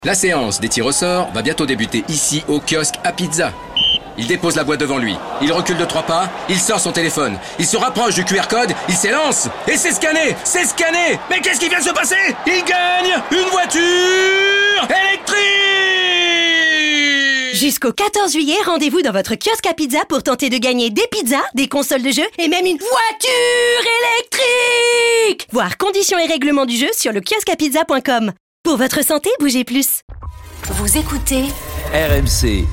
La séance des tirs au sort va bientôt débuter ici au kiosque à pizza. Il dépose la boîte devant lui, il recule de 3 pas, il sort son téléphone, il se rapproche du QR code, il s'élance et c'est scanné. Mais qu'est-ce qui vient de se passer? Il gagne une voiture électrique! Jusqu'au 14 juillet, rendez-vous dans votre kiosque à pizza pour tenter de gagner des pizzas, des consoles de jeu et même une voiture électrique! Voir conditions et règlements du jeu sur le kiosqueapizza.com. Pour votre santé, bougez plus. Vous écoutez RMC.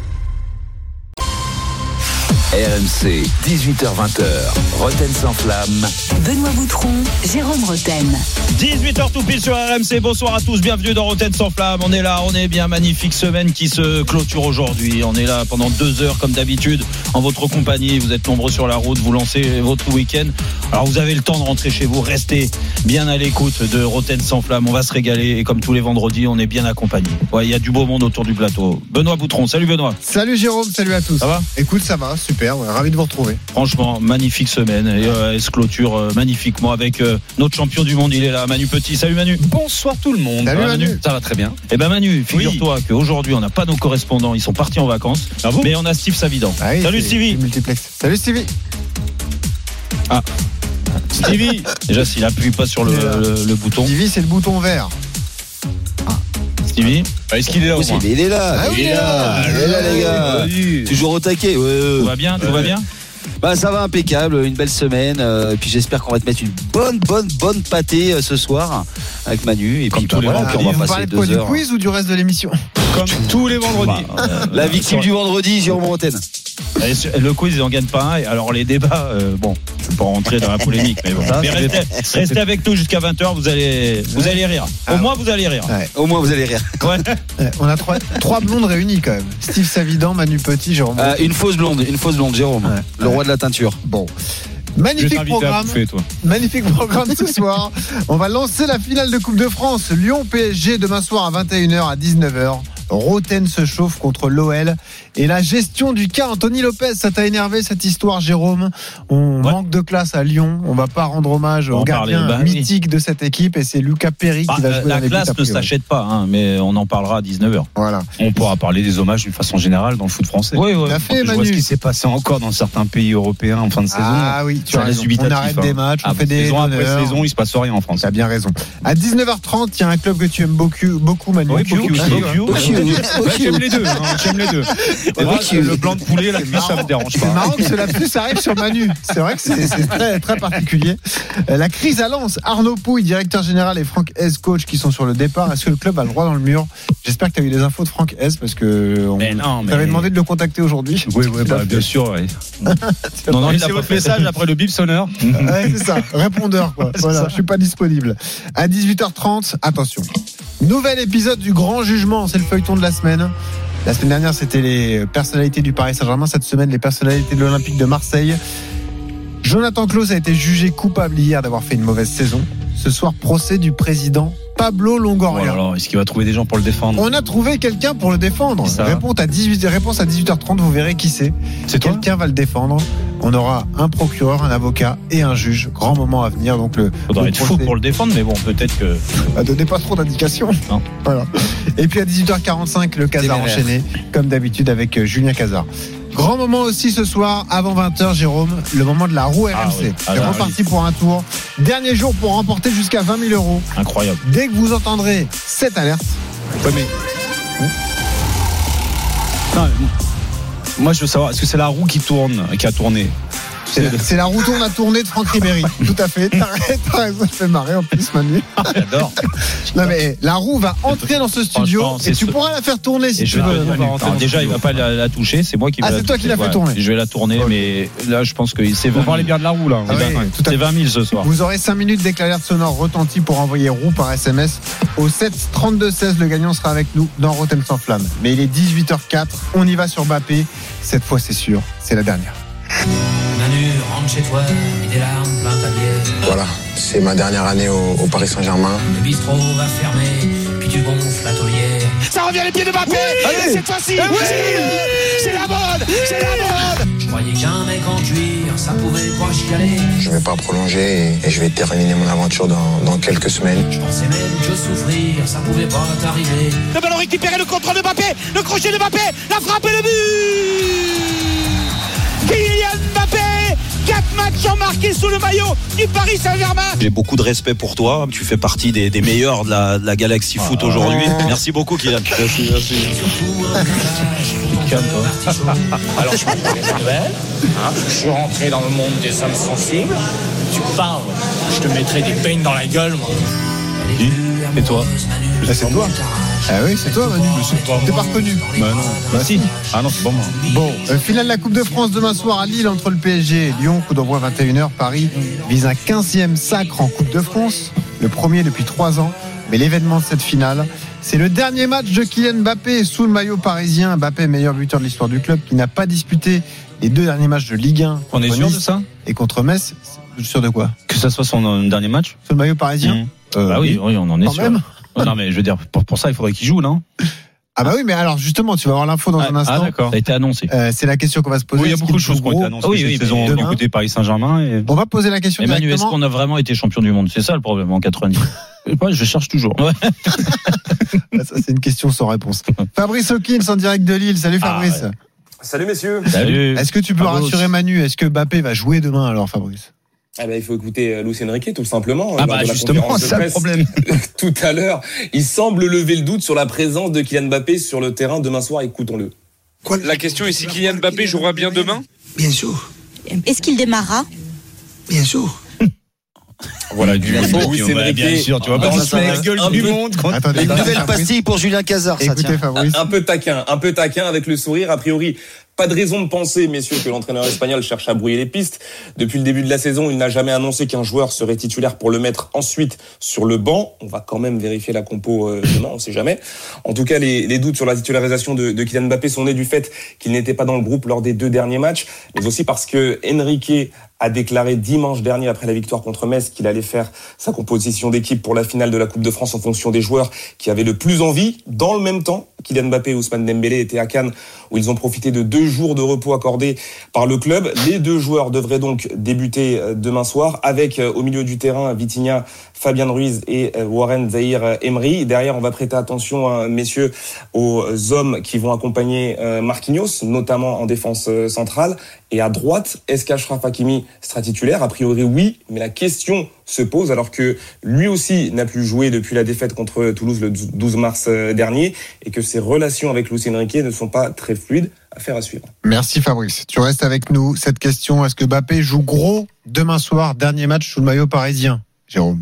RMC, 18h-20h, Roten sans flamme. Benoît Boutron, Jérôme Roten. 18h tout pile sur RMC, bonsoir à tous, bienvenue dans Roten sans flamme. On est là, on est bien, magnifique semaine qui se clôture aujourd'hui. On est là pendant 2 heures comme d'habitude, en votre compagnie. Vous êtes nombreux sur la route, vous lancez votre week-end. Alors vous avez le temps de rentrer chez vous, restez bien à l'écoute de Roten sans flamme. On va se régaler et comme tous les vendredis, on est bien accompagné. Ouais, il y a du beau monde autour du plateau. Benoît Boutron, salut Benoît. Salut Jérôme, salut à tous. Ça va ? Écoute, ça va, super, ouais, ravi de vous retrouver. Franchement, magnifique semaine et elle se clôture magnifiquement avec notre champion du monde, il est là, Manu Petit. Salut Manu. Bonsoir tout le monde. Salut Manu. Ça va très bien. Eh ben Manu, figure-toi qu'aujourd'hui on n'a pas nos correspondants, ils sont partis en vacances, mais on a Steve Savidan. Ah oui, salut Stevie. Multiplex. Salut Stevie. Ah, Stevie. Déjà s'il appuie pas sur le bouton. Stevie, c'est le bouton vert. Stevie. Est-ce qu'il est là au moins ? Il est là, Ah oui, il est là les gars. Toujours au taquet. Tout va bien, tout va bien. Bah ça va impeccable, une belle semaine. Et puis j'espère qu'on va te mettre une bonne pâtée ce soir avec Manu. Et puis tous les puis on Vous va parlez passer de quoi, 2 du heures. quiz ou du reste de l'émission? Comme tous les vendredis. La victime du vendredi, Jérôme Roten. Le quiz, ils n'en gagnent pas un. Alors les débats, bon, je ne vais pas rentrer dans la polémique, mais bon. Mais restez avec nous jusqu'à 20h, vous allez rire. Au moins, vous allez rire. Ouais. Au moins vous allez rire. Ouais. On a trois blondes réunies quand même. Steve Savidan, Manu Petit, Jérôme. Une fausse blonde, Jérôme. Ouais. Le roi de la teinture. Bon. Je vais Magnifique t'inviter à programme. bouffer, toi. Magnifique programme ce soir. On va lancer la finale de Coupe de France. Lyon-PSG demain soir à 21h à 19h. Roten se chauffe contre l'OL. Et la gestion du cas Anthony Lopez, ça t'a énervé cette histoire, Jérôme? On manque de classe à Lyon. On va pas rendre hommage au gardien mythique de cette équipe. Et c'est Lucas Perry qui va jouer la dans les buts, classe a ne priori. s'achète pas, hein, mais on en parlera à 19h. Voilà. On pourra parler des hommages d'une façon générale dans le foot français. Oui, Tout à fait, Je vois ce Manu. qui s'est passé encore dans certains pays européens en fin de saison. Ah oui, tu Ça as laisse raison. dubitatif, On arrête hein. des matchs, on fait des saison après honneurs. saison, il se passe rien en France. T'as bien raison. À 19h30, il y a un club que tu aimes beaucoup, Manu. Oui, beaucoup. J'aime les deux. J'aime les deux. Et moi, Le blanc de poulet, la cuisse, ça me dérange C'est pas. marrant que ce lapsus arrive sur Manu. C'est vrai que c'est très, très particulier. La crise à Lens. Arnaud Pouille, directeur général, et Franck Hez, coach, qui sont sur le départ. Est-ce que le club a le droit dans le mur? J'espère que tu as eu les infos de Franck Hez parce que on t'avait demandé de le contacter aujourd'hui. Oui, bien sûr. Ouais. Non, il a Laissez pas votre fait. message après le bip sonneur. Ouais, c'est ça. Répondeur, quoi. Voilà, je suis pas disponible. À 18h30, attention. Nouvel épisode du Grand Jugement. C'est le feuilleton de la semaine. La semaine dernière, c'était les personnalités du Paris Saint-Germain. Cette semaine, les personnalités de l'Olympique de Marseille. Jonathan Klaus a été jugé coupable hier d'avoir fait une mauvaise saison. Ce soir, procès du président Pablo Longoria. Alors, est-ce qu'il va trouver des gens pour le défendre? On a trouvé quelqu'un pour le défendre. Ça. Réponse à 18h30, vous verrez qui c'est. C'est toi? Quelqu'un va le défendre. On aura un procureur, un avocat et un juge. Grand moment à venir. Donc Faudrait être fou pour le défendre, mais bon, peut-être que. Donnez pas trop d'indications. Non. Voilà. Et puis à 18h45, le Casar enchaîné, comme d'habitude avec Julien Casar. Grand moment aussi ce soir, avant 20h, Jérôme, le moment de la roue RMC. oui. C'est reparti pour un tour. Dernier jour pour remporter jusqu'à 20 000 euros. Incroyable. Dès que vous entendrez cette alerte. Ouais, mais... Non, moi, je veux savoir, est-ce que c'est la roue qui a tourné? C'est la roue tourne à tourner de Franck Ribéry. Tout à fait. T'as raison, ça fait marrer en plus, Manu. J'adore. Non, mais la roue va entrer dans ce studio Franchement, et tu c'est pourras la faire tourner si Et tu je vais veux. Alors, déjà, il va pas la toucher, c'est moi qui vais Ah, la c'est toi qui toucher. l'as fait tourner. Je vais la tourner, mais là, je pense que c'est 20 On 000. parlait bien de la roue, là. Ah oui, tout à C'est fait. 20 000 ce soir. Vous aurez 5 minutes dès que l'alerte sonore retentit pour envoyer roue par SMS au 7 32 16. Le gagnant sera avec nous dans Roten sans flamme. Mais il est 18h04. On y va sur Mbappé. Cette fois, c'est sûr, c'est la dernière. Manu, rentre chez toi, et des larmes plein ta bière. Voilà, c'est ma dernière année au Paris Saint-Germain. Le bistrot va fermer, puis tu gonfles la taulière. Ça revient les pieds de Mbappé. Allez. Et cette fois-ci, oui, c'est la bonne. croyais qu'un mec en cuir, ça pouvait pas chialer. Je vais pas prolonger et je vais terminer mon aventure dans quelques semaines. Je pensais même que souffrir, ça pouvait pas t'arriver. Le ballon récupéré, le contrôle de Mbappé, le crochet de Mbappé, la frappe et le but. Kylian Mbappé, 4 matchs marqués sous le maillot du Paris Saint-Germain. J'ai beaucoup de respect pour toi. Tu fais partie des meilleurs de la galaxie foot aujourd'hui. Merci beaucoup, Kylian. Merci. Alors je m'appelle Emmanuel, je suis rentré dans le monde des hommes sensibles. Tu parles, je te mettrai des peignes dans la gueule, moi. Et toi? C'est toi. Ah oui, c'est toi, Manu. T'es pas reconnu. Bah non. Bah si. Ah non, c'est pas moi. Bon, finale de la Coupe de France demain soir à Lille entre le PSG et Lyon. Coup d'envoi 21h. Paris vise un 15e sacre en Coupe de France, le premier depuis 3 ans. Mais l'événement de cette finale, c'est le dernier match de Kylian Mbappé sous le maillot parisien. Mbappé, meilleur buteur de l'histoire du club, qui n'a pas disputé les 2 derniers matchs de Ligue 1. On est sûr de ça? Et contre Metz. Sûr de quoi? Que ça soit son dernier match? Sous le maillot parisien? Bah oui, on en est sûr. Même. Non, mais je veux dire, pour ça, il faudrait qu'il joue, non? Ah bah oui, mais alors justement, tu vas avoir l'info dans un instant. Ah d'accord. Ça a été annoncé. C'est la question qu'on va se poser. Oui, il y a beaucoup de choses qui ont été annoncées cette saison du côté Paris Saint-Germain. Et... On va poser la question Emmanuel, directement. est-ce qu'on a vraiment été champion du monde? C'est ça le problème en 90. Je cherche toujours. Ouais. Ça, c'est une question sans réponse. Fabrice Hawkins en direct de Lille. Salut Fabrice. Ouais. Salut messieurs. Salut. Est-ce que tu peux rassurer Manu? Est-ce que Mbappé va jouer demain alors, Fabrice? Il faut écouter Luis Enrique tout simplement. Justement, c'est le problème. Tout à l'heure, il semble lever le doute sur la présence de Kylian Mbappé sur le terrain demain soir. Écoutons-le. La question est si Kylian Mbappé jouera bien demain? Bien sûr. Est-ce qu'il démarrera? Bien sûr. Voilà, Luis Enrique. Bien sûr, tu vois pas tous la gueule du monde. Attendez, une nouvelle pastille pour Julien Cazard. Écoutez, Fabrice. Un peu taquin avec le sourire. A priori, pas de raison de penser, messieurs, que l'entraîneur espagnol cherche à brouiller les pistes. Depuis le début de la saison, il n'a jamais annoncé qu'un joueur serait titulaire pour le mettre ensuite sur le banc. On va quand même vérifier la compo demain, on sait jamais. En tout cas, les doutes sur la titularisation de Kylian Mbappé sont nés du fait qu'il n'était pas dans le groupe lors des 2 derniers matchs, mais aussi parce que Enrique a déclaré dimanche dernier, après la victoire contre Metz, qu'il allait faire sa composition d'équipe pour la finale de la Coupe de France en fonction des joueurs qui avaient le plus envie. Dans le même temps, Kylian Mbappé et Ousmane Dembélé étaient à Cannes, où ils ont profité de 2 jours de repos accordés par le club. Les 2 joueurs devraient donc débuter demain soir, avec au milieu du terrain Vitinha, Fabien Ruiz et Warren Zaïre-Emery. Derrière, on va prêter attention, messieurs, aux hommes qui vont accompagner Marquinhos, notamment en défense centrale. Et à droite, est-ce qu'Achraf Hakimi sera titulaire? A priori, oui, mais la question se pose alors que lui aussi n'a plus joué depuis la défaite contre Toulouse le 12 mars dernier et que ses relations avec Luis Enrique ne sont pas très fluides. Affaire à suivre. Merci Fabrice. Tu restes avec nous. Cette question, est-ce que Mbappé joue gros demain soir, dernier match sous le maillot parisien? Jérôme.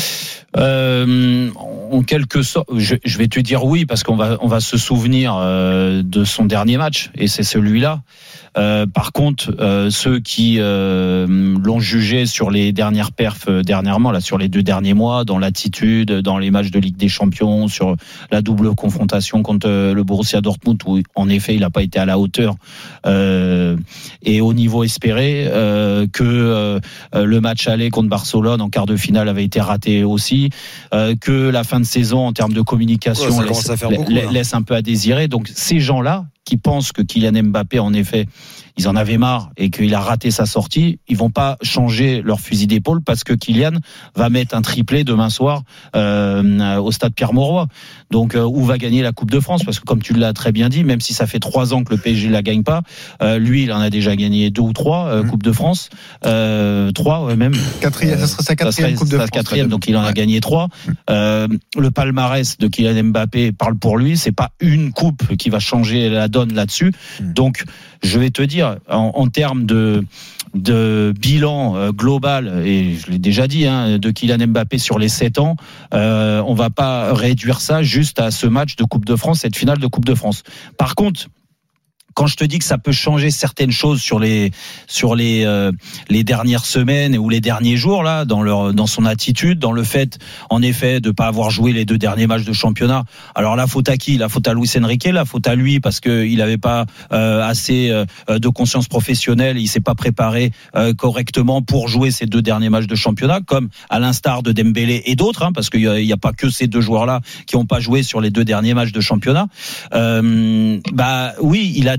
En quelque sorte, je vais te dire oui parce qu'on va se souvenir de son dernier match et c'est celui-là. Par contre, ceux qui l'ont jugé sur les dernières perfs dernièrement, là sur les 2 derniers mois, dans l'attitude, dans les matchs de Ligue des Champions, sur la double confrontation contre le Borussia Dortmund où en effet il n'a pas été à la hauteur et au niveau espéré, que le match aller contre Barcelone en quart de finale avait été raté aussi, que la fin de saison en termes de communication laisse un peu à désirer. Donc ces gens-là qui pensent que Kylian Mbappé, en effet, ils en avaient marre et qu'il a raté sa sortie, ils vont pas changer leur fusil d'épaule parce que Kylian va mettre un triplé demain soir au stade Pierre-Mauroy. Donc où va gagner la Coupe de France? Parce que comme tu l'as très bien dit, même si ça fait 3 ans que le PSG la gagne pas, lui il en a déjà gagné 2 ou 3 Coupes de France, 3 même. Quatrième, ça serait sa 4e Coupe de France. 4e, donc il en a gagné 3. Le palmarès de Kylian Mbappé parle pour lui. C'est pas une coupe qui va changer la donne là-dessus. Donc je vais te dire, en termes de bilan global, et je l'ai déjà dit, de Kylian Mbappé sur les 7 ans, on va pas réduire ça juste à ce match de Coupe de France, cette finale de Coupe de France. Par contre, quand je te dis que ça peut changer certaines choses sur les dernières semaines ou les derniers jours là, dans son attitude, dans le fait en effet de pas avoir joué les 2 derniers matchs de championnat. Alors la faute à qui? La faute à Luis Enrique, la faute à lui parce que il avait pas assez de conscience professionnelle, il s'est pas préparé correctement pour jouer ces 2 derniers matchs de championnat, comme à l'instar de Dembélé et d'autres, parce qu'il y a pas que ces 2 joueurs là qui ont pas joué sur les 2 derniers matchs de championnat. Oui, il a des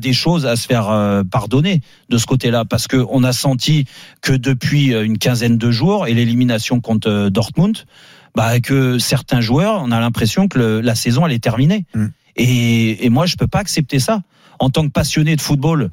des choses à se faire pardonner de ce côté-là, parce que on a senti que depuis une quinzaine de jours et l'élimination contre Dortmund, que certains joueurs, on a l'impression que la saison elle est terminée. Et moi je peux pas accepter ça en tant que passionné de football.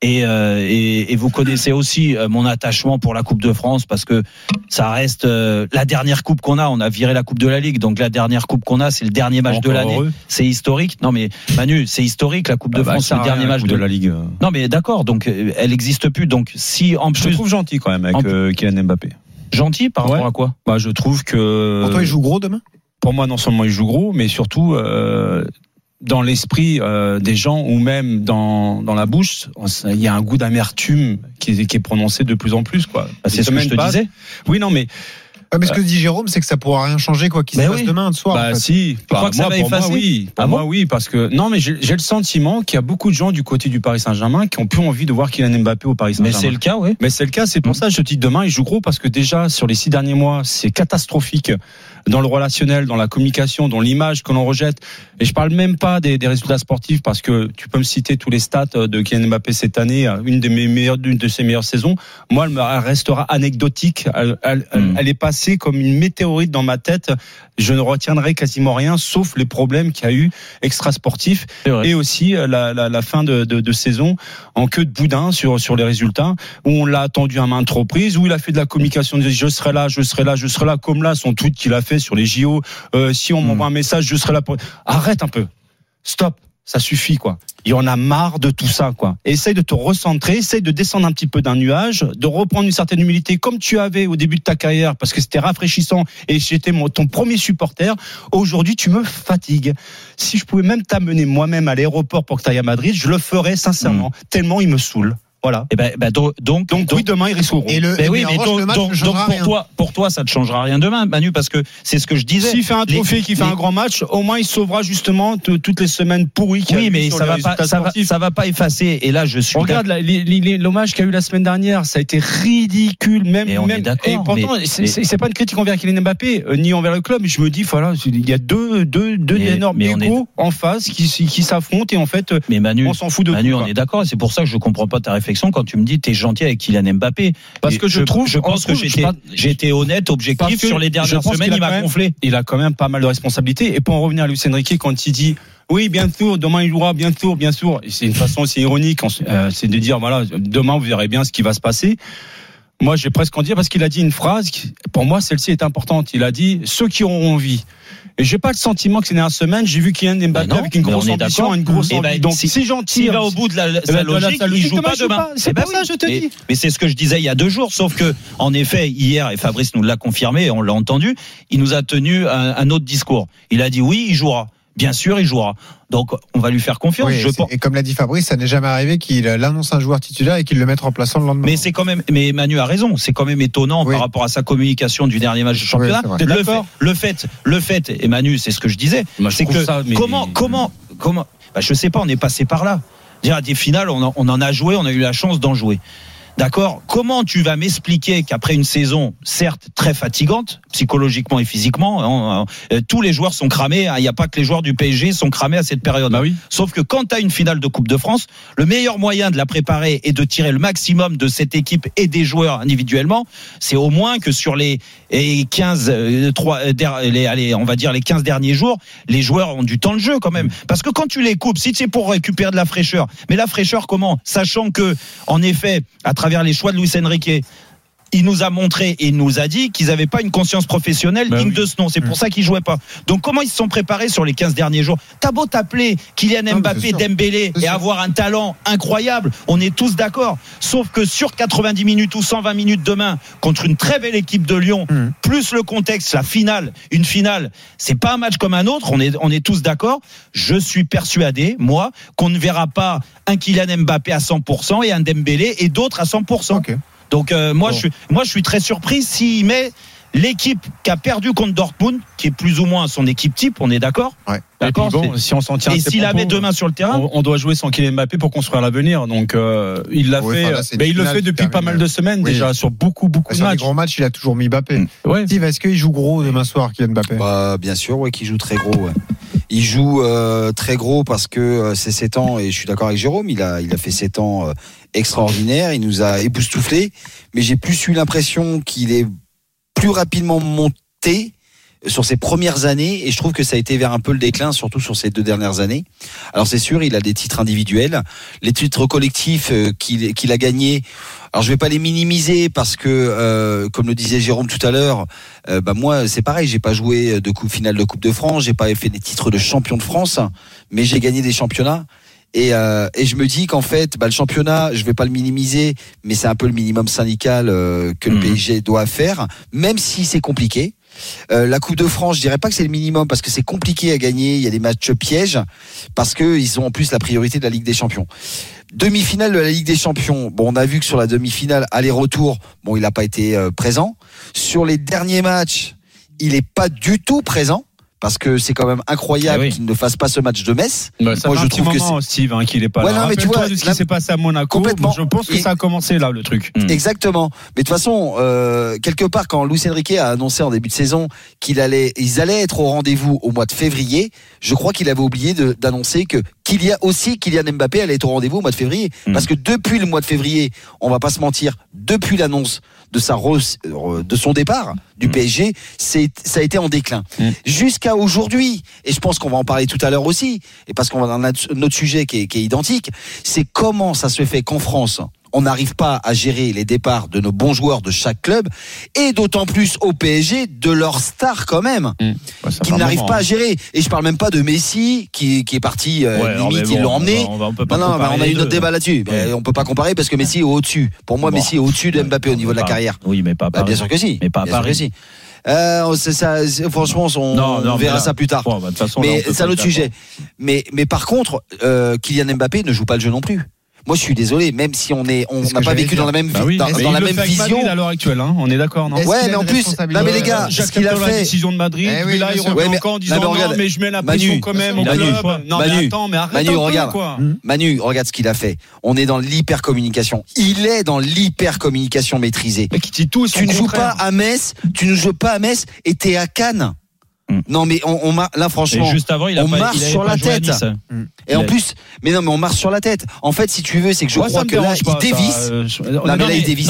Et vous connaissez aussi mon attachement pour la Coupe de France, parce que ça reste la dernière coupe qu'on a. On a viré la Coupe de la Ligue, donc la dernière coupe qu'on a, c'est le dernier match de l'année. C'est historique. Non mais Manu, c'est historique, la Coupe de France, c'est le dernier match de la Ligue. Non mais d'accord, donc elle n'existe plus. Donc si en plus, je trouve gentil quand même avec Kylian Mbappé. Gentil par rapport à quoi? Je trouve que pour toi il joue gros demain. Pour moi, non seulement il joue gros, mais surtout dans l'esprit des gens, ou même dans la bouche, il y a un goût d'amertume qui est prononcé de plus en plus, quoi. C'est ce que je te disais. Oui, non, mais mais ce que dit Jérôme, c'est que ça pourra rien changer, quoi qu'il se passe demain soir. En fait. Si. Tu crois que ça va effacer? Moi, oui, parce que non, mais j'ai le sentiment qu'il y a beaucoup de gens du côté du Paris Saint-Germain qui ont plus envie de voir Kylian Mbappé au Paris Saint-Germain. Mais c'est le cas, oui. Mais c'est le cas, c'est pour ça que je te dis demain il joue gros, parce que déjà sur les 6 derniers mois, c'est catastrophique dans le relationnel, dans la communication, dans l'image que l'on rejette. Et je parle même pas des résultats sportifs, parce que tu peux me citer tous les stats de Kylian Mbappé cette année, une de ses meilleures saisons. Moi, elle restera anecdotique. Elle est passée comme une météorite dans ma tête. Je ne retiendrai quasiment rien, sauf les problèmes qu'il y a eu extra-sportifs, et aussi la fin de saison en queue de boudin sur les résultats, où on l'a attendu à maintes reprises, où il a fait de la communication, je serai là, comme là son tweet qu'il a fait sur les JO, si on m'envoie un message, je serai là pour... Arrête un peu, stop, ça suffit, quoi. Il y en a marre de tout ça, quoi. Essaye de te recentrer, essaye de descendre un petit peu d'un nuage, de reprendre une certaine humilité comme tu avais au début de ta carrière, parce que c'était rafraîchissant et j'étais ton premier supporter. Aujourd'hui, tu me fatigues. Si je pouvais même t'amener moi-même à l'aéroport pour que tu ailles à Madrid, je le ferais sincèrement, tellement il me saoule. Voilà. Et donc oui, demain ils risqueront. Pour toi, ça ne changera rien demain, Manu, parce que c'est ce que je disais. S'il fait un trophée, qu'il fait un grand match, au moins il sauvera justement toutes les semaines pourries. Oui, mais ça va pas effacer. Et là, je suis. Regarde l'hommage qu'il y a eu la semaine dernière, ça a été ridicule, même. On est d'accord. Et pourtant, c'est pas une critique envers Kylian Mbappé ni envers le club. Je me dis, voilà, il y a deux énormes égos en face qui s'affrontent, et en fait, Manu, on s'en fout de tout. Manu, on est d'accord. Et c'est pour ça que je comprends pas ta réflexion quand tu me dis t'es gentil avec Kylian Mbappé, parce que je pense que j'ai été honnête, objectif sur les dernières semaines. Il m'a gonflé. Il a quand même pas mal de responsabilités. Et pour en revenir à Luis Enrique, quand il dit oui, bien sûr, demain il jouera, bien sûr, et c'est une façon aussi ironique, c'est de dire voilà, demain vous verrez bien ce qui va se passer. Moi, j'ai presque en dire, parce qu'il a dit une phrase qui, pour moi, celle-ci est importante. Il a dit ceux qui auront envie. Et j'ai pas le sentiment que ces dernières semaines, j'ai vu Kylian Mbappé avec une grosse ambition, une grosse envie. Donc c'est gentil. S'il va au bout de la logique, il joue pas demain. C'est pas ça, je te dis. Mais c'est ce que je disais il y a 2 jours, sauf que, en effet, hier, et Fabrice nous l'a confirmé, on l'a entendu, il nous a tenu un autre discours. Il a dit oui, il jouera. Bien sûr, il jouera. Donc, on va lui faire confiance. Et comme l'a dit Fabrice, ça n'est jamais arrivé qu'il annonce un joueur titulaire et qu'il le mette remplaçant le lendemain. Mais c'est quand même, mais Manu a raison. C'est quand même étonnant par rapport à sa communication du dernier match du championnat. Le fait, et Manu, c'est ce que je disais. C'est que comment, je sais pas, on est passé par là. Dire à des finales, on en a joué, on a eu la chance d'en jouer. D'accord. Comment tu vas m'expliquer qu'après une saison, certes très fatigante, psychologiquement et physiquement, tous les joueurs sont cramés. Il n'y a pas que les joueurs du PSG sont cramés à cette période. Bah oui. Sauf que quand tu as une finale de Coupe de France, le meilleur moyen de la préparer et de tirer le maximum de cette équipe et des joueurs individuellement, c'est au moins que sur les 15 derniers jours, les joueurs ont du temps de jeu quand même. Parce que quand tu les coupes, si c'est pour récupérer de la fraîcheur, mais la fraîcheur comment? Sachant que, en effet, à travers les choix de Luis Enrique, il nous a montré et il nous a dit qu'ils n'avaient pas une conscience professionnelle digne de ce nom. C'est pour ça qu'ils jouaient pas. Donc comment ils se sont préparés sur les 15 derniers jours? T'as beau t'appeler Kylian Mbappé, Dembélé et avoir un talent incroyable, on est tous d'accord. Sauf que sur 90 minutes ou 120 minutes demain, contre une très belle équipe de Lyon, plus le contexte, la finale, une finale, c'est pas un match comme un autre, on est tous d'accord. Je suis persuadé, moi, qu'on ne verra pas un Kylian Mbappé à 100% et un Dembélé et d'autres à 100%. Okay. Donc moi je suis très surpris s'il met l'équipe qui a perdu contre Dortmund, qui est plus ou moins son équipe type, on est d'accord? Ouais. D'accord. Si on s'en tient. Et s'il la met demain sur le terrain, on doit jouer sans Kylian Mbappé pour construire l'avenir. Donc il l'a fait. Mais il le fait depuis pas mal de semaines déjà sur beaucoup de matchs. Sur les grands matchs, il a toujours mis Mbappé. Steve, est-ce qu'il joue gros demain soir, Kylian Mbappé? Bien sûr, qu'il joue très gros. Ouais. Il joue très gros parce que c'est 7 ans, et je suis d'accord avec Jérôme, il a fait 7 ans extraordinaires, il nous a époustouflés, mais j'ai plus eu l'impression qu'il est plus rapidement monté sur ses premières années, et je trouve que ça a été vers un peu le déclin, surtout sur ces 2 dernières années. Alors c'est sûr, il a des titres individuels, les titres collectifs qu'il a gagnés. Alors je vais pas les minimiser parce que, comme le disait Jérôme tout à l'heure, moi c'est pareil, j'ai pas joué de finale de Coupe de France, j'ai pas fait des titres de champion de France, mais j'ai gagné des championnats. Et je me dis qu'en fait, le championnat, je vais pas le minimiser, mais c'est un peu le minimum syndical que le PSG doit faire, même si c'est compliqué. La Coupe de France, je dirais pas que c'est le minimum parce que c'est compliqué à gagner. Il y a des matchs pièges parce que ils ont en plus la priorité de la Ligue des Champions. Demi-finale de la Ligue des Champions. Bon, on a vu que sur la demi-finale aller-retour, il n'a pas été présent. Sur les derniers matchs, il est pas du tout présent. Parce que c'est quand même incroyable qu'il ne fasse pas ce match de Metz. Ça fait un petit moment, Steve, qu'il est pas là. Non, mais tu vois, de ce qui s'est passé à Monaco. Je pense que ça a commencé là, le truc. Exactement. Mais de toute façon, quelque part, quand Luis Enrique a annoncé en début de saison qu'ils allaient être au rendez-vous au mois de février, je crois qu'il avait oublié d'annoncer que Kylian Mbappé allait être au rendez-vous au mois de février. Parce que depuis le mois de février, on va pas se mentir, depuis l'annonce de son départ du PSG, ça a été en déclin. Jusqu'à aujourd'hui, et je pense qu'on va en parler tout à l'heure aussi, et parce qu'on va dans un autre sujet qui est identique, c'est comment ça se fait qu'en France, on n'arrive pas à gérer les départs de nos bons joueurs de chaque club, et d'autant plus au PSG de leurs stars quand même, qu'ils n'arrivent pas à gérer. Et je parle même pas de Messi qui est parti limite, ils l'ont emmené. On a eu notre débat là-dessus. On peut pas comparer parce que Messi est au-dessus. Pour moi, Messi est au-dessus de Mbappé au niveau de la carrière. Oui, mais pas bien sûr que si. Mais pas à Paris. Franchement, on verra ça plus tard. Mais c'est un autre sujet. Mais par contre, Kylian Mbappé ne joue pas le jeu non plus. Moi, je suis désolé, même si on n'a pas vécu dans la même dans la même vision à l'heure actuelle, on est d'accord, non? Ouais, mais en plus, non mais les gars, ce qu'il a fait, la décision de Madrid, puis là il revient encore en disant non, mais je mets la pression quand même au club. Non mais attends, mais arrête un peu quoi. Manu, regarde ce qu'il a fait. On est dans l'hypercommunication. Il est dans l'hypercommunication maîtrisée. Tu ne joues pas à Metz, et t'es à Cannes. Non mais là franchement, juste avant, on marche sur la tête. Et en plus, mais on marche sur la tête. En fait, si tu veux, c'est que je crois que là, il dévisse. Il dévisse.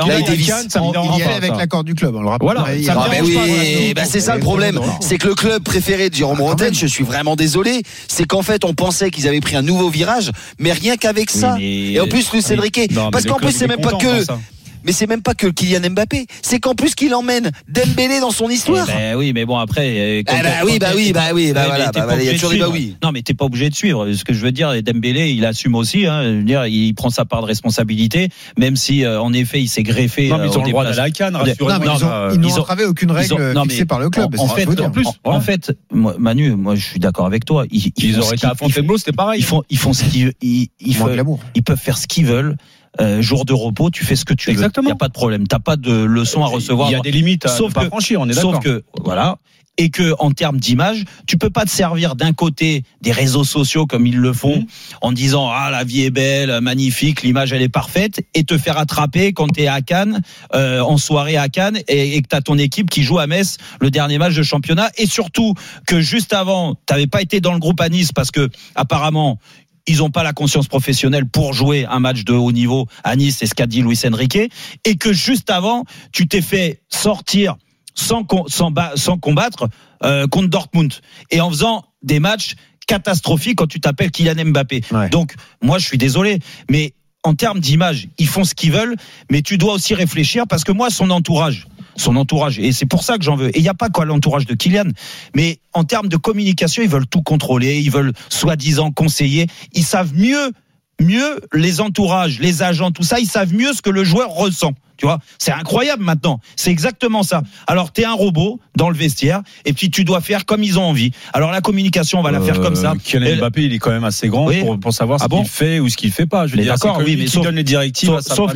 Il y allait avec l'accord du club, on le rappelle. Voilà. C'est ça le problème. C'est que le club préféré de Jérôme Rotten, je suis vraiment désolé, c'est qu'en fait, on pensait qu'ils avaient pris un nouveau virage, mais rien qu'avec ça. Et en plus, Luis Enrique, parce qu'en plus, c'est même pas que. Mais c'est même pas que Kylian Mbappé, c'est qu'en plus qu'il emmène Dembélé dans son histoire. Oui, mais bon après. Voilà, il y a toujours des oui. Non, mais t'es pas obligé de suivre. Ce que je veux dire, Dembélé, il assume aussi. Je veux dire, il prend sa part de responsabilité, même si en effet, il s'est greffé. Non, mais ils ont le droit d'aller à Cannes. Ils n'ont entravé aucune règle fixée par le club. En fait, Manu, moi, je suis d'accord avec toi. Ils auraient été à Fontainebleau, c'était pareil. Ils font ce qu'ils ils peuvent faire ce qu'ils veulent. Jour de repos, tu fais ce que tu veux. Il n'y a pas de problème. T'as pas de leçon à recevoir. Il y a des limites à ne pas franchir, on est d'accord. Sauf que, voilà. Et que, en termes d'image, tu peux pas te servir d'un côté des réseaux sociaux comme ils le font, en disant, la vie est belle, magnifique, l'image elle est parfaite, et te faire attraper quand t'es à Cannes, en soirée à Cannes, et que t'as ton équipe qui joue à Metz le dernier match de championnat, et surtout que juste avant, t'avais pas été dans le groupe à Nice parce que, apparemment, ils n'ont pas la conscience professionnelle pour jouer un match de haut niveau à Nice, c'est ce qu'a dit Luis Enrique, et que juste avant, tu t'es fait sortir sans combattre contre Dortmund, et en faisant des matchs catastrophiques quand tu t'appelles Kylian Mbappé. Ouais. Donc, moi, je suis désolé, mais en termes d'image, ils font ce qu'ils veulent, mais tu dois aussi réfléchir, parce que moi, son entourage, et c'est pour ça que j'en veux. Et il n'y a pas quoi l'entourage de Kylian, mais en termes de communication, ils veulent tout contrôler, ils veulent soi-disant conseiller, ils savent mieux les entourages, les agents, tout ça, ils savent mieux ce que le joueur ressent. Tu vois, c'est incroyable maintenant. C'est exactement ça. Alors, t'es un robot dans le vestiaire, et puis tu dois faire comme ils ont envie. Alors, la communication, on va la faire comme ça. Kylian Mbappé, il est quand même assez grand pour savoir ce qu'il fait ou ce qu'il fait pas. Je veux dire, d'accord, oui, mais sauf donne les directives. Sauf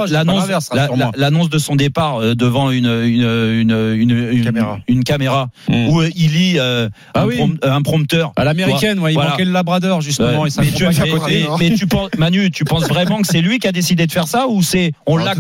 que l'annonce de son départ devant une caméra où il lit un prompteur à l'américaine. Il manquait le Labrador justement. Mais tu penses, Manu, tu penses vraiment que c'est lui qui a décidé de faire ça, ou on l'a conseillé à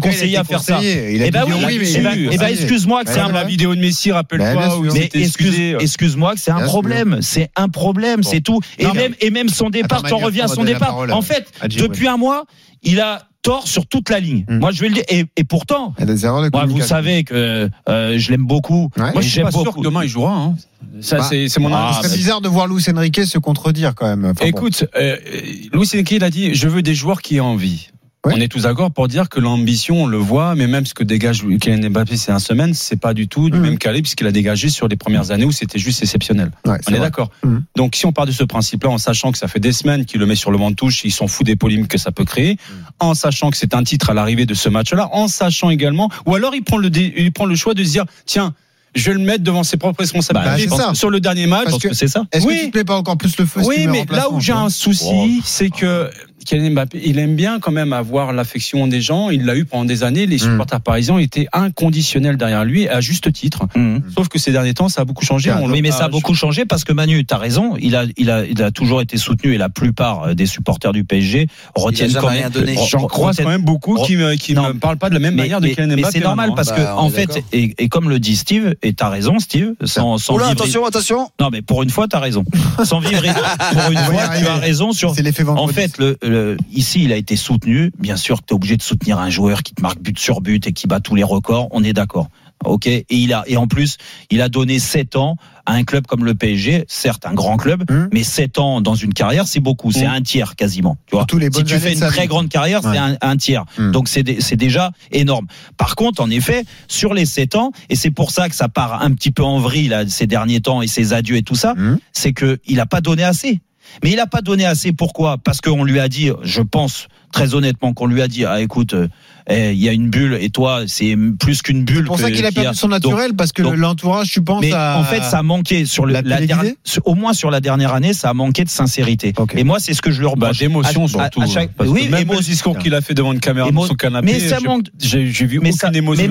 faire ça. Il a dit oui, mais excuse-moi que c'est la vidéo de Messi, rappelle-toi. Mais excuse-moi que c'est un problème. C'est un problème, c'est tout. Et même son départ, t'en reviens à son départ. En fait, depuis un mois, il a tort sur toute la ligne. Moi, je vais le dire. Et pourtant, moi, vous savez que je l'aime beaucoup. Moi, je suis pas sûr que demain il jouera. Hein. Ça, c'est mon avis. C'est bizarre de voir Luis Enrique se contredire quand même. Écoute, Luis Enrique, il a dit, je veux des joueurs qui ont envie. Ouais. On est tous d'accord pour dire que l'ambition, on le voit, mais même ce que dégage Kylian Mbappé ces 1 semaine, c'est pas du tout du même calibre, puisqu'il a dégagé sur les premières années où c'était juste exceptionnel. Ouais, on est d'accord. Donc, si on part de ce principe-là, en sachant que ça fait des semaines qu'il le met sur le banc de touche, il s'en fout des polémiques que ça peut créer, en sachant que c'est un titre à l'arrivée de ce match-là, en sachant également, ou alors il prend le choix de se dire, tiens, je vais le mettre devant ses propres responsabilités. Sur le dernier match, parce que c'est ça. Est-ce que tu ne mets pas encore plus le feu? Oui, mais là où j'ai un souci, c'est que Kylian Mbappé, il aime bien quand même avoir l'affection des gens. Il l'a eu pendant des années. Les supporters parisiens étaient inconditionnels derrière lui, à juste titre. Sauf que ces derniers temps, ça a beaucoup changé. Mais ça a beaucoup changé parce que Manu, t'as raison. Il a toujours été soutenu et la plupart des supporters du PSG retiennent quand même. J'en croise quand même beaucoup qui ne parlent pas de la même manière de Kylian Mbappé. Mais c'est normal parce que en fait, et comme le dit Steve, et t'as raison, Steve, sans Oula, vivre. attention. Non, mais pour une fois, t'as raison. Sans vivre, pour une fois, tu as raison sur. C'est l'effet vendredi. En fait, ici, il a été soutenu. Bien sûr que tu es obligé de soutenir un joueur qui te marque but sur but et qui bat tous les records. On est d'accord. Ok. Et en plus, il a donné 7 ans à un club comme le PSG, certes un grand club, mais 7 ans dans une carrière, c'est beaucoup. C'est un tiers quasiment. Tu vois. Si tu fais une très grande carrière, c'est un tiers. Donc c'est déjà énorme. Par contre, en effet, sur les 7 ans, et c'est pour ça que ça part un petit peu en vrille là, ces derniers temps et ses adieux et tout ça, c'est que il a pas donné assez. Mais il a pas donné assez. Pourquoi ? Parce qu'on lui a dit, je pense très honnêtement qu'on lui a dit, écoute, il y a une bulle et toi c'est plus qu'une bulle. C'est pour ça qu'il a perdu son naturel, parce que l'entourage, tu penses. Mais en fait, ça a manqué sur au moins sur la dernière année, ça a manqué de sincérité. Et moi, c'est ce que je lui reproche. D'émotion surtout. Oui, même le discours qu'il a fait devant une caméra dans son canapé. Mais ça manque. J'ai vu aucune émotion.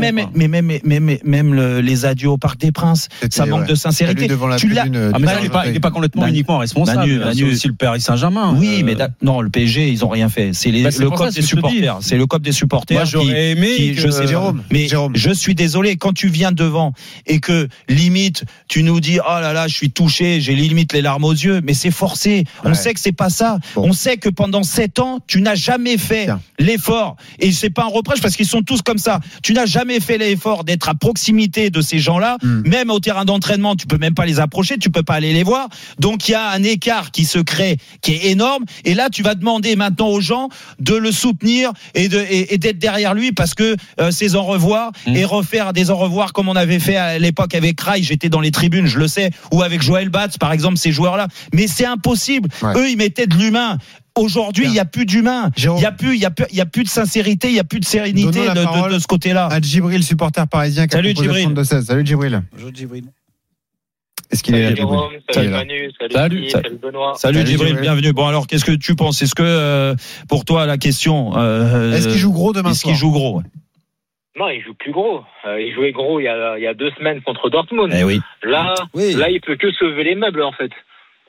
Mais même les adieux au Parc des Princes, ça manque de sincérité. Tu l'as. Il n'est pas complètement uniquement responsable. C'est aussi le Paris Saint-Germain. Oui, mais non, le PSG, ils ont rien fait. C'est le COP des supporters. C'est le COP des supporters. J'aurais aimé je sais Jérôme, mais je suis désolé, quand tu viens devant et que limite tu nous dis oh là là je suis touché, j'ai limite les larmes aux yeux, mais c'est forcé. On sait que c'est pas ça. On sait que pendant 7 ans tu n'as jamais fait l'effort, et c'est pas un reproche parce qu'ils sont tous comme ça. Tu n'as jamais fait l'effort d'être à proximité de ces gens-là, même au terrain d'entraînement tu peux même pas les approcher, tu peux pas aller les voir. Donc il y a un écart qui se crée qui est énorme, et là tu vas demander maintenant aux gens de le soutenir et d'être derrière lui parce que ces au revoir et refaire des au revoir comme on avait fait à l'époque avec Rai, j'étais dans les tribunes, je le sais, ou avec Joël Batz par exemple, ces joueurs-là, mais c'est impossible. Eux ils mettaient de l'humain. Aujourd'hui, il n'y a plus d'humain. Il n'y a plus de sincérité, il n'y a plus de sérénité de ce côté-là. À Djibril, supporter parisien. Salut Djibril. Salut Djibril. Bonjour Djibril. Est-ce qu'il est là, Jérôme, salut Manu, salut Benoît. Salut Djibril, bienvenue. Bon alors, qu'est-ce que tu penses ? Est-ce que pour toi la question est-ce qu'il joue gros demain soir ? Est-ce qu'il joue gros ? Non, il joue plus gros. Il jouait gros il y a 2 semaines contre Dortmund. Oui. Là, il peut que sauver les meubles en fait.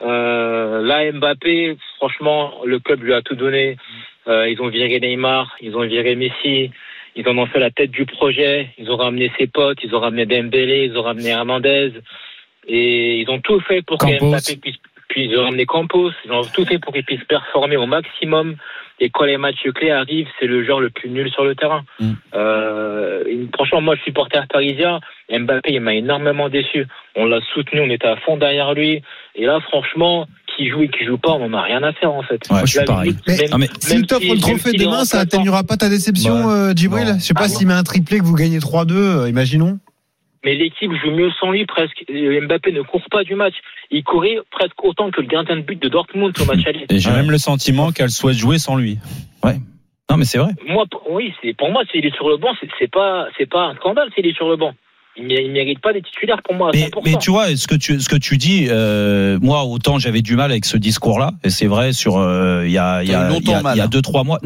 Là, Mbappé, franchement, le club lui a tout donné. Ils ont viré Neymar, ils ont viré Messi, ils en ont fait la tête du projet. Ils ont ramené ses potes, ils ont ramené Dembélé, ils ont ramené Hernandez. Et ils ont tout fait pour que Mbappé puisse, puis ils ont ramené Campos, ils ont tout fait pour qu'il puisse performer au maximum. Et quand les matchs clés arrivent, c'est le joueur le plus nul sur le terrain. Franchement, moi, je suis supporter parisien. Mbappé, il m'a énormément déçu. On l'a soutenu, on était à fond derrière lui. Et là, franchement, qui joue et qui joue pas, on n'en a rien à faire, en fait. Ouais, je suis pareil. Mais s'il t'offre le trophée demain, ça atténuera pas ta déception, Djibril? Je sais pas s'il met un triplé que vous gagnez 3-2, imaginons. Mais l'équipe joue mieux sans lui presque. Mbappé ne court pas du match. Il courait presque autant que le gardien de but de Dortmund au match aller. Et j'ai même le sentiment qu'elle souhaite jouer sans lui. Ouais. Non, mais c'est vrai. Pour moi, s'il est sur le banc, c'est pas un scandale s'il est sur le banc. Il mérite pas d'être titulaire pour moi à 100%. Mais tu vois, ce que tu dis, moi autant j'avais du mal avec ce discours-là, et c'est vrai sur il y a 2-3 mois. Non, mais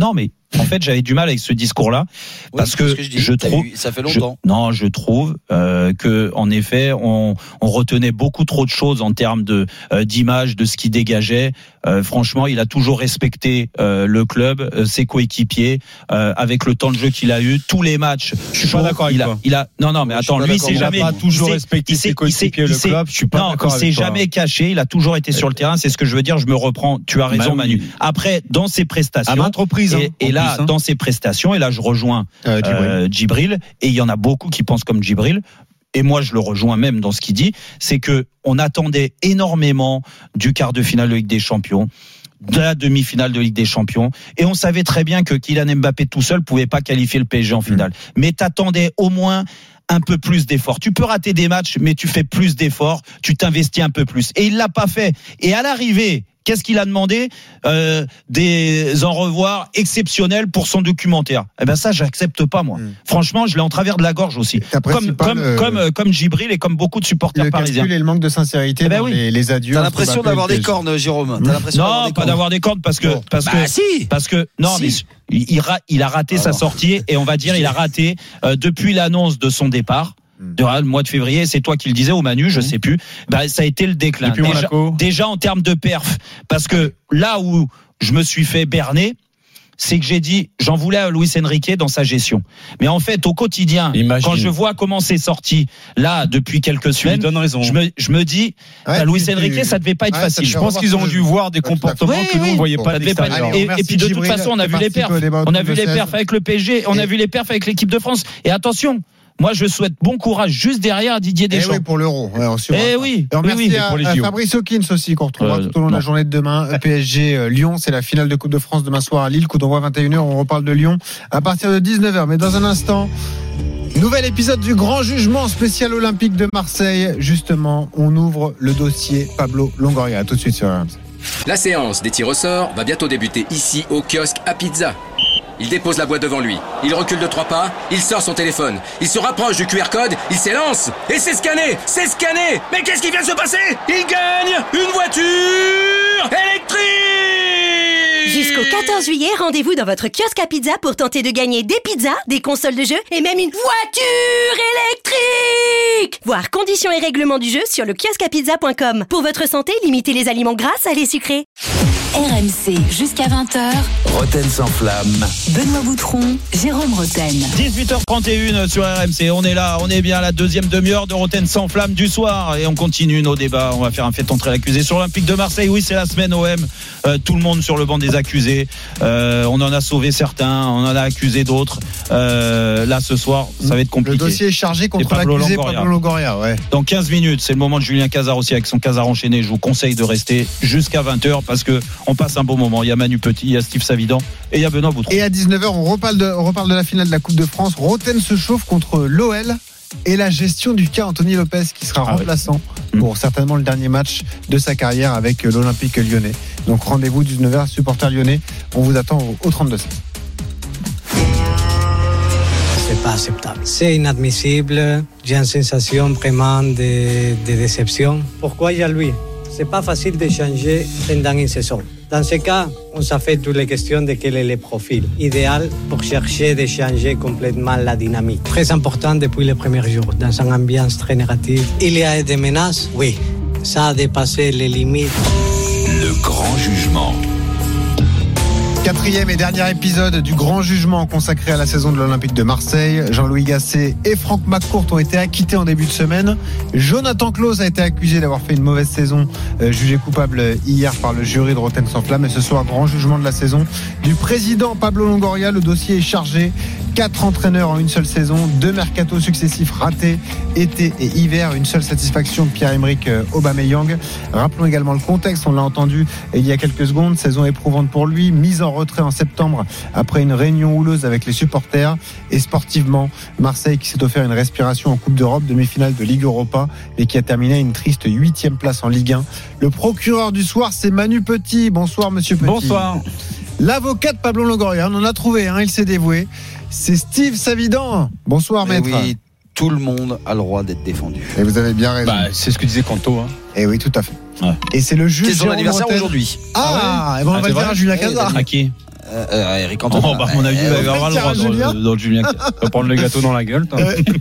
En fait, j'avais du mal avec ce discours-là parce que je trouve, ça fait longtemps. Je trouve que en effet, on retenait beaucoup trop de choses en termes d'image, de ce qu'il dégageait. Franchement, il a toujours respecté le club, ses coéquipiers, avec le temps de jeu qu'il a eu, tous les matchs. Je suis pas d'accord avec toi. Non, mais attends, lui, c'est jamais pas toujours respecté ses coéquipiers, le club. Je suis pas d'accord avec toi. Il s'est jamais caché. Il a toujours été sur le terrain. C'est ce que je veux dire. Je me reprends. Tu as raison, Manu. Après, dans ses prestations, à maintes reprises, et là, dans ses prestations, et là, je rejoins Djibril. Et il y en a beaucoup qui pensent comme Djibril. Et moi, je le rejoins même dans ce qu'il dit. C'est que on attendait énormément du quart de finale de Ligue des Champions, de la demi-finale de Ligue des Champions, et on savait très bien que Kylian Mbappé tout seul pouvait pas qualifier le PSG en finale. Mais t'attendais au moins un peu plus d'efforts. Tu peux rater des matchs, mais tu fais plus d'efforts, tu t'investis un peu plus. Et il l'a pas fait. Et à l'arrivée, qu'est-ce qu'il a demandé? Des au revoir exceptionnels pour son documentaire. Eh ben ça, j'accepte pas, moi. Franchement, je l'ai en travers de la gorge aussi. Comme Djibril et comme beaucoup de supporters parisiens. Le calcul et le manque de sincérité dans les adieux. T'as l'impression d'avoir des cornes, Jérôme. Non, pas d'avoir des cornes parce que il a raté sa sortie, et on va dire il a raté depuis l'annonce de son départ. Le mois de février, c'est toi qui le disais, au Manu, je sais plus. Ça a été le déclin. Déjà en termes de perf, parce que là où je me suis fait berner, c'est que j'ai dit, j'en voulais à Luis Enrique dans sa gestion. Mais en fait, au quotidien, quand je vois comment c'est sorti, là, depuis quelques semaines, je me dis, Luis Enrique, ça devait pas être facile. Je pense qu'ils ont dû voir des comportements que nous, on voyait pas. Et puis de toute façon, on a vu les perfs. On a vu les perfs avec le PSG, on a vu les perfs avec l'équipe de France. Et attention, moi, je souhaite bon courage juste derrière Didier Deschamps. Oui, pour l'Euro. Merci à Fabrice Hawkins aussi, qu'on retrouvera tout au long de la journée de demain. PSG Lyon, c'est la finale de Coupe de France demain soir à Lille. Coup d'envoi 21h, on reparle de Lyon à partir de 19h. Mais dans un instant, nouvel épisode du Grand Jugement spécial olympique de Marseille. Justement, on ouvre le dossier Pablo Longoria. À tout de suite sur RMC. La séance des tirs au sort va bientôt débuter ici au kiosque à pizza. Il dépose la boîte devant lui, il recule de 3 pas, il sort son téléphone, il se rapproche du QR code, il s'élance, et c'est scanné. Mais qu'est-ce qui vient de se passer? Il gagne une voiture électrique. Jusqu'au 14 juillet, rendez-vous dans votre kiosque à pizza pour tenter de gagner des pizzas, des consoles de jeux et même une voiture électrique. Voir conditions et règlements du jeu sur le kiosqueapizza.com. Pour votre santé, limitez les aliments gras, salés, sucrés. RMC jusqu'à 20h. Roten sans flamme. Benoît Boutron, Jérôme Roten. 18h31 sur RMC. On est là, on est bien à la deuxième demi-heure de Roten sans flamme du soir. Et on continue nos débats. On va faire un fait entrer l'accusé sur l'Olympique de Marseille. Oui, c'est la semaine OM. Tout le monde sur le banc des accusés. On en a sauvé certains, on en a accusé d'autres. Là, ce soir, ça va être compliqué. Le dossier est chargé contre l'accusé Pablo Longoria. Ouais. Dans 15 minutes, c'est le moment de Julien Cazard aussi avec son Cazard enchaîné. Je vous conseille de rester jusqu'à 20h parce que on passe un bon moment. Il y a Manu Petit, il y a Steve Savidan et il y a Benoît Boutron. Et à 19h, on reparle de la finale de la Coupe de France. Roten se chauffe contre l'OL et la gestion du cas Anthony Lopez qui sera remplaçant pour certainement le dernier match de sa carrière avec l'Olympique lyonnais. Donc rendez-vous 19h, supporters lyonnais. On vous attend au 32-16. C'est pas acceptable. C'est inadmissible. J'ai une sensation vraiment de déception. Pourquoi il y a lui? C'est pas facile de changer pendant une saison. Dans ce cas, on s'est fait toutes les questions de quel est le profil idéal pour chercher de changer complètement la dynamique. Très important depuis les premiers jours, dans une ambiance très négative. Il y a des menaces, oui. Ça a dépassé les limites. Le grand jugement. Quatrième et dernier épisode du Grand Jugement consacré à la saison de l'Olympique de Marseille. Jean-Louis Gasset et Franck McCourt ont été acquittés en début de semaine. Jonathan Klaus a été accusé d'avoir fait une mauvaise saison, jugé coupable hier par le jury de Roten sans flamme. Et ce soir, grand jugement de la saison du président Pablo Longoria. Le dossier est chargé. 4 entraîneurs en une seule saison, 2 mercatos successifs ratés, été et hiver, une seule satisfaction de Pierre-Emerick Aubameyang. Rappelons également le contexte, on l'a entendu il y a quelques secondes, saison éprouvante pour lui, mise en retrait en septembre après une réunion houleuse avec les supporters. Et sportivement, Marseille qui s'est offert une respiration en Coupe d'Europe, demi-finale de Ligue Europa et qui a terminé à une triste 8e place en Ligue 1. Le procureur du soir, c'est Manu Petit. Bonsoir monsieur Petit. Bonsoir. L'avocat de Pablo Longoria, on en a trouvé, il s'est dévoué. C'est Steve Savidan. Bonsoir maître. Oui, tout le monde a le droit d'être défendu. Et vous avez bien raison. C'est ce que disait Kanto. Et oui, tout à fait. Ouais. Et c'est le juge. C'est son anniversaire aujourd'hui. Et ben on va le dire à Julien Cazard. À qui? Eric Cantona. Oh, bah, à mon avis, il va avoir le droit dans le Julien. Il va prendre le gâteau dans la gueule.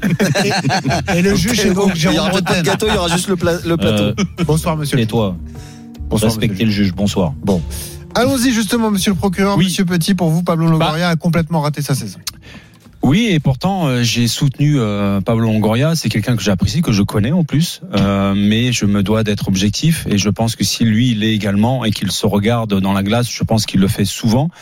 Et le juge, c'est donc Il y Jérôme aura pas de gâteau, il y aura juste le plateau. Bonsoir, monsieur. Et toi, Bonsoir, respectez le juge. Bonsoir. Bon. Allons-y justement, monsieur le procureur. Oui. Monsieur Petit, pour vous, Pablo Longoria a complètement raté sa saison. Oui, et pourtant j'ai soutenu Pablo Longoria. C'est quelqu'un que j'apprécie, que je connais en plus, mais je me dois d'être objectif. Et je pense que si lui il l'est également et qu'il se regarde dans la glace, je pense qu'il le fait souvent.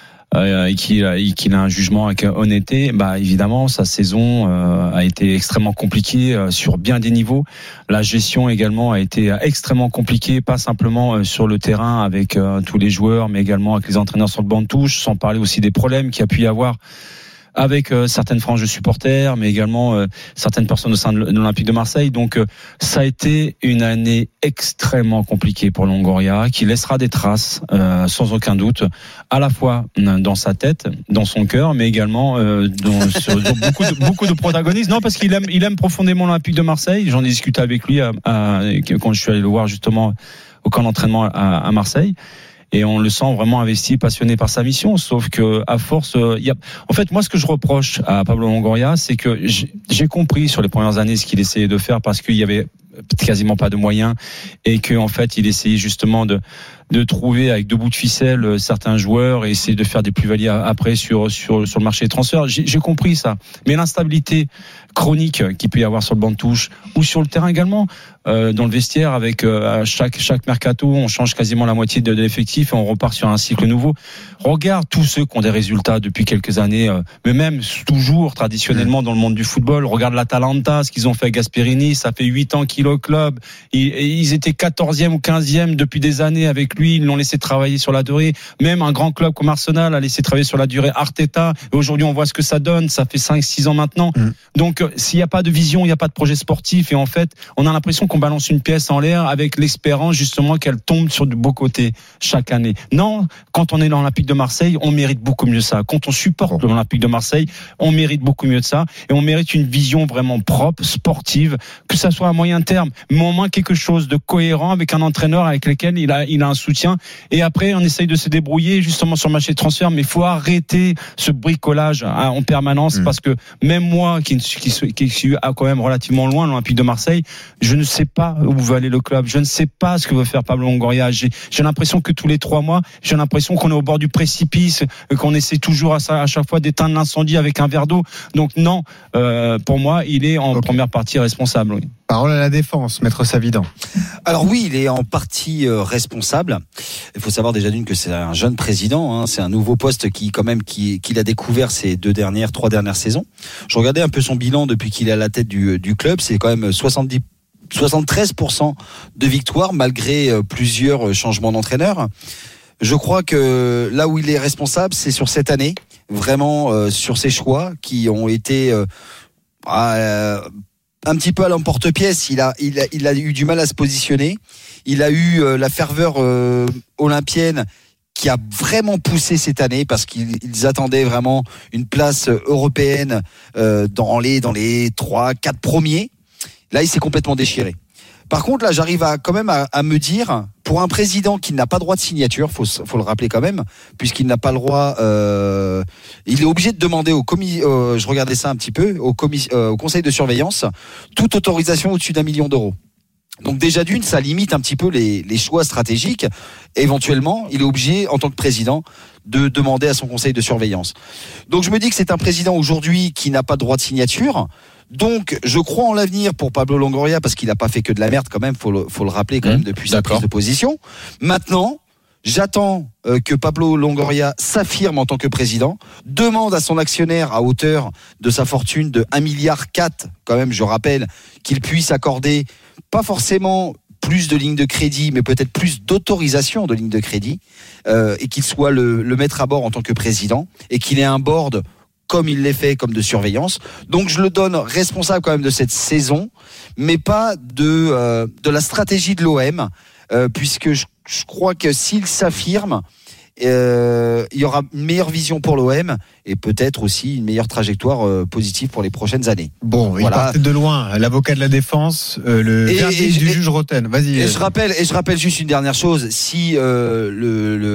Et qu'il a un jugement avec honnêteté, bah évidemment sa saison a été extrêmement compliquée sur bien des niveaux. La gestion également a été extrêmement compliquée, pas simplement sur le terrain avec tous les joueurs, mais également avec les entraîneurs sur le banc de touche, sans parler aussi des problèmes qu'il y a pu y avoir avec certaines franges de supporters, mais également certaines personnes au sein de l'Olympique de Marseille. Donc ça a été une année extrêmement compliquée pour Longoria, qui laissera des traces sans aucun doute, à la fois dans sa tête, dans son cœur, mais également sur beaucoup de protagonistes. Non, parce qu'il aime profondément l'Olympique de Marseille. J'en ai discuté avec lui quand je suis allé le voir justement au camp d'entraînement à Marseille. Et on le sent vraiment investi, passionné par sa mission. Sauf que, à force, en fait, moi, ce que je reproche à Pablo Longoria, c'est que j'ai compris sur les premières années ce qu'il essayait de faire, parce qu'il y avait quasiment pas de moyens, et que en fait, il essayait justement de trouver avec 2 bouts de ficelle certains joueurs et essayer de faire des plus-values après sur le marché des transferts. J'ai compris ça. Mais l'instabilité chronique qu'il peut y avoir sur le banc de touche ou sur le terrain également, dans le vestiaire, avec chaque mercato, on change quasiment la moitié de l'effectif et on repart sur un cycle nouveau. Regarde tous ceux qui ont des résultats depuis quelques années, mais même toujours traditionnellement dans le monde du football. Regarde l'Atalanta, ce qu'ils ont fait avec Gasperini, ça fait 8 ans qu'il est au club. Ils étaient 14e ou 15e depuis des années avec lui, ils l'ont laissé travailler sur la durée. Même un grand club comme Arsenal a laissé travailler sur la durée Arteta, et aujourd'hui on voit ce que ça donne, ça fait 5-6 ans maintenant. Donc s'il n'y a pas de vision, il n'y a pas de projet sportif, et en fait on a l'impression qu'on balance une pièce en l'air avec l'espérance justement qu'elle tombe sur de beaux côtés chaque année. Non, quand on est dans l'Olympique de Marseille, on mérite beaucoup mieux ça. Quand on supporte l'Olympique de Marseille, on mérite beaucoup mieux de ça, et on mérite une vision vraiment propre, sportive, que ça soit à moyen terme, mais au moins quelque chose de cohérent avec un entraîneur avec lequel il a un soutien. Et après on essaye de se débrouiller justement sur le marché de transfert, mais il faut arrêter ce bricolage en permanence, parce que même moi qui suis quand même relativement loin de l'Olympique de Marseille, je ne sais pas où veut aller le club, je ne sais pas ce que veut faire Pablo Longoria. J'ai l'impression que tous les 3 mois, j'ai l'impression qu'on est au bord du précipice, qu'on essaie toujours à chaque fois d'éteindre l'incendie avec un verre d'eau. Donc non, pour moi il est en première partie responsable. Oui. Parole à la défense, Maître Savidan. Alors oui, il est en partie responsable. Il faut savoir déjà d'une que c'est un jeune président, c'est un nouveau poste qu'il a découvert ces 3 dernières saisons. Je regardais un peu son bilan depuis qu'il est à la tête du club, c'est quand même 73% de victoires malgré plusieurs changements d'entraîneur. Je crois que là où il est responsable, c'est sur cette année, vraiment sur ses choix qui ont été un petit peu à l'emporte-pièce. Il a eu du mal à se positionner. Il a eu la ferveur olympienne qui a vraiment poussé cette année, parce qu'ils attendaient vraiment une place européenne dans les 3-4 premiers. Là, il s'est complètement déchiré. Par contre, là, j'arrive quand même à me dire, pour un président qui n'a pas droit de signature, faut le rappeler quand même, puisqu'il n'a pas le droit, il est obligé de demander je regardais ça un petit peu, au conseil de surveillance, toute autorisation au-dessus d'1 million d'euros. Donc déjà d'une, ça limite un petit peu les choix stratégiques. Éventuellement, il est obligé, en tant que président, de demander à son conseil de surveillance. Donc je me dis que c'est un président aujourd'hui qui n'a pas de droit de signature. Donc je crois en l'avenir pour Pablo Longoria, parce qu'il n'a pas fait que de la merde quand même, faut le rappeler quand même depuis sa prise de position. Maintenant, j'attends que Pablo Longoria s'affirme en tant que président, demande à son actionnaire, à hauteur de sa fortune de 1,4 milliard, quand même, je rappelle, qu'il puisse accorder pas forcément plus de lignes de crédit, mais peut-être plus d'autorisation de lignes de crédit, et qu'il soit le maître à bord en tant que président, et qu'il ait un board comme il l'est fait, comme de surveillance. Donc je le donne responsable quand même de cette saison, mais pas de la stratégie de l'OM, puisque je crois que s'il s'affirme, il y aura une meilleure vision pour l'OM, et peut-être aussi une meilleure trajectoire positive pour les prochaines années. Bon, voilà. Il partait de loin, l'avocat de la défense, le verdict du juge Roten. Vas-y. Et je rappelle juste une dernière chose. Si le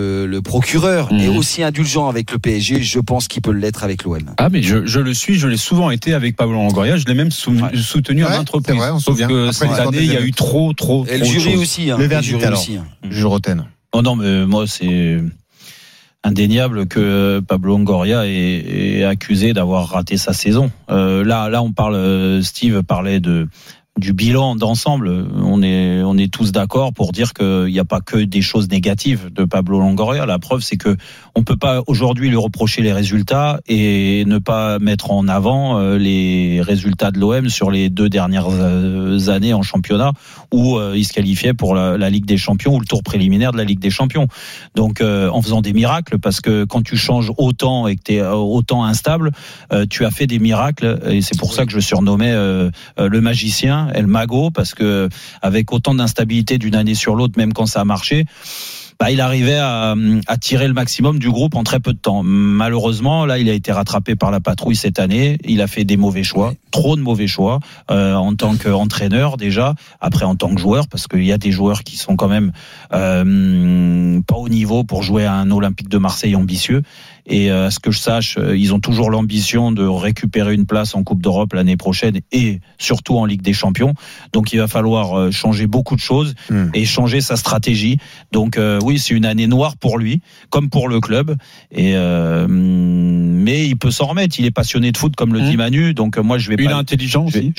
procureur est aussi indulgent avec le PSG, je pense qu'il peut l'être avec l'OM. Ah, mais je le suis, je l'ai souvent été avec Pablo Longoria, je l'ai même soutenu à maintes reprises. Sauf que cette année, il y a eu trop. Et le jury aussi. Le verdict alors. Jules Roten. Non, mais moi, c'est indéniable que Pablo Longoria est accusé d'avoir raté sa saison. Là, on parle. Steve parlait du bilan d'ensemble. On est tous d'accord pour dire qu'il n'y a pas que des choses négatives de Pablo Longoria. La preuve, c'est que on peut pas aujourd'hui lui reprocher les résultats et ne pas mettre en avant les résultats de l'OM sur les 2 dernières années en championnat où il se qualifiait pour la Ligue des Champions ou le tour préliminaire de la Ligue des Champions. Donc en faisant des miracles, parce que quand tu changes autant et que tu es autant instable, tu as fait des miracles et c'est pour ça que je surnommais le magicien, El Mago, parce que avec autant d'instabilité d'une année sur l'autre, même quand ça a marché, il arrivait à tirer le maximum du groupe en très peu de temps. Malheureusement, là, il a été rattrapé par la patrouille cette année. Il a fait des mauvais choix, trop de mauvais choix, en tant qu'entraîneur déjà, après en tant que joueur, parce qu'il y a des joueurs qui sont quand même pas au niveau pour jouer à un Olympique de Marseille ambitieux. Et à ce que je sache, ils ont toujours l'ambition de récupérer une place en Coupe d'Europe l'année prochaine et surtout en Ligue des Champions. Donc il va falloir changer beaucoup de choses et changer sa stratégie. Donc oui, c'est une année noire pour lui, comme pour le club. Et mais il peut s'en remettre. Il est passionné de foot, comme le dit Manu. Donc moi, je vais pas. Il est intelligent aussi.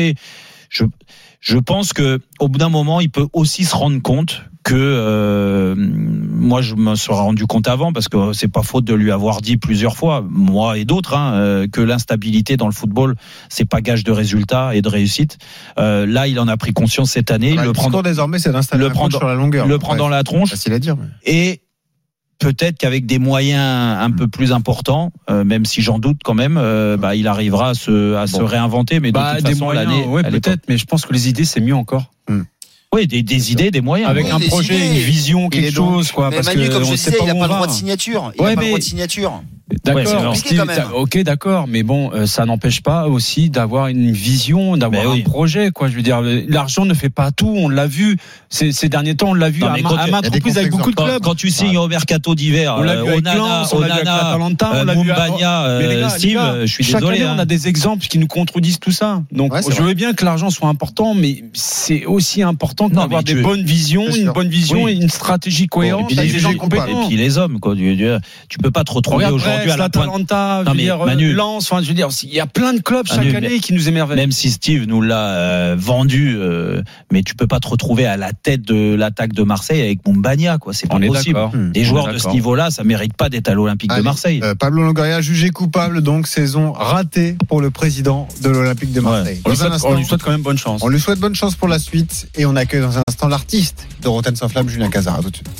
Je pense que au bout d'un moment, il peut aussi se rendre compte que moi je me serais rendu compte avant, parce que c'est pas faute de lui avoir dit plusieurs fois, moi et d'autres, que l'instabilité dans le football c'est pas gage de résultat et de réussite. Là il en a pris conscience cette année. Le prendre désormais, c'est d'installer un coach sur la longueur. Le prend dans la tronche. Facile à dire. Et peut-être qu'avec des moyens un peu plus importants, même si j'en doute quand même, il arrivera à se réinventer. Mais de toute façon, moyens, l'année, peut-être. Mais je pense que les idées c'est mieux encore. Oui, des idées, des moyens. Avec un projet, une vision, quelque chose, quoi. Mais Parce Manu, que comme je disais, il n'a pas le droit de signature. signature. D'accord, ok, d'accord, mais bon, ça n'empêche pas aussi d'avoir une vision, d'avoir un projet, quoi. Je veux dire, l'argent ne fait pas tout. On l'a vu ces derniers temps, on l'a vu à maintes reprises avec beaucoup de clubs. Quand tu signes au mercato d'hiver, Onana, Mumbagna, Steve, je suis désolé. Chaque année, on a des exemples qui nous contredisent tout ça. Donc, je veux bien que l'argent soit important, mais c'est aussi important d'avoir des bonnes visions, une bonne vision et une stratégie cohérente avec des gens compétents. Et puis les hommes, quoi. Tu peux pas te retrouver aujourd'hui à la Atalanta, Lens, enfin, je veux dire, il y a plein de clubs chaque année qui nous émerveillent. Même si Steve nous l'a vendu, mais tu peux pas te retrouver à la tête de l'attaque de Marseille avec Mumbagna, quoi. C'est pas possible. Des joueurs de ce niveau-là, ça mérite pas d'être à l'Olympique de Marseille. Pablo Longoria jugé coupable, donc saison ratée pour le président de l'Olympique de Marseille. On lui souhaite quand même bonne chance. On lui souhaite bonne chance pour la suite et on accueille dans un instant l'artiste de Rotten sans flamme, Julien Cazard. À tout de suite.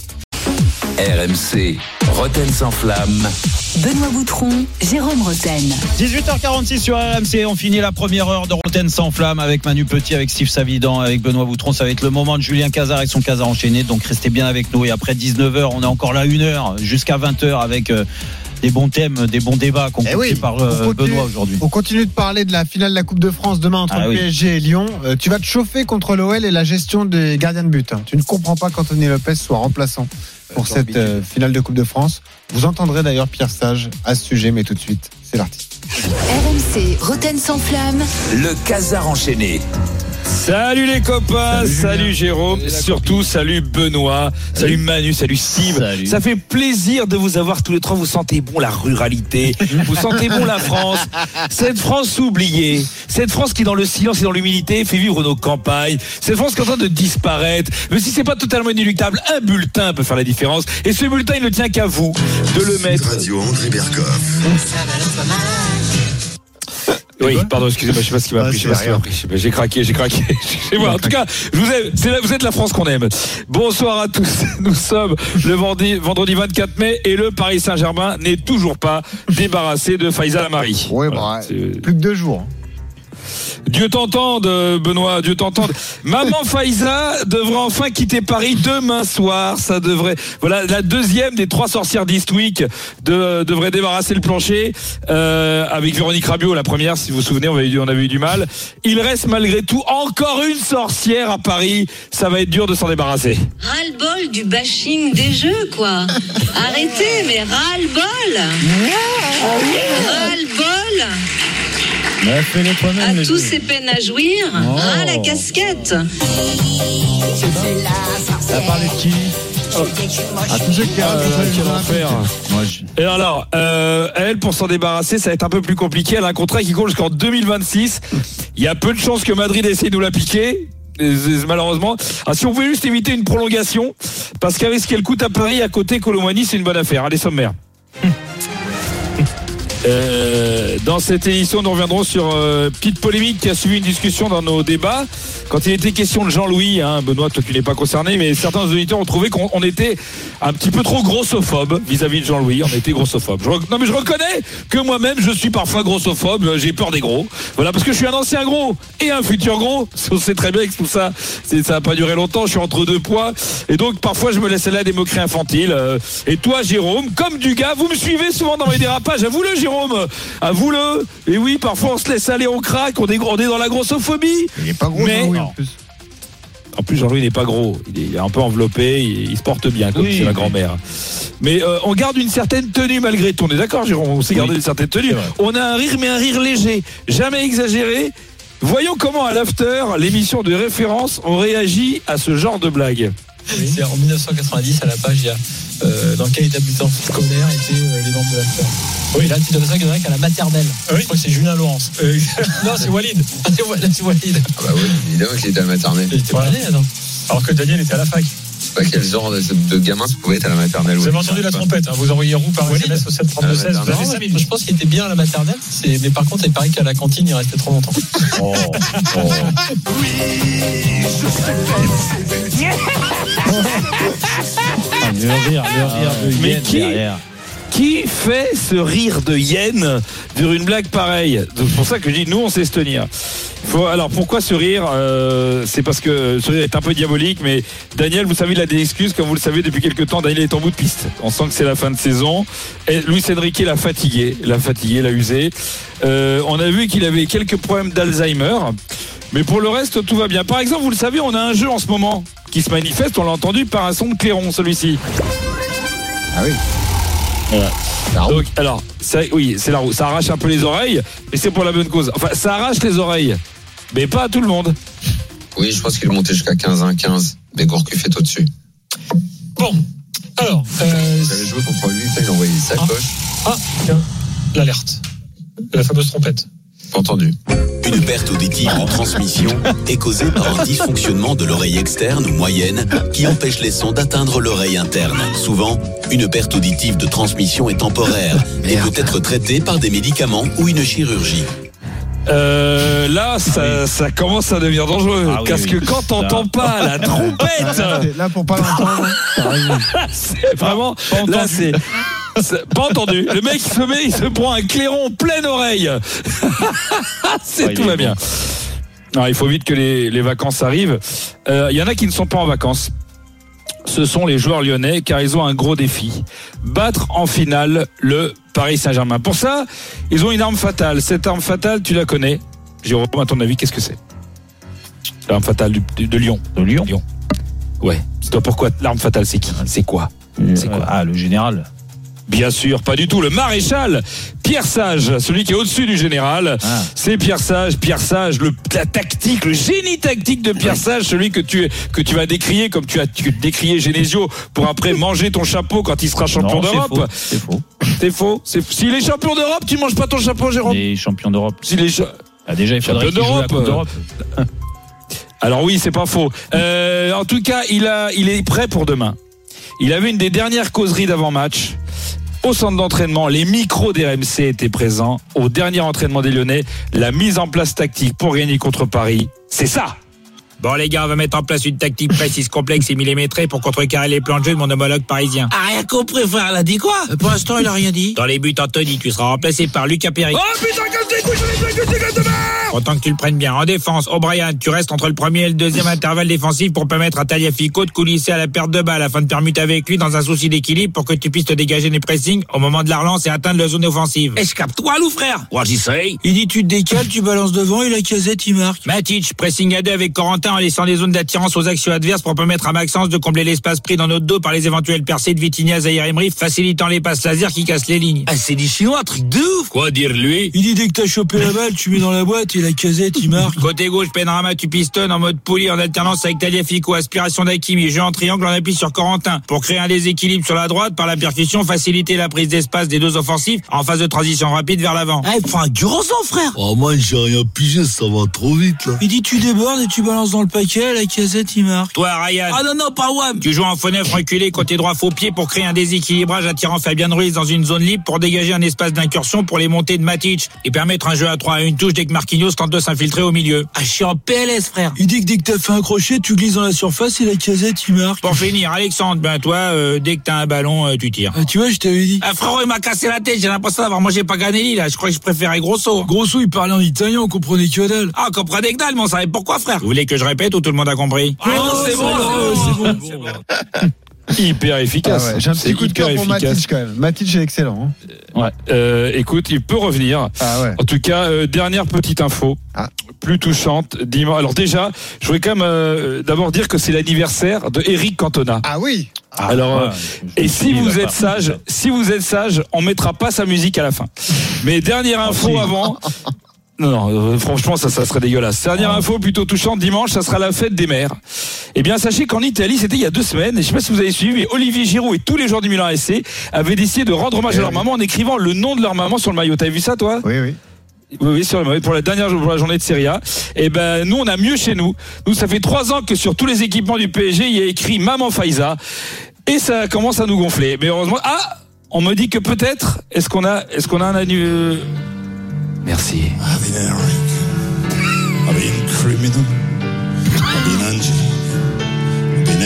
RMC, Rotten sans flamme. Benoît Boutron, Jérôme Rotten. 18h46 sur RMC, on finit la première heure de Rotten sans flamme avec Manu Petit, avec Steve Savidan, avec Benoît Boutron. Ça va être le moment de Julien Cazard avec son Cazard enchaîné, donc restez bien avec nous. Et après 19h, on est encore là 1h jusqu'à 20h avec des bons thèmes, des bons débats concoctés par Benoît aujourd'hui. On continue de parler de la finale de la Coupe de France demain entre le PSG et Lyon. Tu vas te chauffer contre l'OL et la gestion des gardiens de but. Tu ne comprends pas qu'Anthony Lopez soit remplaçant pour cette finale de Coupe de France. Vous entendrez d'ailleurs Pierre Sage à ce sujet, mais tout de suite, c'est l'artiste. RMC, Rotten sans flamme. Le Cazard enchaîné. Salut les copains, salut Jérôme, surtout salut Benoît, salut Manu, salut Steve. Salut. Ça fait plaisir de vous avoir tous les trois. Vous sentez bon la ruralité, vous sentez bon la France, cette France oubliée, cette France qui dans le silence et dans l'humilité fait vivre nos campagnes, cette France qui est en train de disparaître. Mais si c'est pas totalement inéluctable, un bulletin peut faire la différence. Et ce bulletin, il ne tient qu'à vous de le mettre. Radio André Berkoff. Oui, pardon, excusez-moi, je sais pas ce qui m'a pris, j'ai craqué. En tout cas, vous êtes la France qu'on aime. Bonsoir à tous. Nous sommes le vendredi 24 mai et le Paris Saint-Germain n'est toujours pas débarrassé de Faisal Amari. Oui, plus que 2 jours. Dieu t'entende, Benoît, Dieu t'entende. Maman Faiza devrait enfin quitter Paris demain soir. Ça devrait. Voilà, la deuxième des 3 sorcières d'Eastwick devrait débarrasser le plancher avec Véronique Rabiot. La première, si vous vous souvenez, on avait eu du mal. Il reste malgré tout encore une sorcière à Paris. Ça va être dur de s'en débarrasser. Ras-le-bol du bashing des jeux, quoi. Arrêtez, mais ras-le-bol. Ras-le-bol. Fais-les toi-même, à tous ces peines à jouir, à la casquette. Ça parle de qui? À tous ceux qui vont faire. Et alors, elle, pour s'en débarrasser, ça va être un peu plus compliqué. Elle a un contrat qui court jusqu'en 2026. Il y a peu de chances que Madrid essaie de nous la piquer. Malheureusement. Alors, si on pouvait juste éviter une prolongation, parce qu'avec ce qu'elle coûte à Paris, à côté Colomani, c'est une bonne affaire. Allez, sommaire. Dans cette édition, nous reviendrons sur petite polémique qui a suivi une discussion dans nos débats. Quand il était question de Jean-Louis, Benoît, toi tu n'es pas concerné, mais certains auditeurs ont trouvé qu'on était un petit peu trop grossophobe vis-à-vis de Jean-Louis. On était grossophobe. Non mais je reconnais que moi-même je suis parfois grossophobe. J'ai peur des gros. Voilà, parce que je suis un ancien gros et un futur gros. On sait très bien que tout ça, ça n'a pas duré longtemps. Je suis entre 2 poids et donc parfois je me laisse aller à des moqueries infantiles. Et toi, Jérôme, comme du gars, vous me suivez souvent dans mes dérapages. Avoue-le, Jérôme. Avoue-le. Et oui, parfois on se laisse aller au crack. On est dans la grossophobie. Il n'est pas gros, mais en plus, Jean-Louis n'est pas gros. Il est un peu enveloppé. Il se porte bien, comme c'est la grand-mère. Mais on garde une certaine tenue malgré tout. On est d'accord, Jérôme? On sait garder une certaine tenue. On a un rire, mais un rire léger. Jamais exagéré. Voyons comment, à l'after, l'émission de référence, on réagit à ce genre de blague. Oui. C'est en 1990, à la page, il y a dans quel établissement scolaire étaient les membres de l'after. Oui, là, tu donnes ça qu'il y en a qu'à la maternelle. Oui. Je crois que c'est Julien Laurence. Non, c'est Walid. C'est Walid. Ah bah oui, évidemment qu'il était à la maternelle. Il était pas allé, attends. Alors que Daniel était à la fac. Bah, quel genre de gamin ça pouvait être à la maternelle? Vous avez entendu la trompette, vous envoyez roux par SMS au 732-16. Vous avez 5 minutes. Je pense qu'il était bien à la maternelle, mais par contre, il paraît qu'à la cantine, il restait trop longtemps. Le rire de mais Yen derrière. Qui fait ce rire de Yen sur une blague pareille? C'est pour ça que je dis, nous, on sait se tenir. Alors, pourquoi ce rire? C'est parce que ce rire est un peu diabolique, mais Daniel, vous savez, il a des excuses. Comme vous le savez, depuis quelques temps, Daniel est en bout de piste. On sent que c'est la fin de saison. Et Luis Enrique l'a fatigué, l'a usé. On a vu qu'il avait quelques problèmes d'Alzheimer. Mais pour le reste, tout va bien. Par exemple, vous le savez, on a un jeu en ce moment qui se manifeste, on l'a entendu, par un son de clairon, celui-ci. Ah oui. Voilà. Donc, alors, oui, c'est la roue. Ça arrache un peu les oreilles, mais c'est pour la bonne cause. Enfin, ça arrache les oreilles, mais pas à tout le monde. Oui, je pense qu'il est monté jusqu'à 15-1-15, mais Gourcuff est au-dessus. Bon, alors... Vous avez joué contre lui, il a envoyé sa coche. Ah, tiens, l'alerte. La fameuse trompette. Entendu. Une perte auditive de transmission est causée par un dysfonctionnement de l'oreille externe ou moyenne qui empêche les sons d'atteindre l'oreille interne. Souvent, une perte auditive de transmission est temporaire et peut être traitée par des médicaments ou une chirurgie. Là, ça commence à devenir dangereux. Parce que quand t'entends pas la trompette, là pour pas l'entendre, c'est vraiment. Là, c'est pas entendu. Le mec il se prend un clairon en pleine oreille. Tout va bien. Alors, il faut vite que les vacances arrivent. Il y en a qui ne sont pas en vacances. Ce sont les joueurs lyonnais, car ils ont un gros défi. Battre en finale le Paris Saint-Germain. Pour ça, ils ont une arme fatale. Cette arme fatale, tu la connais. Jérôme, à ton avis, qu'est-ce que c'est? L'arme fatale de Lyon. De Lyon? Ouais. Dis-toi pourquoi l'arme fatale, c'est qui? C'est quoi? Le général. Bien sûr, pas du tout. Le maréchal Pierre Sage, celui qui est au-dessus du général, c'est Pierre Sage. Pierre Sage, la tactique, le génie tactique de Pierre Sage, celui que tu vas décrier comme tu décrié Genesio pour après manger ton chapeau quand il sera champion d'Europe. C'est faux. C'est faux. S'il est champion d'Europe, tu manges pas ton chapeau, Jérôme? Les champions d'Europe. Déjà, il faudrait qu'il joue la Coupe d'Europe. Alors oui, c'est pas faux. En tout cas, il est prêt pour demain. Il avait une des dernières causeries d'avant-match. Au centre d'entraînement, les micros d'RMC étaient présents. Au dernier entraînement des Lyonnais, la mise en place tactique pour gagner contre Paris, c'est ça. Bon les gars, on va mettre en place une tactique précise, complexe et millimétrée pour contrecarrer les plans de jeu de mon homologue parisien. Ah, rien compris, frère, elle a dit quoi? Pour l'instant, il a rien dit. Dans les buts, Anthony, tu seras remplacé par Lucas Perry. Oh putain, que c'est couilles, Autant que tu le prennes bien. En défense, O'Brien, tu restes entre le premier et le deuxième intervalle défensif pour permettre à Tagliafico de coulisser à la perte de balle afin de permuter avec lui dans un souci d'équilibre pour que tu puisses te dégager des pressings au moment de la relance et atteindre la zone offensive. Je capte toi, loup, frère. What you say? Il dit tu te décales, tu balances devant et la Casette, il marque. Matic, pressing à deux avec Corentin en laissant des zones d'attirance aux actions adverses pour permettre à Maxence de combler l'espace pris dans notre dos par les éventuels percées de Vitinha, Zahir Emery, facilitant les passes laser qui cassent les lignes. Ah, c'est des Chinois, un truc de ouf. Quoi dire lui? Il dit dès que t'as chopé la balle, tu mets dans la boîte et la Casette, il marque. Côté gauche, Benrahma, tu pistonnes en mode poulie en alternance avec Tagliafico, aspiration d'Hakimi, jeu en triangle en appui sur Corentin pour créer un déséquilibre sur la droite par la percussion, faciliter la prise d'espace des deux offensifs en phase de transition rapide vers l'avant. Ah, il prend un gros sang, frère. Oh man, j'ai rien pigé, ça va trop vite là. Il dit tu débordes et tu balances dans le paquet, la Casette, il marque. Toi, Ryan. Ah non, pas Wam. Tu joues en fenêtre reculé côté droit faux pied pour créer un déséquilibrage attirant Fabien Ruiz dans une zone libre pour dégager un espace d'incursion pour les montées de Matic et permettre un jeu à 3 à une touche dès que Marquinhos tente de s'infiltrer au milieu. Ah, je suis en PLS, frère. Il dit que dès que t'as fait un crochet, tu glisses dans la surface et la Casette, il marque. Pour finir, Alexandre, toi, dès que t'as un ballon, tu tires. Ah, tu vois, je t'avais dit. Ah, frérot, il m'a cassé la tête, j'ai l'impression d'avoir mangé Paganelli, là. Je crois que je préférais Grosso. Grosso, il parlait en italien, on comprenait que dalle. Ah, on comprenait que dalle, mais on savait pourquoi, frère. Vous voulez que je répète ou tout le monde a compris? Ah, non, c'est bon. Hyper efficace. Ah ouais, j'ai un petit coup de cœur pour Matic quand même. Matic est excellent. Hein. Ouais. Écoute, il peut revenir. Ah ouais. En tout cas, dernière petite info, plus touchante. Dimanche. Alors déjà, je voudrais quand même d'abord dire que c'est l'anniversaire de Eric Cantona. Ah oui. Alors, et si vous êtes sage, on mettra pas sa musique à la fin. Mais dernière info avant. Non, franchement, ça serait dégueulasse. Dernière info plutôt touchante, dimanche, ça sera la fête des mères. Eh bien, sachez qu'en Italie, c'était il y a 2 semaines, et je sais pas si vous avez suivi, mais Olivier Giroud et tous les joueurs du Milan AC avaient décidé de rendre hommage à leur maman en écrivant le nom de leur maman sur le maillot. T'as vu ça, toi? Oui. Oui, sur le maillot, pour la journée de Serie A. Et ben, nous, on a mieux chez nous. Nous, ça fait 3 ans que sur tous les équipements du PSG, il y a écrit Maman Faiza. Et ça commence à nous gonfler. Mais heureusement, on me dit que peut-être, est-ce qu'on a un annuaire? Merci. I've been Eric. I've been criminal. I've been Angie. I've been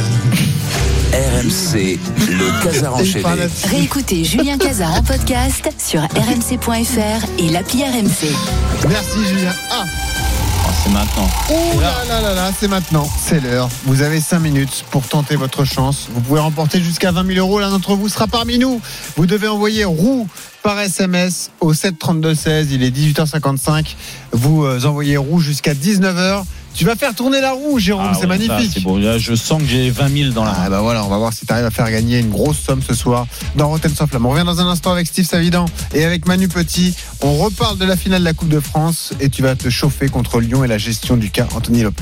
Inferno. RMC, le Casar enchaîné. Réécoutez Julien Casar en podcast sur rmc.fr et l'appli RMC. Merci Julien. C'est maintenant. Oh là, c'est maintenant. C'est l'heure. Vous avez 5 minutes pour tenter votre chance. Vous pouvez remporter jusqu'à 20 000 euros. L'un d'entre vous sera parmi nous. Vous devez envoyer roue par SMS au 732-16. Il est 18h55. Vous envoyez roue jusqu'à 19h. Tu vas faire tourner la roue, Jérôme, c'est magnifique. C'est bon, là, je sens que j'ai 20 000 dans la main. Bah voilà, on va voir si tu arrives à faire gagner une grosse somme ce soir dans Rotten sans flamme. On revient dans un instant avec Steve Savidan et avec Manu Petit. On reparle de la finale de la Coupe de France et tu vas te chauffer contre Lyon et la gestion du cas Anthony Lopez.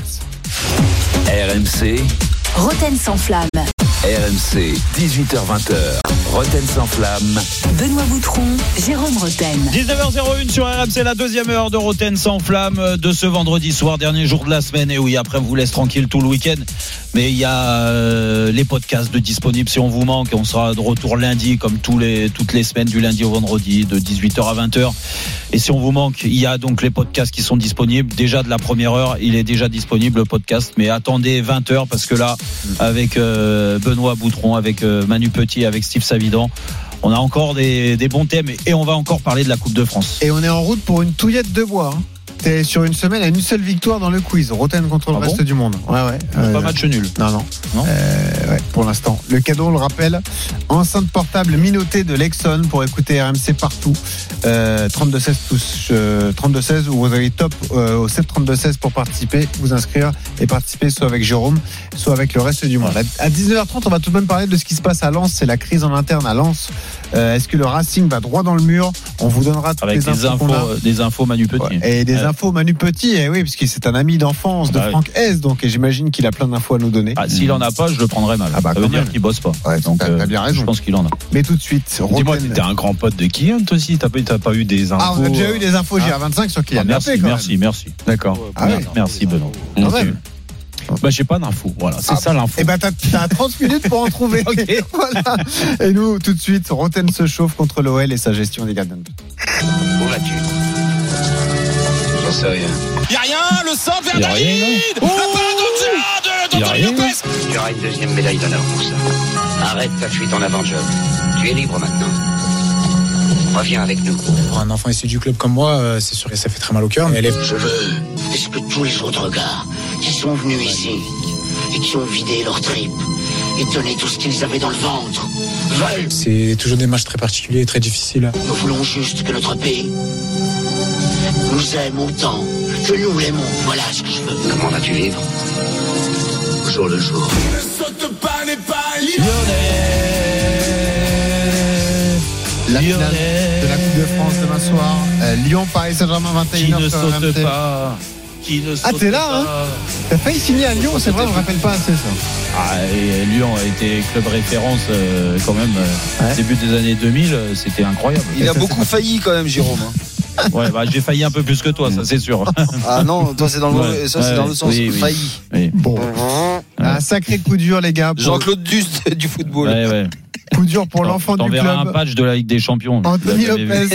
RMC, Rotten sans flamme. RMC, 18h-20h. Rotten sans flamme. Benoît Boutron, Jérôme Rotten. 19h01 sur RMC, la deuxième heure de Rotten sans flamme de ce vendredi soir, dernier jour de la semaine. Et oui, après, on vous laisse tranquille tout le week-end. Mais il y a les podcasts de disponibles si on vous manque. On sera de retour lundi, comme toutes les semaines, du lundi au vendredi, de 18h à 20h. Et si on vous manque, il y a donc les podcasts qui sont disponibles. Déjà de la première heure, il est déjà disponible le podcast. Mais attendez 20h parce que là, avec Benoît Boutron, avec Manu Petit, avec Steve Savidan, on a encore des bons thèmes et on va encore parler de la Coupe de France. Et on est en route pour une touillette de bois. T'es sur une semaine à une seule victoire dans le quiz. Rotten contre le reste du monde. Ouais. Pas match nul. Non. Ouais, pour l'instant. Le cadeau, on le rappelle, enceinte portable Minoté de Lexon pour écouter RMC partout. 32-16 tous 32-16 où vous avez top au 7-32-16 pour participer, vous inscrire et participer soit avec Jérôme, soit avec le reste du monde. À 19h30, on va tout de même parler de ce qui se passe à Lens. C'est la crise en interne à Lens. Est-ce que le Racing va droit dans le mur? On vous donnera toutes avec les infos des infos Manu Petit. Ouais. Et des infos Manu Petit, et oui, parce que c'est un ami d'enfance de Franck Hez, donc j'imagine qu'il a plein d'infos à nous donner. S'il en a pas, je le prendrais mal. Ça veut dire qu'il bosse pas. Ouais, donc t'as bien raison. Je pense qu'il en a. Mais tout de suite, dis-moi, t'étais un grand pote de Kylian, toi aussi. T'as pas eu des infos? On a déjà eu des infos JR25 sur Kylian. Merci. D'accord. Merci Benoît. J'ai pas d'infos. Voilà, c'est ça l'info. Et t'as 30 minutes pour en trouver. Okay. Voilà. Et nous, tout de suite, Rotten se chauffe contre l'OL et sa gestion des gardiens de but. Où vas-tu? J'en sais rien. Y'a rien, le centre vers David. Anthony Lopez. Tu auras une deuxième médaille d'honneur pour ça. Arrête ta fuite en avant, John. Tu es libre maintenant. Reviens avec nous. Pour un enfant issu du club comme moi, c'est sûr que ça fait très mal au cœur. Mais Je veux que tous les autres gars qui sont venus ici et qui ont vidé leurs tripes et donné tout ce qu'ils avaient dans le ventre veulent. C'est toujours des matchs très particuliers et très difficiles. Nous voulons juste que notre pays nous aime autant que nous l'aimons. Voilà ce que je veux. Comment vas-tu vivre? Jour le jour. Ne saute pas, n'est pas La finale de la Coupe de France demain soir. Lyon, Paris Saint-Germain, 21h. Qui ne saute pas. Ah, t'es là, hein? T'as failli signer à Lyon, c'est vrai, on ne rappelle pas assez ça. Ah, et Lyon a été club référence quand même. Début des années 2000, c'était incroyable. Il a beaucoup failli quand même, Jérôme. Ouais, bah, j'ai failli un peu plus que toi, ça c'est sûr. Ah non, toi c'est dans le, ça, c'est dans le sens failli. Oui. Bon. Un sacré coup dur, les gars. Jean-Claude Duss du football. Ouais. Coup dur pour l'enfant du club. T'enverras un patch de la Ligue des Champions. Anthony Lopez.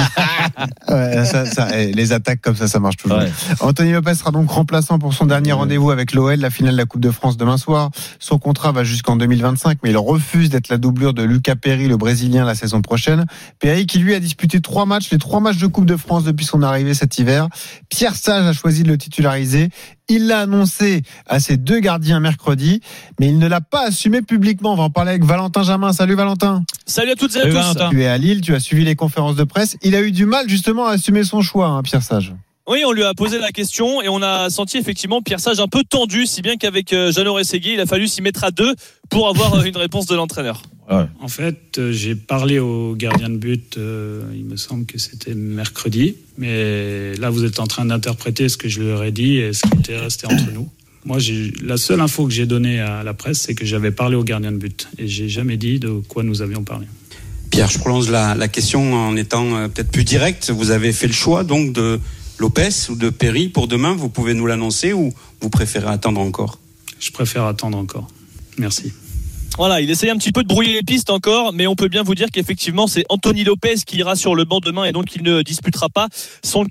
Les attaques comme ça marche toujours. Ouais. Anthony Lopez sera donc remplaçant pour son dernier rendez-vous avec l'OL, la finale de la Coupe de France demain soir. Son contrat va jusqu'en 2025, mais il refuse d'être la doublure de Lucas Perry, le Brésilien, la saison prochaine. Perry qui lui a disputé 3 matchs, les 3 matchs de Coupe de France depuis son arrivée cet hiver. Pierre Sage a choisi de le titulariser. Il l'a annoncé à ses 2 gardiens mercredi, mais il ne l'a pas assumé publiquement. On va en parler avec Valentin Jamin. Salut Valentin. Salut à toutes et à tous. Valentin. Tu es à Lille, tu as suivi les conférences de presse. Il a eu du mal justement à assumer son choix, hein, Pierre Sage. Oui, on lui a posé la question et on a senti effectivement Pierre Sage un peu tendu, si bien qu'avec Jeannot Rességuier, il a fallu s'y mettre à 2 pour avoir une réponse de l'entraîneur. Ouais. En fait, j'ai parlé au gardien de but, il me semble que c'était mercredi, mais là vous êtes en train d'interpréter ce que je leur ai dit et ce qui était resté entre nous. Moi, la seule info que j'ai donnée à la presse, c'est que j'avais parlé au gardien de but et j'ai jamais dit de quoi nous avions parlé. Pierre, je prolonge la question en étant peut-être plus direct. Vous avez fait le choix donc de Lopez ou de Perry pour demain. Vous pouvez nous l'annoncer ou vous préférez attendre encore? Je préfère attendre encore. Merci. Voilà, il essaye un petit peu de brouiller les pistes encore, mais on peut bien vous dire qu'effectivement c'est Anthony Lopez qui ira sur le banc demain et donc il ne disputera pas son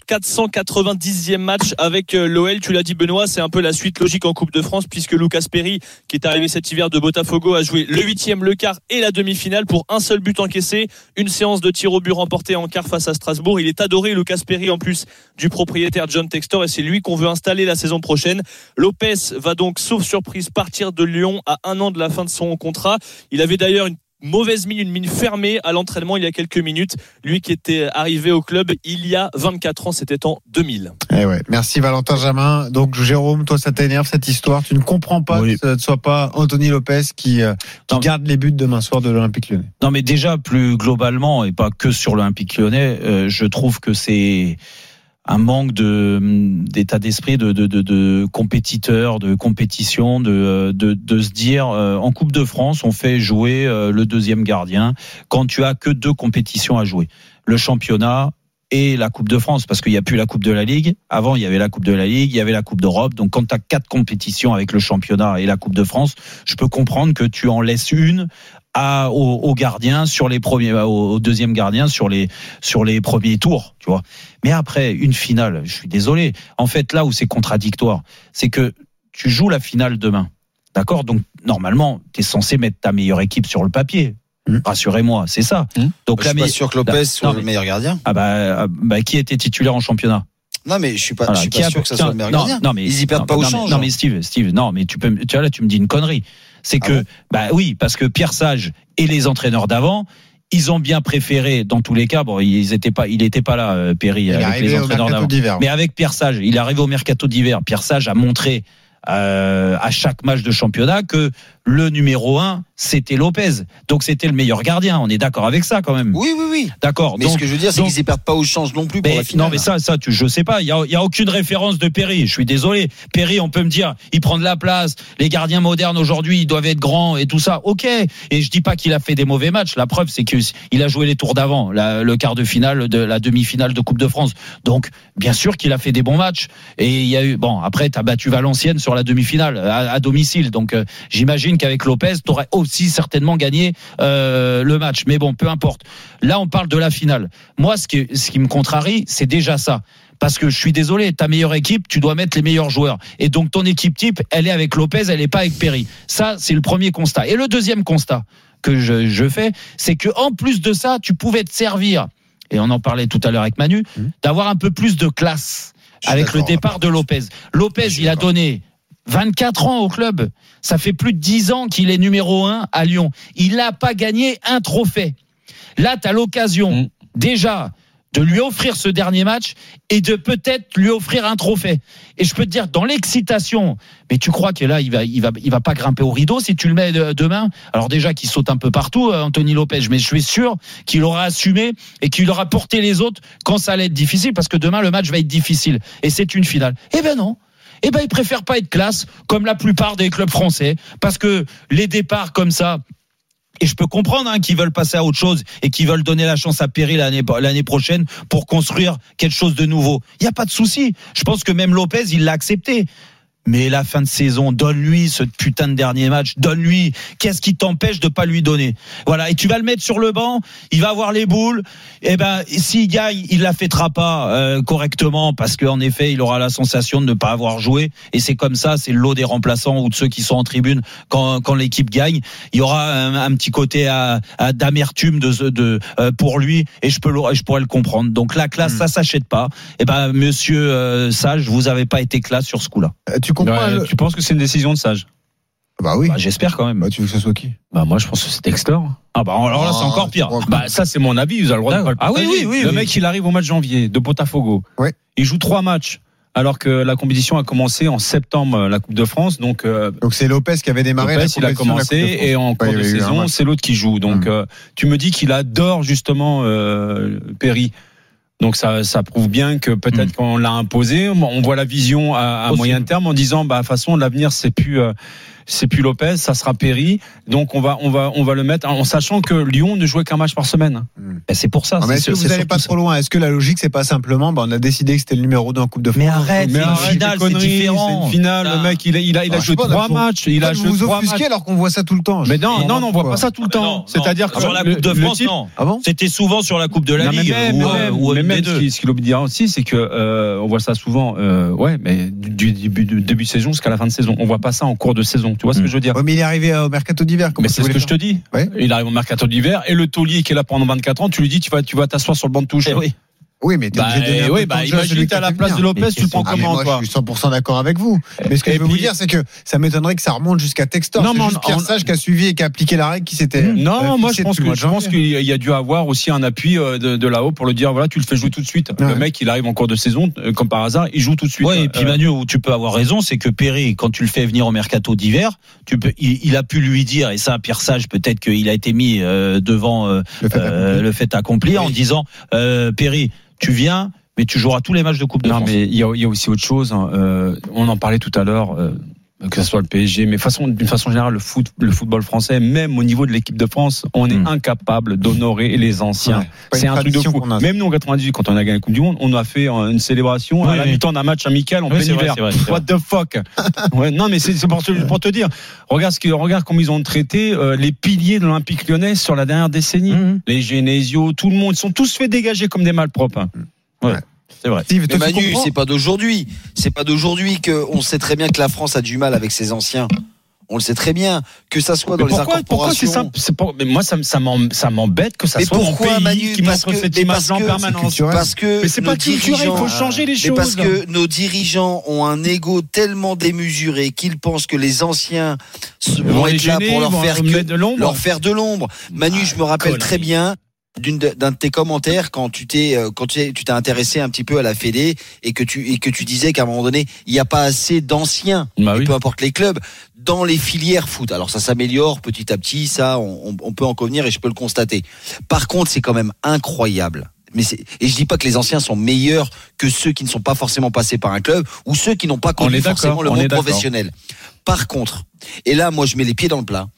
490e match avec l'OL. Tu l'as dit Benoît, c'est un peu la suite logique en Coupe de France puisque Lucas Perry, qui est arrivé cet hiver de Botafogo, a joué le 8e, le quart et la demi-finale pour un seul but encaissé, une séance de tir au but remportée en quart face à Strasbourg. Il est adoré, Lucas Perry, en plus du propriétaire John Textor, et c'est lui qu'on veut installer la saison prochaine. Lopez va donc, sauf surprise, partir de Lyon à 1 an de la fin de son contrat. Il avait d'ailleurs une mauvaise mine, une mine fermée à l'entraînement il y a quelques minutes. Lui qui était arrivé au club il y a 24 ans, c'était en 2000. Eh ouais, merci Valentin Jamin. Donc Jérôme, toi ça t'énerve cette histoire. Tu ne comprends pas que ce ne soit pas Anthony Lopez qui garde les buts demain soir de l'Olympique Lyonnais. Non mais déjà plus globalement et pas que sur l'Olympique Lyonnais, je trouve que c'est un manque d'état d'esprit de compétiteur, de compétition, de se dire en Coupe de France on fait jouer le deuxième gardien quand tu as que 2 compétitions à jouer, le championnat et la Coupe de France, parce qu'il n'y a plus la Coupe de la Ligue. Avant il y avait la Coupe de la Ligue, il y avait la Coupe d'Europe, donc quand tu as 4 compétitions avec le championnat et la Coupe de France, je peux comprendre que tu en laisses une au gardien sur les premiers, au deuxième gardien sur les premiers tours, tu vois. Mais après une finale, je suis désolé. En fait, là où c'est contradictoire, c'est que tu joues la finale demain, d'accord. Donc normalement, t'es censé mettre ta meilleure équipe sur le papier. Rassurez-moi, c'est ça. Donc je suis pas sûr que Lopez soit le meilleur gardien. Ah bah qui était titulaire en championnat? Non mais je suis pas sûr que ça soit le meilleur gardien. Non mais ils y perdent pas au change. Non mais Steve, non mais tu me dis une connerie. C'est que oui, parce que Pierre Sage et les entraîneurs d'avant, ils ont bien préféré dans tous les cas. Bon, il était pas là Perry avec les entraîneurs d'avant. Mais avec Pierre Sage, il est arrivé au mercato d'hiver. Pierre Sage a montré à chaque match de championnat que le numéro 1 c'était Lopez, donc c'était le meilleur gardien. On est d'accord avec ça quand même. Oui. D'accord. Mais donc, ce que je veux dire, c'est qu'ils y perdent pas au change non plus pour la finale. Non, mais ça, je sais pas. Il y a aucune référence de Perry. Je suis désolé. Perry, on peut me dire, il prend de la place. Les gardiens modernes aujourd'hui, ils doivent être grands et tout ça. Ok. Et je dis pas qu'il a fait des mauvais matchs. La preuve, c'est qu'il a joué les tours d'avant, le quart de finale, de la demi-finale de Coupe de France. Donc, bien sûr qu'il a fait des bons matchs. Et il y a eu, après, t'as battu Valenciennes sur la demi-finale à domicile. Donc, j'imagine qu'avec Lopez, t'aurais aussi certainement gagné le match. Mais bon, peu importe. Là, on parle de la finale. Moi, ce qui me contrarie, c'est déjà ça. Parce que je suis désolé, ta meilleure équipe, tu dois mettre les meilleurs joueurs. Et donc ton équipe type, elle est avec Lopez, elle n'est pas avec Perry. Ça, c'est le premier constat. Et le deuxième constat que je fais, c'est que en plus de ça, tu pouvais te servir, et on en parlait tout à l'heure avec Manu, d'avoir un peu plus de classe avec le départ de Lopez. Lopez, il a donné 24 ans au club. Ça fait plus de 10 ans qu'il est numéro 1 à Lyon. Il n'a pas gagné un trophée. Là, tu as l'occasion déjà de lui offrir ce dernier match et de peut-être lui offrir un trophée. Et je peux te dire, dans l'excitation, mais tu crois que là, il va pas grimper au rideau si tu le mets demain? Alors déjà qu'il saute un peu partout, Anthony Lopez, mais je suis sûr qu'il aura assumé et qu'il aura porté les autres quand ça allait être difficile, parce que demain, le match va être difficile. Et c'est une finale. Eh ben non. Eh ben, il préfère pas être classe, comme la plupart des clubs français, parce que les départs comme ça, et je peux comprendre qu'ils veulent passer à autre chose et qu'ils veulent donner la chance à Perry l'année prochaine pour construire quelque chose de nouveau. Il n'y a pas de souci. Je pense que même Lopez, il l'a accepté. Mais la fin de saison, donne-lui ce putain de dernier match, donne-lui. Qu'est-ce qui t'empêche de pas lui donner? Voilà. Et tu vas le mettre sur le banc, il va avoir les boules. Et ben, s'il gagne, il la fêtera pas correctement, parce qu'en effet, il aura la sensation de ne pas avoir joué. Et c'est comme ça, c'est le lot des remplaçants ou de ceux qui sont en tribune quand l'équipe gagne. Il y aura un petit côté d'amertume pour lui, et je pourrais le comprendre. Donc la classe, ça s'achète pas. Et ben, monsieur Sage, vous avez pas été classe sur ce coup-là. Tu penses que c'est une décision de Sage? Bah oui. Bah, j'espère quand même. Bah, tu veux que ce soit qui? Bah moi je pense que c'est Textor. Ah bah alors là c'est encore pire. Bah ça c'est mon avis, vous avez le droit de pas le partager. Oui. Le mec il arrive au match janvier de Botafogo. Ouais. Il joue 3 matchs alors que la compétition a commencé en septembre, la Coupe de France. Donc c'est Lopez qui avait démarré. Lopez, il a commencé et en cours de saison c'est l'autre qui joue. Donc tu me dis qu'il adore justement Perry. Donc ça prouve bien que peut-être qu'on l'a imposé. On voit la vision à moyen terme en disant bah de toute façon l'avenir c'est plus Lopez, ça sera Perry. Donc on va le mettre en sachant que Lyon ne jouait qu'un match par semaine. Et c'est pour ça. Mais est-ce que vous n'allez pas trop loin? Est-ce que la logique c'est pas simplement on a décidé que c'était le numéro 2 en Coupe de France? Mais arrête, c'est une finale, c'est différent. C'est une finale, le mec il a joué 3 matchs, il a joué 3 matchs. Alors qu'on voit ça tout le temps. Mais non, on voit pas ça tout le temps. C'est-à-dire que sur la Coupe de France, non. Ah bon? C'était souvent sur la Coupe de la Ligue ou même ce qu'il oublie aussi, c'est que on voit ça souvent. Mais du début de saison jusqu'à la fin de saison, on voit pas ça en cours de saison. Tu vois ce que je veux dire? Mais il est arrivé au mercato d'hiver. Mais c'est ce que je te dis. Ouais. Il arrive au mercato d'hiver et le taulier qui est là pendant 24 ans, tu lui dis tu vas t'asseoir sur le banc de touche. Oui, mais t'es obligé de donner un peu de temps de jeu à celui imagine t'es à la place de Lopez, tu le prends comment, toi? Je suis 100% d'accord avec vous. Mais ce que je veux vous dire, c'est que ça m'étonnerait que ça remonte jusqu'à Textor. Non, c'est juste Pierre Sage qui a suivi et qui a appliqué la règle qui s'était. Non, moi je pense qu'il y a dû avoir aussi un appui de là-haut pour le dire voilà, tu le fais jouer tout de suite. Le mec, il arrive en cours de saison, comme par hasard, il joue tout de suite. Ouais, et puis Manu, où tu peux avoir raison, c'est que Perry, quand tu le fais venir au mercato d'hiver, il a pu lui dire, et ça, Pierre Sage, peut-être qu'il a été mis devant le fait accompli en disant Perry, tu viens, mais tu joueras tous les matchs de Coupe de France. Non, mais il y a aussi autre chose. On en parlait tout à l'heure, que ce soit le PSG, mais d'une façon générale, le football français, même au niveau de l'équipe de France, on est incapable d'honorer les anciens. Ouais, c'est un truc de fou. Même nous en 98, quand on a gagné la Coupe du Monde, on a fait une célébration à la mi-temps d'un match amical en plein hiver. What the fuck? Non, mais c'est pour te dire. Regarde comment ils ont traité les piliers de l'Olympique Lyonnais sur la dernière décennie. Les Genesio, tout le monde, ils sont tous fait dégager comme des malpropres. Ouais. C'est vrai. Steve, mais Manu, c'est pas d'aujourd'hui. C'est pas d'aujourd'hui qu'on sait très bien que la France a du mal avec ses anciens. On le sait très bien, que ça soit dans les incorporations. Mais moi, ça m'embête que ça soit mon pays Manu, qui montre cette image-là en permanence. Mais c'est pas culturel, il faut changer les choses. Parce que nos dirigeants ont un ego tellement démesuré qu'ils pensent que les anciens vont être là pour leur faire de l'ombre. Manu, je me rappelle très bien d'un de tes commentaires quand tu t'es intéressé un petit peu à la Fédé et que tu disais qu'à un moment donné il n'y a pas assez d'anciens, peu importe les clubs, dans les filières foot. Alors ça s'améliore petit à petit, ça on peut en convenir et je peux le constater. Par contre, c'est quand même incroyable. Et je dis pas que les anciens sont meilleurs que ceux qui ne sont pas forcément passés par un club ou ceux qui n'ont pas connu forcément le monde professionnel. Par contre, et là moi je mets les pieds dans le plat,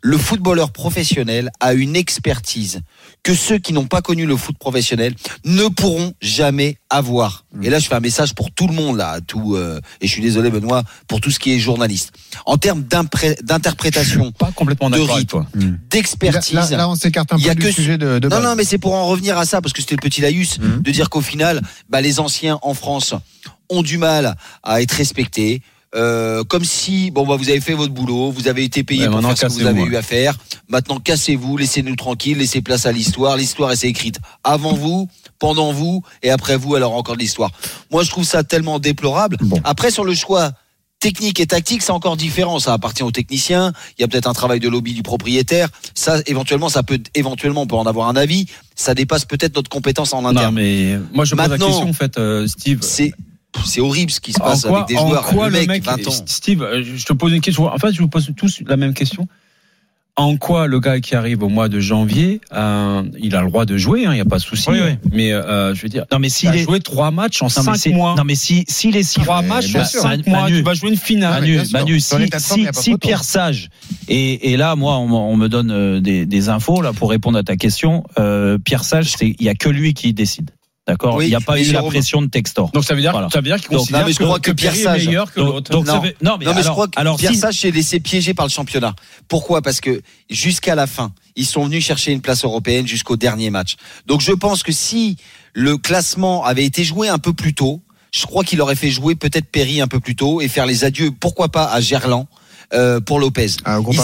le footballeur professionnel a une expertise que ceux qui n'ont pas connu le foot professionnel ne pourront jamais avoir. Et là, je fais un message pour tout le monde, là, et je suis désolé, Benoît, pour tout ce qui est journaliste. En termes d'interprétation, pas complètement de d'accord avec rythme, toi. d'expertise. Là, on s'écarte un peu du sujet de base. Non, mais c'est pour en revenir à ça, parce que c'était le petit laïus, de dire qu'au final, les anciens en France ont du mal à être respectés. Comme si vous avez fait votre boulot, vous avez été payé pour faire ce que vous avez eu à faire. Maintenant, cassez-vous, laissez-nous tranquilles, laissez place à l'histoire. L'histoire, elle s'est écrite avant vous, pendant vous et après vous. Alors encore de l'histoire. Moi, je trouve ça tellement déplorable. Après, sur le choix technique et tactique, c'est encore différent. Ça appartient aux techniciens. Il y a peut-être un travail de lobby du propriétaire. Ça, éventuellement, on peut en avoir un avis. Ça dépasse peut-être notre compétence en interne. Non, mais moi, je pose la question, en fait, Steve. C'est horrible ce qui se passe avec des joueurs. Le mec, 20 ans. Steve, je te pose une question. En fait, je vous pose tous la même question. En quoi le gars qui arrive au mois de janvier, il a le droit de jouer, il n'y a pas de souci. Oui. Mais je veux dire, il a joué 3 matchs en 5 mois. Non, mais s'il est 3 matchs en 5 mois, tu vas jouer une finale. Manu, si Pierre Sage, et là, moi, on me donne des infos là pour répondre à ta question. Pierre Sage, il n'y a que lui qui décide. D'accord, oui, il n'y a pas eu la pression de Textor. Donc ça veut dire qu'il considère je crois que Pierre Sage est meilleur que l'autre. Je crois que Pierre Sage s'est laissé piéger par le championnat. Pourquoi ? Parce que jusqu'à la fin, ils sont venus chercher une place européenne jusqu'au dernier match. Donc je pense que si le classement avait été joué un peu plus tôt, je crois qu'il aurait fait jouer peut-être Perry un peu plus tôt et faire les adieux, pourquoi pas à Gerland pour Lopez. Il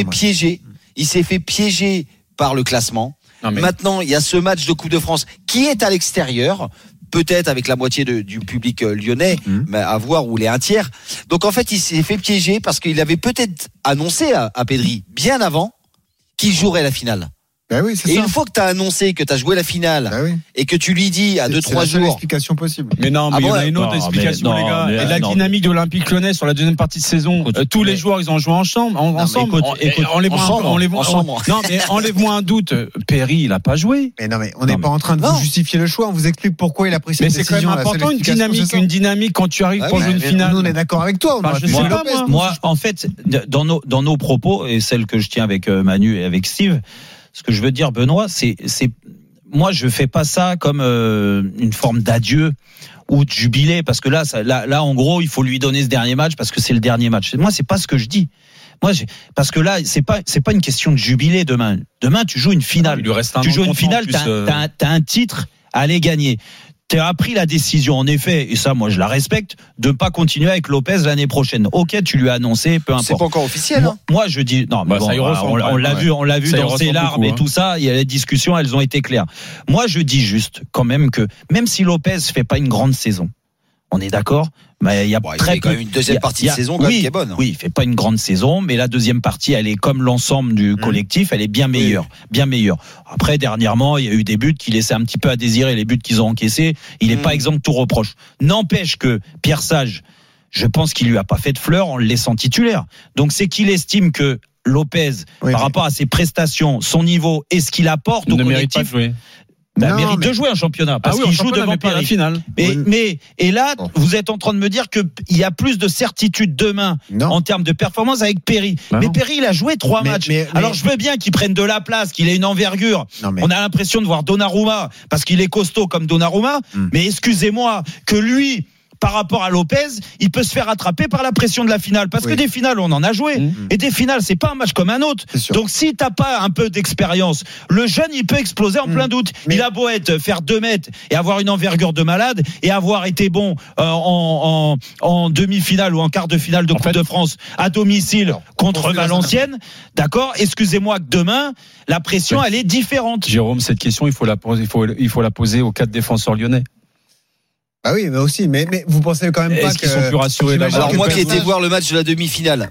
s'est fait piéger par le classement. Maintenant, il y a ce match de Coupe de France qui est à l'extérieur, peut-être avec la moitié du public lyonnais, mais à voir où il est un tiers. Donc en fait, il s'est fait piéger parce qu'il avait peut-être annoncé à Pedri bien avant qu'il jouerait la finale. Oui, c'est et ça. une fois que tu as annoncé que tu as joué la finale et que tu lui dis à 2-3 jours. C'est l'explication possible. Mais non, mais il y a une autre explication, les gars. Et la dynamique de l'Olympique Lyonnais sur la deuxième partie de saison, tous les joueurs, ils ont joué ensemble. Enlève-moi un doute. Perry, il n'a pas joué. Mais non, mais on n'est pas en train de vous justifier le choix. On vous explique pourquoi il a pris cette décision. Mais c'est quand même important, une dynamique quand tu arrives pour jouer une finale. Nous, on est d'accord avec toi. Moi, en fait, dans nos propos, et celle que je tiens avec Manu et avec Steve, ce que je veux dire, Benoît, c'est moi, je fais pas ça comme une forme d'adieu ou de jubilé, parce que là, en gros, il faut lui donner ce dernier match parce que c'est le dernier match. Moi, c'est pas ce que je dis. Parce que là, c'est pas une question de jubilé demain. Demain, tu joues une finale. Il lui reste un tu joues une finale, plus, t'as un titre à aller gagner. Tu as pris la décision, en effet, et ça, moi, je la respecte, de ne pas continuer avec Lopez l'année prochaine. Ok, tu lui as annoncé, peu importe. C'est pas encore officiel. Moi, je dis, non, mais on l'a vu dans ses larmes et tout ça. Il y a les discussions, elles ont été claires. Moi, je dis juste, quand même, que même si Lopez fait pas une grande saison, on est d'accord, mais il y a très quand même une deuxième partie de saison qui est bonne. Oui, il fait pas une grande saison, mais la deuxième partie, elle est comme l'ensemble du collectif, elle est bien meilleure, bien meilleure. Après, dernièrement, il y a eu des buts qui laissaient un petit peu à désirer, les buts qu'ils ont encaissés. Il n'est pas exempt de tout reproche. N'empêche que Pierre Sage, je pense qu'il lui a pas fait de fleurs en le laissant titulaire. Donc c'est qu'il estime que Lopez, par rapport à ses prestations, son niveau et ce qu'il apporte au collectif, mérite de jouer un championnat parce qu'il joue devant Paris. La finale. Et là, vous êtes en train de me dire qu'il y a plus de certitude demain en termes de performance avec Perry. Mais Perry, il a joué 3 matchs. Alors je veux bien qu'il prenne de la place, qu'il ait une envergure. On a l'impression de voir Donnarumma parce qu'il est costaud comme Donnarumma. Mais excusez-moi, que lui, par rapport à Lopez, il peut se faire attraper par la pression de la finale. Parce que des finales, on en a joué. Et des finales, c'est pas un match comme un autre. Donc, si t'as pas un peu d'expérience, le jeune, il peut exploser en plein doute. Il a beau faire 2 mètres et avoir une envergure de malade et avoir été bon en demi-finale ou en quart de finale de Coupe de France à domicile contre Valenciennes. D'accord? Excusez-moi que demain, la pression, elle est différente. Jérôme, cette question, il faut la poser aux 4 défenseurs lyonnais. Ah oui, mais aussi, mais vous pensez quand même pas qu'ils sont plus rassurés là. Alors moi qui ai été voir le match de la demi-finale,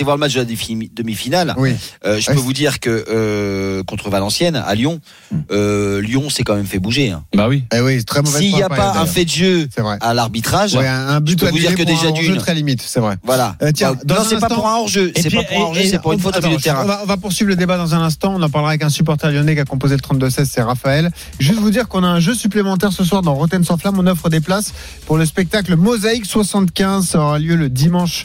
je peux vous dire que contre Valenciennes à Lyon, Lyon s'est quand même fait bouger. Bah oui. Oui, très mauvaise. S'il n'y a pas un fait de jeu à l'arbitrage, un but, je peux vous dire que déjà d'une très limite, c'est vrai. Voilà. Tiens, non, c'est pas pour un hors-jeu, c'est pour une faute au milieu de terrain. On va poursuivre le débat dans un instant. On en parlera avec un supporter lyonnais qui a composé le 32-16, c'est Raphaël. Juste vous dire qu'on a un jeu supplémentaire ce soir dans Rotten sans flamme. On offre des places place pour le spectacle Mosaïque 75. Ça aura lieu le dimanche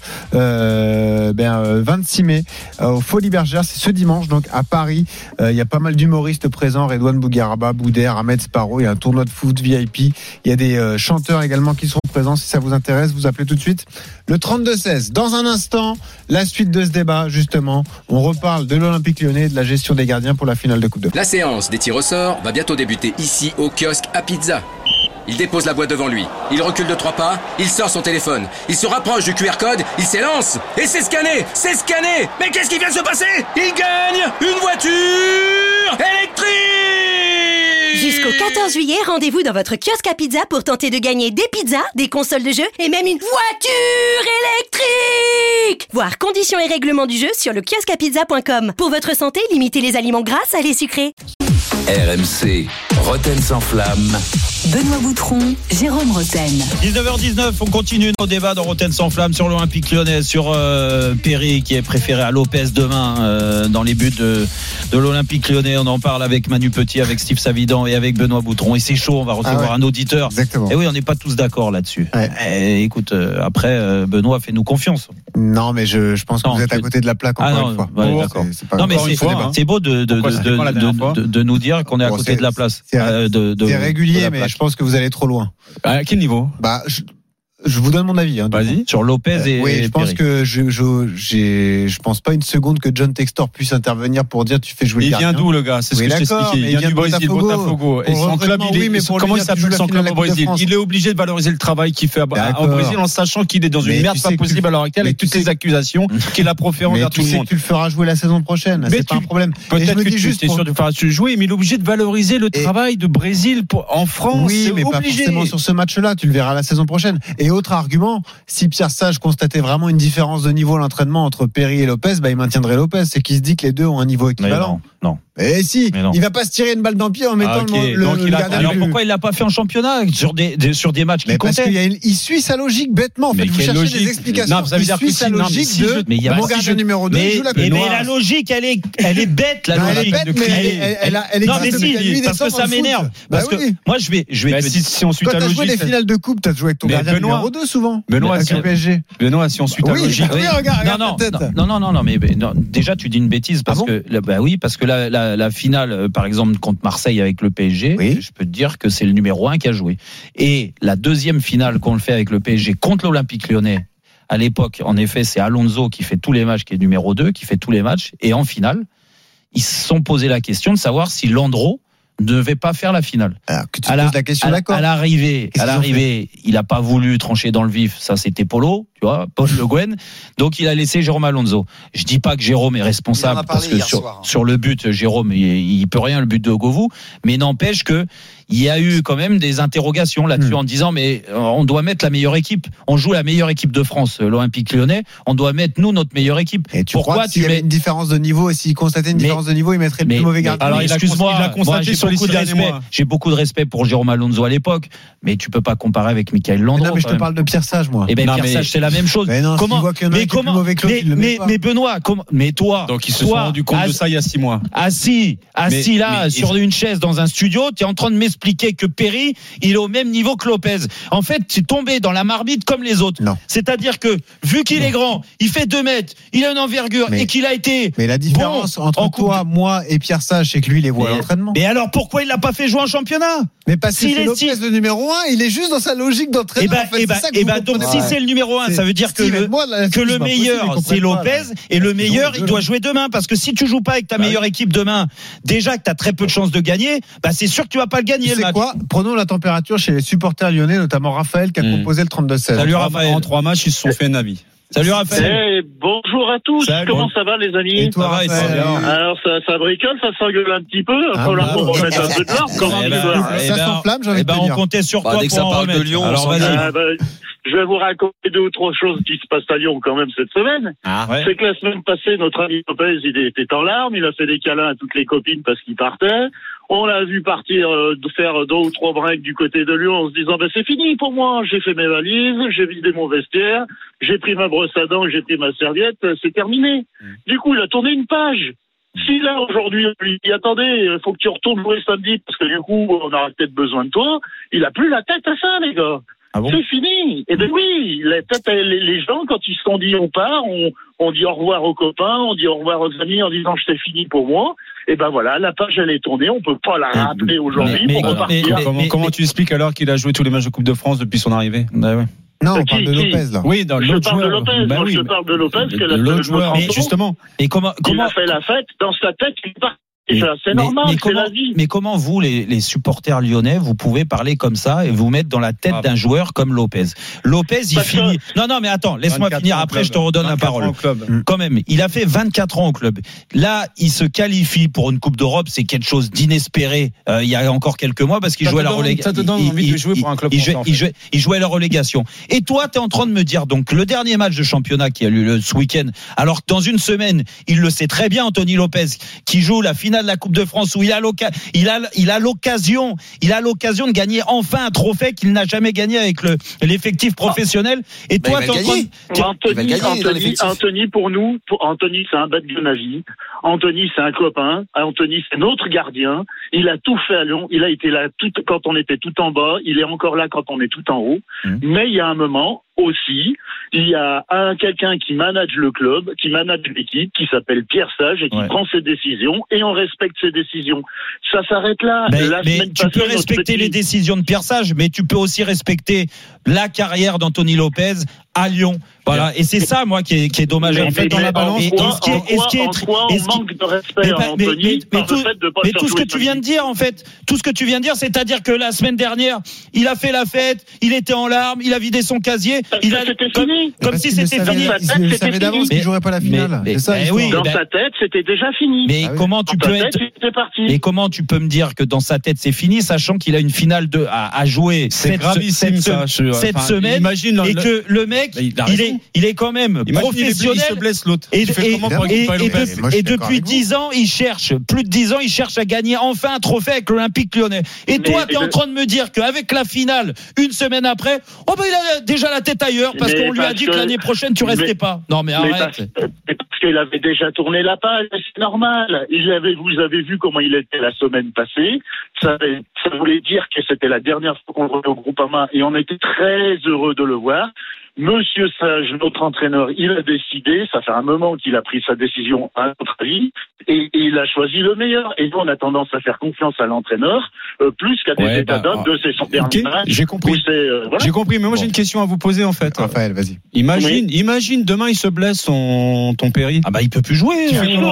26 mai au Folies Bergères. C'est ce dimanche, donc à Paris. Il y a pas mal d'humoristes présents. Redouane Bougueraba, Boudère, Ahmed Sparrow. Il y a un tournoi de foot VIP. Il y a des chanteurs également qui seront présents. Si ça vous intéresse, vous appelez tout de suite le 32-16. Dans un instant, la suite de ce débat, justement. On reparle de l'Olympique Lyonnais et de la gestion des gardiens pour la finale de Coupe de France. La séance des tirs au sort va bientôt débuter ici au kiosque à pizza. Il dépose la boîte devant lui. Il recule de 3 pas. Il sort son téléphone. Il se rapproche du QR code. Il s'élance. Et c'est scanné. C'est scanné. Mais qu'est-ce qui vient de se passer? Il gagne une voiture électrique. Jusqu'au 14 juillet, rendez-vous dans votre kiosque à pizza pour tenter de gagner des pizzas, des consoles de jeu et même une voiture électrique. Voir conditions et règlements du jeu sur le kiosqueapizza.com. Pour votre santé, limitez les aliments gras, salés, sucrés. RMC, Roten sans flamme. Benoît Boutron, Jérôme Roten. 19h19, on continue nos débats dans Roten sans flamme sur l'Olympique Lyonnais, sur Perry qui est préféré à Lopez demain dans les buts de l'Olympique Lyonnais. On en parle avec Manu Petit, avec Steve Savidan et avec Benoît Boutron. Et c'est chaud, on va recevoir un auditeur. Exactement. Et oui, on n'est pas tous d'accord là-dessus. Ouais. Écoute, après, Benoît, fais-nous confiance. Non, mais je pense que vous êtes à côté de la plaque encore une fois. Ouais, d'accord. Non, mais c'est beau de nous dire qu'on est à côté de la place. C'est régulier, mais je pense que vous allez trop loin. À quel niveau? Je vous donne mon avis. Vas-y. Sur Lopez et oui, je pense Perry. que je pense pas une seconde que John Textor puisse intervenir pour dire tu fais jouer le gardien. Il vient d'où le gars? C'est ce que je t'expliquais. Il vient du Brésil, Botafogo. Et son club, comment il s'appelle son club au Brésil? Il est obligé de valoriser le travail qu'il fait au Brésil en sachant qu'il est dans une merde pas possible à l'heure actuelle avec toutes ces accusations qu'il a proférées envers tout le monde. Mais tu le feras jouer la saison prochaine. C'est pas un problème. Peut-être que tu es sûr de le faire jouer, mais il est obligé de valoriser le travail de Brésil en France. Oui, mais pas forcément sur ce match-là. Tu le verras la saison prochaine. Et autre argument, si Pierre Sage constatait vraiment une différence de niveau à l'entraînement entre Perry et Lopez, il maintiendrait Lopez. C'est qu'il se dit que les deux ont un niveau équivalent. Non. Et si, il va pas se tirer une balle dans le pied en mettant le gardien. Alors pourquoi il l'a pas fait en championnat sur des matchs qui comptaient? Parce qu'il suit sa logique bêtement. Mais vous cherchez des explications. Non, ça veut dire que sa logique de mon gardien numéro 2 joue la Coupe. Mais la logique, elle est bête, la logique. Elle non, mais si, parce que ça m'énerve. Parce que moi, je vais te dire, si on suit ta logique. Quand t'as joué les finales de coupe, t'as joué avec ton gardien numéro 2 souvent. Benoît, si on suit ta logique. Non, mais déjà, tu dis une bêtise parce que la finale, par exemple, contre Marseille avec le PSG, je peux te dire que c'est le numéro 1 qui a joué. Et la deuxième finale qu'on le fait avec le PSG contre l'Olympique Lyonnais, à l'époque, en effet, c'est Alonso qui fait tous les matchs, qui est numéro 2, qui fait tous les matchs. Et en finale, ils se sont posé la question de savoir si Landreau ne devait pas faire la finale. Alors que tu poses la question, d'accord. À l'arrivée, il n'a pas voulu trancher dans le vif. Ça, c'était Paul Le Guen. Donc, il a laissé Jérôme Alonso. Je dis pas que Jérôme est responsable parce que sur le but, Jérôme, il peut rien, le but de Govou. Mais n'empêche que il y a eu quand même des interrogations là-dessus en disant mais on doit mettre la meilleure équipe. On joue la meilleure équipe de France, l'Olympique Lyonnais. On doit mettre nous notre meilleure équipe. Et pourquoi s'il y avait une différence de niveau et s'il constatait une différence de niveau, il mettrait le plus mauvais gardien? Alors excuse-moi, j'ai beaucoup de respect pour Jérôme Alonso à l'époque, mais tu peux pas comparer avec Michael Landreau. Non, mais je te parle de Pierre Sage, moi. Et Pierre Sage, c'est la même chose. Mais non, mais Benoît, mais toi, donc ils se sont rendus compte de ça il y a 6 mois. Assis là sur une chaise dans un studio, tu es en train de m'expliquer que Perry, il est au même niveau que Lopez. En fait, tu es tombé dans la marmite comme les autres. Non. C'est-à-dire que vu qu'il est grand, il fait 2 mètres, il a une envergure et qu'il a été. Mais la différence entre toi, moi et Pierre Sage, c'est que lui, il les voit à l'entraînement. Mais alors pourquoi il l'a pas fait jouer en championnat? Mais parce que c'est Lopez le numéro 1, il est juste dans sa logique d'entraînement. Donc si c'est le numéro 1, ça veut dire que le meilleur c'est Lopez et le meilleur il doit jouer demain, parce que si tu joues pas avec ta meilleure équipe demain, déjà que tu as très peu de chances de gagner, c'est sûr que tu vas pas le gagner le match. Prenons la température chez les supporters lyonnais, notamment Raphaël qui a proposé le 32-16. Salut Raphaël. En 3 matchs, ils se sont fait un avis. Salut Raphaël. Bonjour à tous. Comment ça va les amis? Et toi, alors ça bricole, ça s'engueule un petit peu. Il va falloir qu'on remette un peu de l'ordre. Ça s'enflamme, j'ai envie de te dire. On comptait sur toi pour en remettre. De Lyon, alors vas-y. Je vais vous raconter 2 ou 3 choses qui se passent à Lyon quand même cette semaine. C'est que la semaine passée, notre ami Lopez, il était en larmes, il a fait des câlins à toutes les copines parce qu'il partait. On l'a vu partir faire 2 ou 3 breaks du côté de Lyon en se disant c'est fini pour moi, j'ai fait mes valises, j'ai vidé mon vestiaire, j'ai pris ma brosse à dents, j'ai pris ma serviette, c'est terminé. Du coup, il a tourné une page. Si là, aujourd'hui, on lui dit, attendez, il faut que tu retournes jouer samedi parce que du coup, on aura peut-être besoin de toi, il a plus la tête à ça, les gars. C'est fini. Eh ben oui, les gens, quand ils se sont dit on part, on dit au revoir aux copains, on dit au revoir aux amis en disant c'est fini pour moi. Et ben voilà, la page elle est tournée, on peut pas la rappeler aujourd'hui pour repartir. Comment tu expliques alors qu'il a joué tous les matchs de Coupe de France depuis son arrivée? Non, on parle de Lopez là. Oui, dans l'autre joueur. Je parle de Lopez, que l'autre joueur. Mais justement, et comment il a fait la fête dans sa tête, il part. C'est normal, c'est la vie. Mais comment vous, les supporters lyonnais, vous pouvez parler comme ça et vous mettre dans la tête d'un joueur comme Lopez? Lopez, il finit. Non, mais attends, laisse-moi finir. Après, je te redonne la parole. Quand même, il a fait 24 ans au club. Là, il se qualifie pour une Coupe d'Europe. C'est quelque chose d'inespéré. Il y a encore quelques mois parce qu'il jouait la relégation. Ça te donne envie de jouer pour un club français. Il jouait la relégation. Et toi, t'es en train de me dire donc le dernier match de championnat qui a eu ce week-end. Alors dans une semaine, il le sait très bien, Anthony Lopez, qui joue la finale de la Coupe de France où il a l'occasion de gagner enfin un trophée qu'il n'a jamais gagné avec l'effectif professionnel. Et toi, Anthony, pour nous, Anthony, c'est un bête de ma vie. Anthony, c'est un copain. Anthony, c'est notre gardien. Il a tout fait à Lyon. Il a été là quand on était tout en bas. Il est encore là quand on est tout en haut. Mais il y a un moment aussi, il y a quelqu'un qui manage le club, qui manage l'équipe, qui s'appelle Pierre Sage et qui prend ses décisions, et on respecte ses décisions. Ça s'arrête là. Mais tu peux respecter les décisions de Pierre Sage, mais tu peux aussi respecter la carrière d'Anthony Lopez à Lyon. Voilà, et c'est ça, moi, qui est dommage. En fait, dans la balance. On manque de respect à Anthony. Mais tout ce que tu viens de dire, en fait, c'est-à-dire que la semaine dernière, il a fait la fête, il était en larmes, il a vidé son casier, comme si c'était fini. Il savait d'avance qu'il jouerait pas la finale. Dans sa tête, c'était déjà fini. Mais comment tu peux me dire que dans sa tête c'est fini, sachant qu'il a une finale à jouer cette semaine, et que le mec, il est quand même professionnel. Il se blesse l'autre. Et depuis 10 ans, plus de 10 ans, il cherche à gagner enfin un trophée avec l'Olympique Lyonnais. Et toi, tu es en train de me dire qu'avec la finale, une semaine après, il a déjà la tête ailleurs parce qu'on lui a dit que l'année prochaine tu restais pas. Non mais arrête. Parce qu'il avait déjà tourné la page, c'est normal. Vous avez vu comment il était la semaine passée. Ça voulait dire que c'était la dernière fois qu'on le voyait au Groupama et on était très heureux de le voir. Monsieur Sage, notre entraîneur, il a décidé, ça fait un moment qu'il a pris sa décision à notre avis, et il a choisi le meilleur. Et nous, on a tendance à faire confiance à l'entraîneur, plus qu'à des états d'âme de ses derniers matchs. J'ai compris. J'ai compris, mais moi j'ai une question à vous poser en fait. Raphaël, vas-y. Imagine demain il se blesse ton Péry. Il peut plus jouer.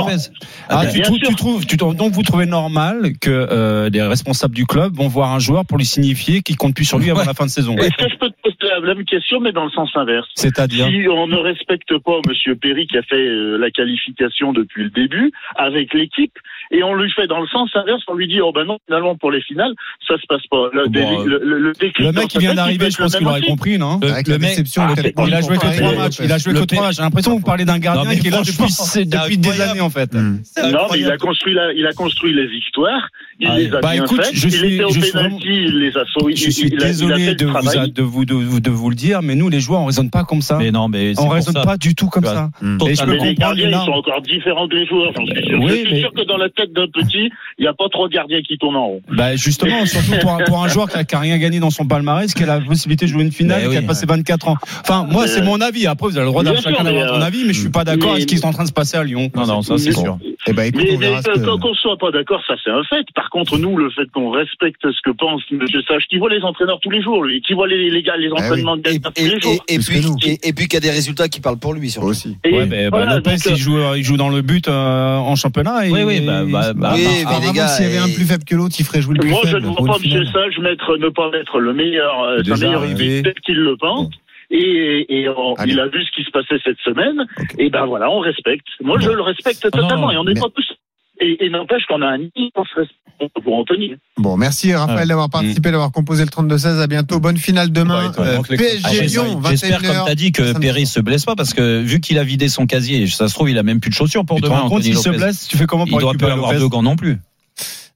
Donc vous trouvez normal que les responsables du club vont voir un joueur pour lui signifier qu'il compte plus sur lui avant la fin de saison? Est-ce que je peux te poser la même question, mais dans le sens inverse? C'est-à-dire, si on ne respecte pas Monsieur Péry qui a fait la qualification depuis le début avec l'équipe, et on lui fait dans le sens inverse, on lui dit non, finalement pour les finales ça se passe pas. Le mec qui vient d'arriver, je pense qu'il aurait compris, non? Le mec, il a joué que 3 matchs. J'ai l'impression que vous parlez d'un gardien qui est là depuis des années en fait. Non, mais il a construit les victoires. Il les a bien faites. Il était au pénalty, il les a sauvés. Je suis désolé de vous le dire, mais nous les joueurs on raisonne pas comme ça. Mais non, mais on raisonne pas du tout comme ça. Et je peux comprendre. Les gardiens ils sont encore différents que les joueurs. J'en suis sûr. Je suis sûr que dans la tête d'un petit, il n'y a pas trop de gardiens qui tournent en rond. Justement, surtout pour un joueur qui a rien gagné dans son palmarès, qui a la possibilité de jouer une finale, qui a passé 24 ans. Enfin, moi c'est mon avis. Après vous avez le droit chacun d'avoir son avis, mais je suis pas d'accord avec ce qui est en train de se passer à Lyon. Non, ça c'est sûr. Mais qu'on soit pas d'accord, ça c'est un fait. Par contre, nous, le fait qu'on respecte ce que pense M. Sage, qui voit les entraîneurs tous les jours, lui, qui voit les gars, les entraînements de gars tous les jours. Et puis qu'il y a des résultats qui parlent pour lui, surtout. Aussi. Lopez, il joue dans le but en championnat. Mais les gars, s'il y avait un plus faible que l'autre, il ferait jouer le plus faible. Moi, je ne vois pas M. Sage ne pas mettre le meilleur, peut-être qu'il le pense. Et il a vu ce qui se passait cette semaine. Okay. Et on respecte. Moi, je le respecte totalement. Et on n'est pas tous. Et n'empêche qu'on a un immense respect pour Anthony. Bon, merci Raphaël d'avoir participé, d'avoir composé le 32-16. À bientôt. Bonne finale demain. PSG Lyon, 21h. J'espère, comme t'as dit, que Péry se blesse pas, parce que vu qu'il a vidé son casier, ça se trouve, il a même plus de chaussures pour demain. Quand il se blesse, tu fais comment pour il doit pas avoir 2 gants non plus.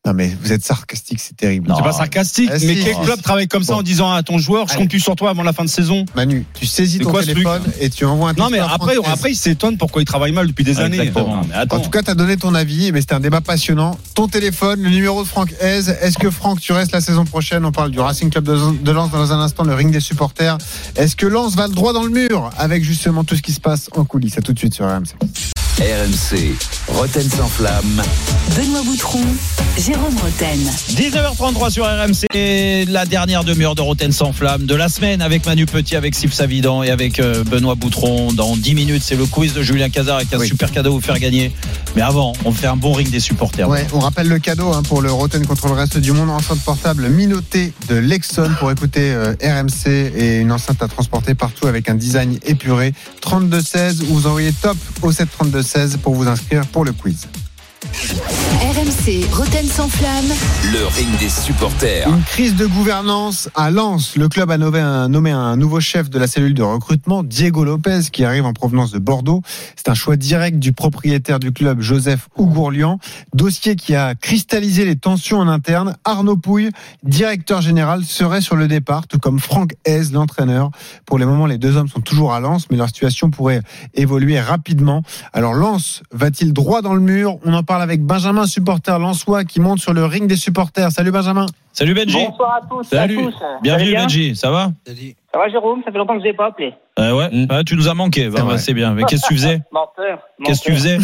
Non, mais vous êtes sarcastique, c'est terrible. C'est pas sarcastique, mais quel club travaille comme ça en disant à ton joueur, je compte plus sur toi avant la fin de saison? Manu, tu saisis ton téléphone et tu envoies un texte. Non, mais après, il s'étonne pourquoi il travaille mal depuis des années. Exactement. En tout cas, tu as donné ton avis, mais c'était un débat passionnant. Ton téléphone, le numéro de Franck Hez. Est-ce que Franck, tu restes la saison prochaine? On parle du Racing Club de Lens dans un instant, le ring des supporters. Est-ce que Lens va le droit dans le mur avec justement tout ce qui se passe en coulisses? À tout de suite sur RMC. RMC, Roten sans flamme. Benoît Boutron, Jérôme Roten. 19h33 sur RMC, la dernière demi-heure de Roten sans flamme de la semaine avec Manu Petit, avec Sif Savidan et avec Benoît Boutron. Dans 10 minutes, c'est le quiz de Julien Cazard avec un super cadeau à vous faire gagner. Mais avant, on fait un bon ring des supporters. Ouais, on rappelle le cadeau pour le Roten contre le reste du monde. Enceinte portable Minoté de Lexon pour écouter RMC et une enceinte à transporter partout avec un design épuré. 3216, vous envoyez top au 73216 pour vous inscrire pour le quiz. RMC, Roten sans flamme. Le ring des supporters. Une crise de gouvernance à Lens. Le club a nommé un nouveau chef de la cellule de recrutement, Diego Lopez, qui arrive en provenance de Bordeaux. C'est un choix direct du propriétaire du club, Joseph Ougourlian. Dossier qui a cristallisé les tensions en interne. Arnaud Pouille, directeur général, serait sur le départ, tout comme Franck Hez, l'entraîneur. Pour le moment, les deux hommes sont toujours à Lens, mais leur situation pourrait évoluer rapidement. Alors Lens va-t-il droit dans le mur? On en parle avec Benjamin, supporter lensois, qui monte sur le ring des supporters. Salut Benjamin. Salut Benji. Bonsoir à tous. Salut. À tous. Bienvenue Benji, ça va? Salut. Ça va Jérôme? Ça fait longtemps que je n'ai pas appelé. Ouais, tu nous as manqué. C'est bien. Mais qu'est-ce que tu faisais? Menteur. Qu'est-ce que tu faisais?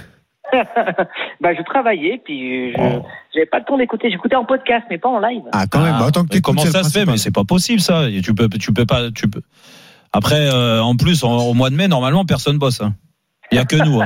Je travaillais, puis j'avais pas le temps d'écouter. J'écoutais en podcast, mais pas en live. Ah, quand même. Tant que comment ça se fait? Mais c'est pas possible ça. Tu peux pas. Après, en plus, au mois de mai, normalement, personne bosse. Il y a que nous.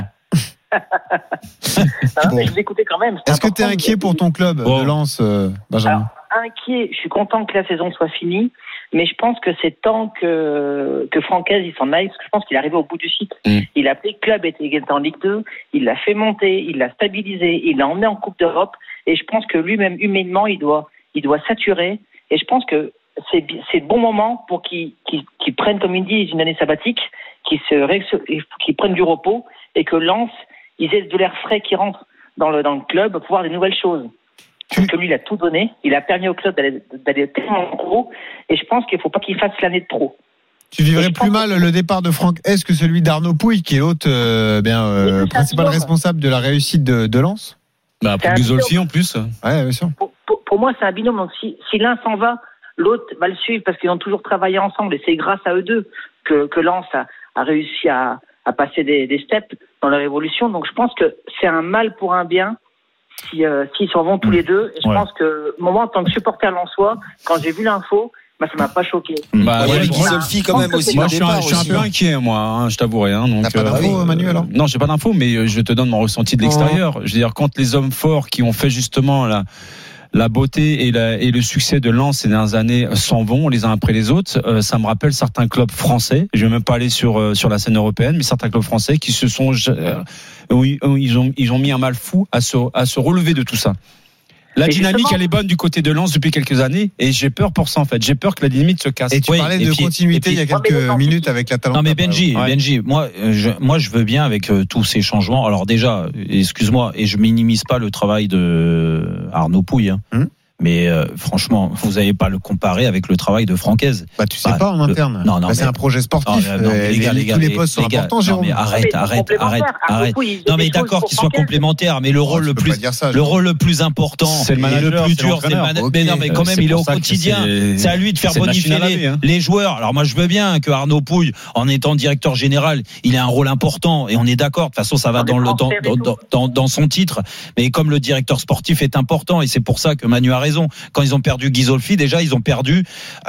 Mais je vous écoutais quand même. Est-ce que tu es inquiet pour ton club de Lens, Benjamin? Alors, inquiet, je suis content que la saison soit finie, mais je pense que c'est temps que Franck Hez il s'en aille, parce que je pense qu'il est arrivé au bout du cycle. Il a pris le club, était en Ligue 2, il l'a fait monter, il l'a stabilisé, il l'a emmené en Coupe d'Europe, et je pense que lui-même, humainement, il doit saturer, et je pense que c'est le bon moment pour qu'il prenne, comme il dit, une année sabbatique, qu'il prenne du repos, et que Lens, ils aient de l'air frais qui rentre dans le club pour voir des nouvelles choses. Parce que lui, il a tout donné. Il a permis au club d'aller tellement gros. Et je pense qu'il ne faut pas qu'il fasse l'année de trop. Tu vivrais plus mal le départ de Franck Hez que celui d'Arnaud Pouille, qui est l'autre principal responsable de la réussite de Lens? Pour Ghisolfi en plus. Ouais, bien sûr. Pour moi, c'est un binôme. Donc, si l'un s'en va, l'autre va le suivre parce qu'ils ont toujours travaillé ensemble. Et c'est grâce à eux deux que Lens a réussi à passer des steps dans leur évolution. Donc je pense que c'est un mal pour un bien s'ils s'en vont tous les deux. Et je pense que moi, en tant que supporter lensois, quand j'ai vu l'info, ça m'a pas choqué. Il y avait Ghisolfi quand même aussi. Moi, je suis un peu inquiet, moi, je t'avouerai. T'as pas d'info, Manu, alors? Non, j'ai pas d'info, mais je te donne mon ressenti de l'extérieur. Je veux dire, quand les hommes forts qui ont fait justement la beauté et le succès de Lens ces dernières années s'en vont les uns après les autres. Ça me rappelle certains clubs français. Je vais même pas aller sur la scène européenne, mais certains clubs français qui se sont, ils ont mis un mal fou à se relever de tout ça. La dynamique, elle est bonne du côté de Lens depuis quelques années, et j'ai peur pour ça en fait. J'ai peur que la dynamique se casse. Et tu parlais de continuité il y a quelques minutes avec la Talente. Non mais Benji, moi je veux bien avec tous ces changements. Alors déjà, excuse-moi, et je minimise pas le travail de Arnaud Pouille. Mais franchement, vous n'avez pas le comparer avec le travail de Franck Hez. Tu sais pas en interne. Non, c'est un projet sportif. Les gars, tous les postes sont importants, Jérôme. Arrête. Non, mais d'accord qu'ils soient complémentaires, mais le rôle le plus important, c'est le manager, le plus dur, c'est le manager. Mais non, mais quand même, il est au quotidien. C'est à lui de faire bonifier les joueurs. Alors moi, je veux bien que Arnaud Pouille, en étant directeur général, il ait un rôle important, et on est d'accord. De toute façon, ça va dans son titre. Mais comme le directeur sportif est important, et c'est pour ça que Manu a raison. Quand ils ont perdu Ghisolfi, déjà ils ont perdu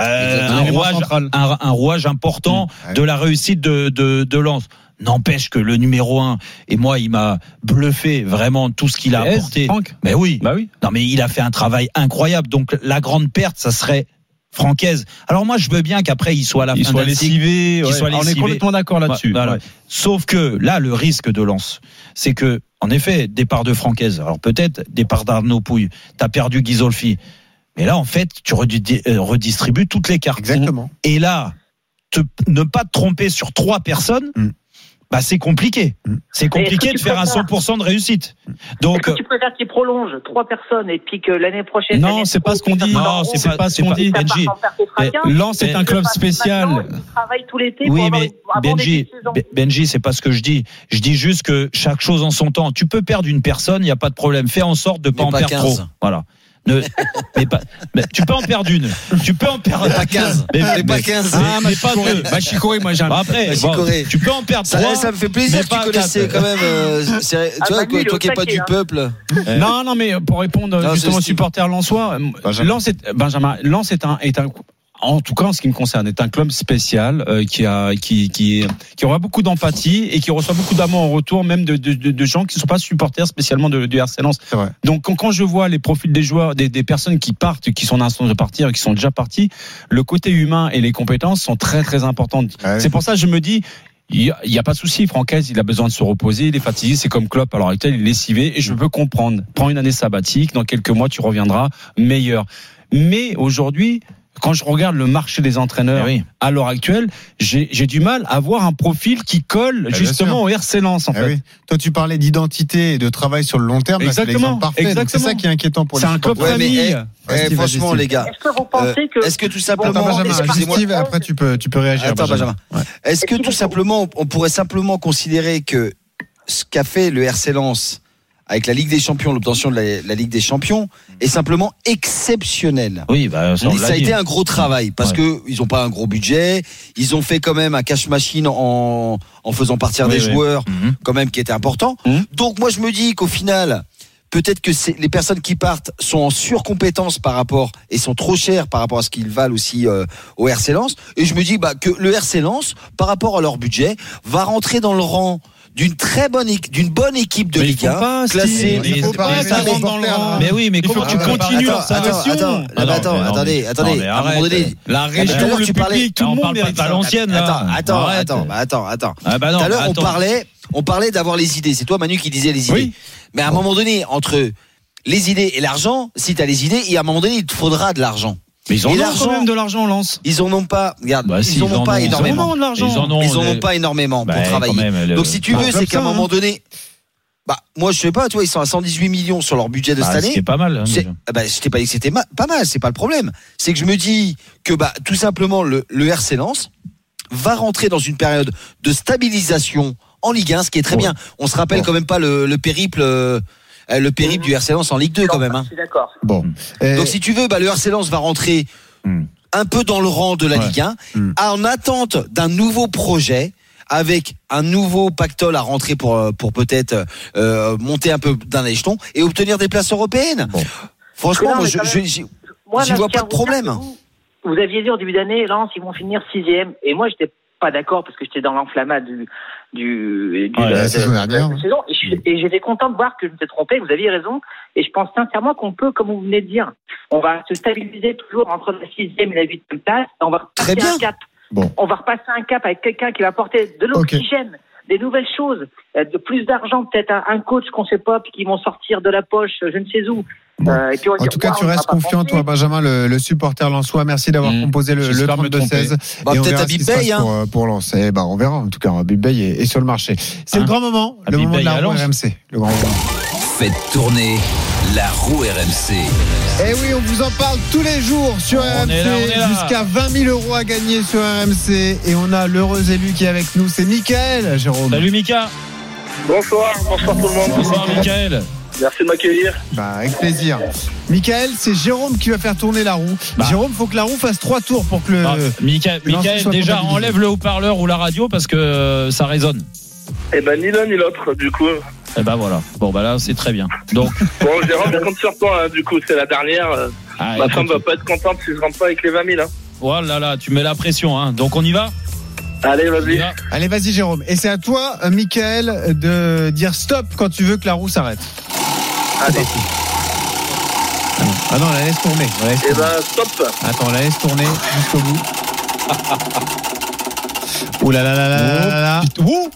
un rouage important de la réussite de Lens. N'empêche que le numéro 1, et moi il m'a bluffé vraiment tout ce qu'il a apporté. Mais oui. Non mais il a fait un travail incroyable. Donc la grande perte, ça serait Franck Hez. Alors moi je veux bien qu'après il soit à la fin d'un cycle, on est complètement d'accord là-dessus. Voilà. Sauf que là le risque de Lens, c'est que en effet, départ de Franck Hez, alors peut-être départ d'Arnaud Pouille, t'as perdu Ghisolfi, mais là en fait tu redistribues toutes les cartes. Exactement. Et là, ne pas te tromper sur 3 personnes, Bah, c'est compliqué. C'est compliqué de faire un 100% de réussite. Donc, tu préfères qu'il prolonge 3 personnes et puis que l'année prochaine. Non, c'est pas ce qu'on dit. Non, c'est pas ce qu'on dit, Benji. Lens est un club spécial. Ils travaillent tout l'été. Oui, mais Benji, c'est pas ce que je dis. Je dis juste que chaque chose en son temps. Tu peux perdre une personne, il n'y a pas de problème. Fais en sorte de pas en perdre 15. Trop. Voilà. Tu peux en perdre une. Tu peux en perdre pas 15. Mais pas 15. Mais pas 2. Bah, Chicoré, moi, j'aime. Après, tu peux en perdre 3. Ça me fait plaisir que tu connaissais quand même. Tu vois, toi qui n'es pas du peuple. Non, mais pour répondre justement aux supporters lensois, Lens est un. En tout cas, en ce qui me concerne, est un club spécial qui aura beaucoup d'empathie et qui reçoit beaucoup d'amour en retour, même de gens qui ne sont pas supporters spécialement du RC Lens. Donc, quand je vois les profils des joueurs, des personnes qui partent, qui sont en instance de partir, qui sont déjà partis, le côté humain et les compétences sont très très importantes. Ouais. C'est pour ça que je me dis. Il y a pas de souci, Francaise, il a besoin de se reposer, il est fatigué, c'est comme Klopp à l'heure actuelle, il est lessivé et je peux comprendre. Prends une année sabbatique, dans quelques mois tu reviendras meilleur. Mais aujourd'hui, quand je regarde le marché des entraîneurs à l'heure actuelle, j'ai du mal à voir un profil qui colle justement au RC Lens en fait. Oui. Toi tu parlais d'identité et de travail sur le long terme, là, c'est l'exemple parfait. Donc c'est ça qui est inquiétant pour les supporters. C'est un club famille. Franchement les gars, est-ce que vous pensez que est-ce que tout simplement Steve, après tu peux réagir. Attends, Benjamin. Est-ce que tout simplement on pourrait simplement considérer que ce qu'a fait le RC Lens avec la Ligue des Champions, l'obtention de la Ligue des Champions est simplement exceptionnelle. Oui, ça a été un gros travail parce que ils ont pas un gros budget, ils ont fait quand même un cash machine en faisant partir des joueurs quand même qui était important. Donc moi je me dis qu'au final peut-être que les personnes qui partent sont en surcompétence par rapport et sont trop chères par rapport à ce qu'ils valent aussi au RC Lens et je me dis que le RC Lens par rapport à leur budget va rentrer dans le rang d'une bonne équipe de Ligue 1 classée. Mais oui, mais comment tu continues leur salvation? Attendez, à un moment donné, la région, le public, tout le monde est à l'ancienne là. Attends. Tout à l'heure on parlait d'avoir les idées. C'est toi Manu qui disais les idées. Mais à un moment donné, entre les idées et l'argent, si tu as les idées, et à un moment donné, il te faudra de l'argent. Mais ils en ont quand même de l'argent, Lens. Ils en ont pas. Regarde, ils en ont pas énormément. Ils en ont pas énormément pour travailler. Donc si tu veux, c'est qu'à un moment donné, moi je sais pas, toi ils sont à 118 millions sur leur budget de cette année. C'est pas mal. Je t'ai pas dit que c'était pas mal, c'est pas le problème. C'est que je me dis que tout simplement le RC Lens va rentrer dans une période de stabilisation en Ligue 1, ce qui est très bien. On se rappelle quand même pas le périple. Le périple du RC Lens en Ligue 2 quand même. Je suis d'accord. Bon. Donc si tu veux, le RC Lens va rentrer un peu dans le rang de la Ligue 1 en attente d'un nouveau projet avec un nouveau pactole à rentrer pour peut-être monter un peu d'un échelon et obtenir des places européennes. Bon. Franchement, moi j'y vois pas de problème. Vous aviez dit au début d'année, Lens, ils vont finir 6e et moi j'étais pas d'accord parce que j'étais dans l'enflammade la saison dernière. Et j'étais content de voir que je me suis trompé, vous aviez raison. Et je pense sincèrement qu'on peut, comme vous venez de dire, on va se stabiliser toujours entre la 6e et la 8e place. On va repasser un cap. On va repasser un cap avec quelqu'un qui va apporter de l'oxygène, des nouvelles choses, de plus d'argent, peut-être un coach qu'on sait pas, puis qui vont sortir de la poche, je ne sais où. Et puis en tout cas, tu restes confiant, toi, Benjamin, le supporter lensois. Merci d'avoir composé le 32-16. Peut-être à Big Bay, pour lancer. On verra. En tout cas, Big Bay est sur le marché. C'est le grand moment, le moment de la roue RMC. Le grand moment. Faites tourner la roue RMC. Eh oui, on vous en parle tous les jours sur RMC. Jusqu'à 20 000 € à gagner sur RMC. Et on a l'heureux élu qui est avec nous. C'est Mickaël, Jérôme. Salut, Mika. Bonsoir tout le monde. Bonsoir, Mickaël. Merci de m'accueillir. Avec plaisir. Mickaël, c'est Jérôme qui va faire tourner la roue. Jérôme, faut que la roue fasse 3 tours pour que le. Mickaël, déjà enlève le haut-parleur ou la radio parce que ça résonne. Ni l'un ni l'autre, du coup. Voilà. Là, c'est très bien. Donc. Jérôme, je compte sur toi, du coup, c'est la dernière. Ma femme va pas être contente si je rentre pas avec les 20 000. Voilà, tu mets la pression, Donc on y va? Allez, vas-y. Allez, vas-y, Jérôme. Et c'est à toi, Mickaël, de dire stop quand tu veux que la roue s'arrête. Allez. Non, on la laisse tourner. Stop. Attends, on la laisse tourner jusqu'au bout. Ouh là là là là là là.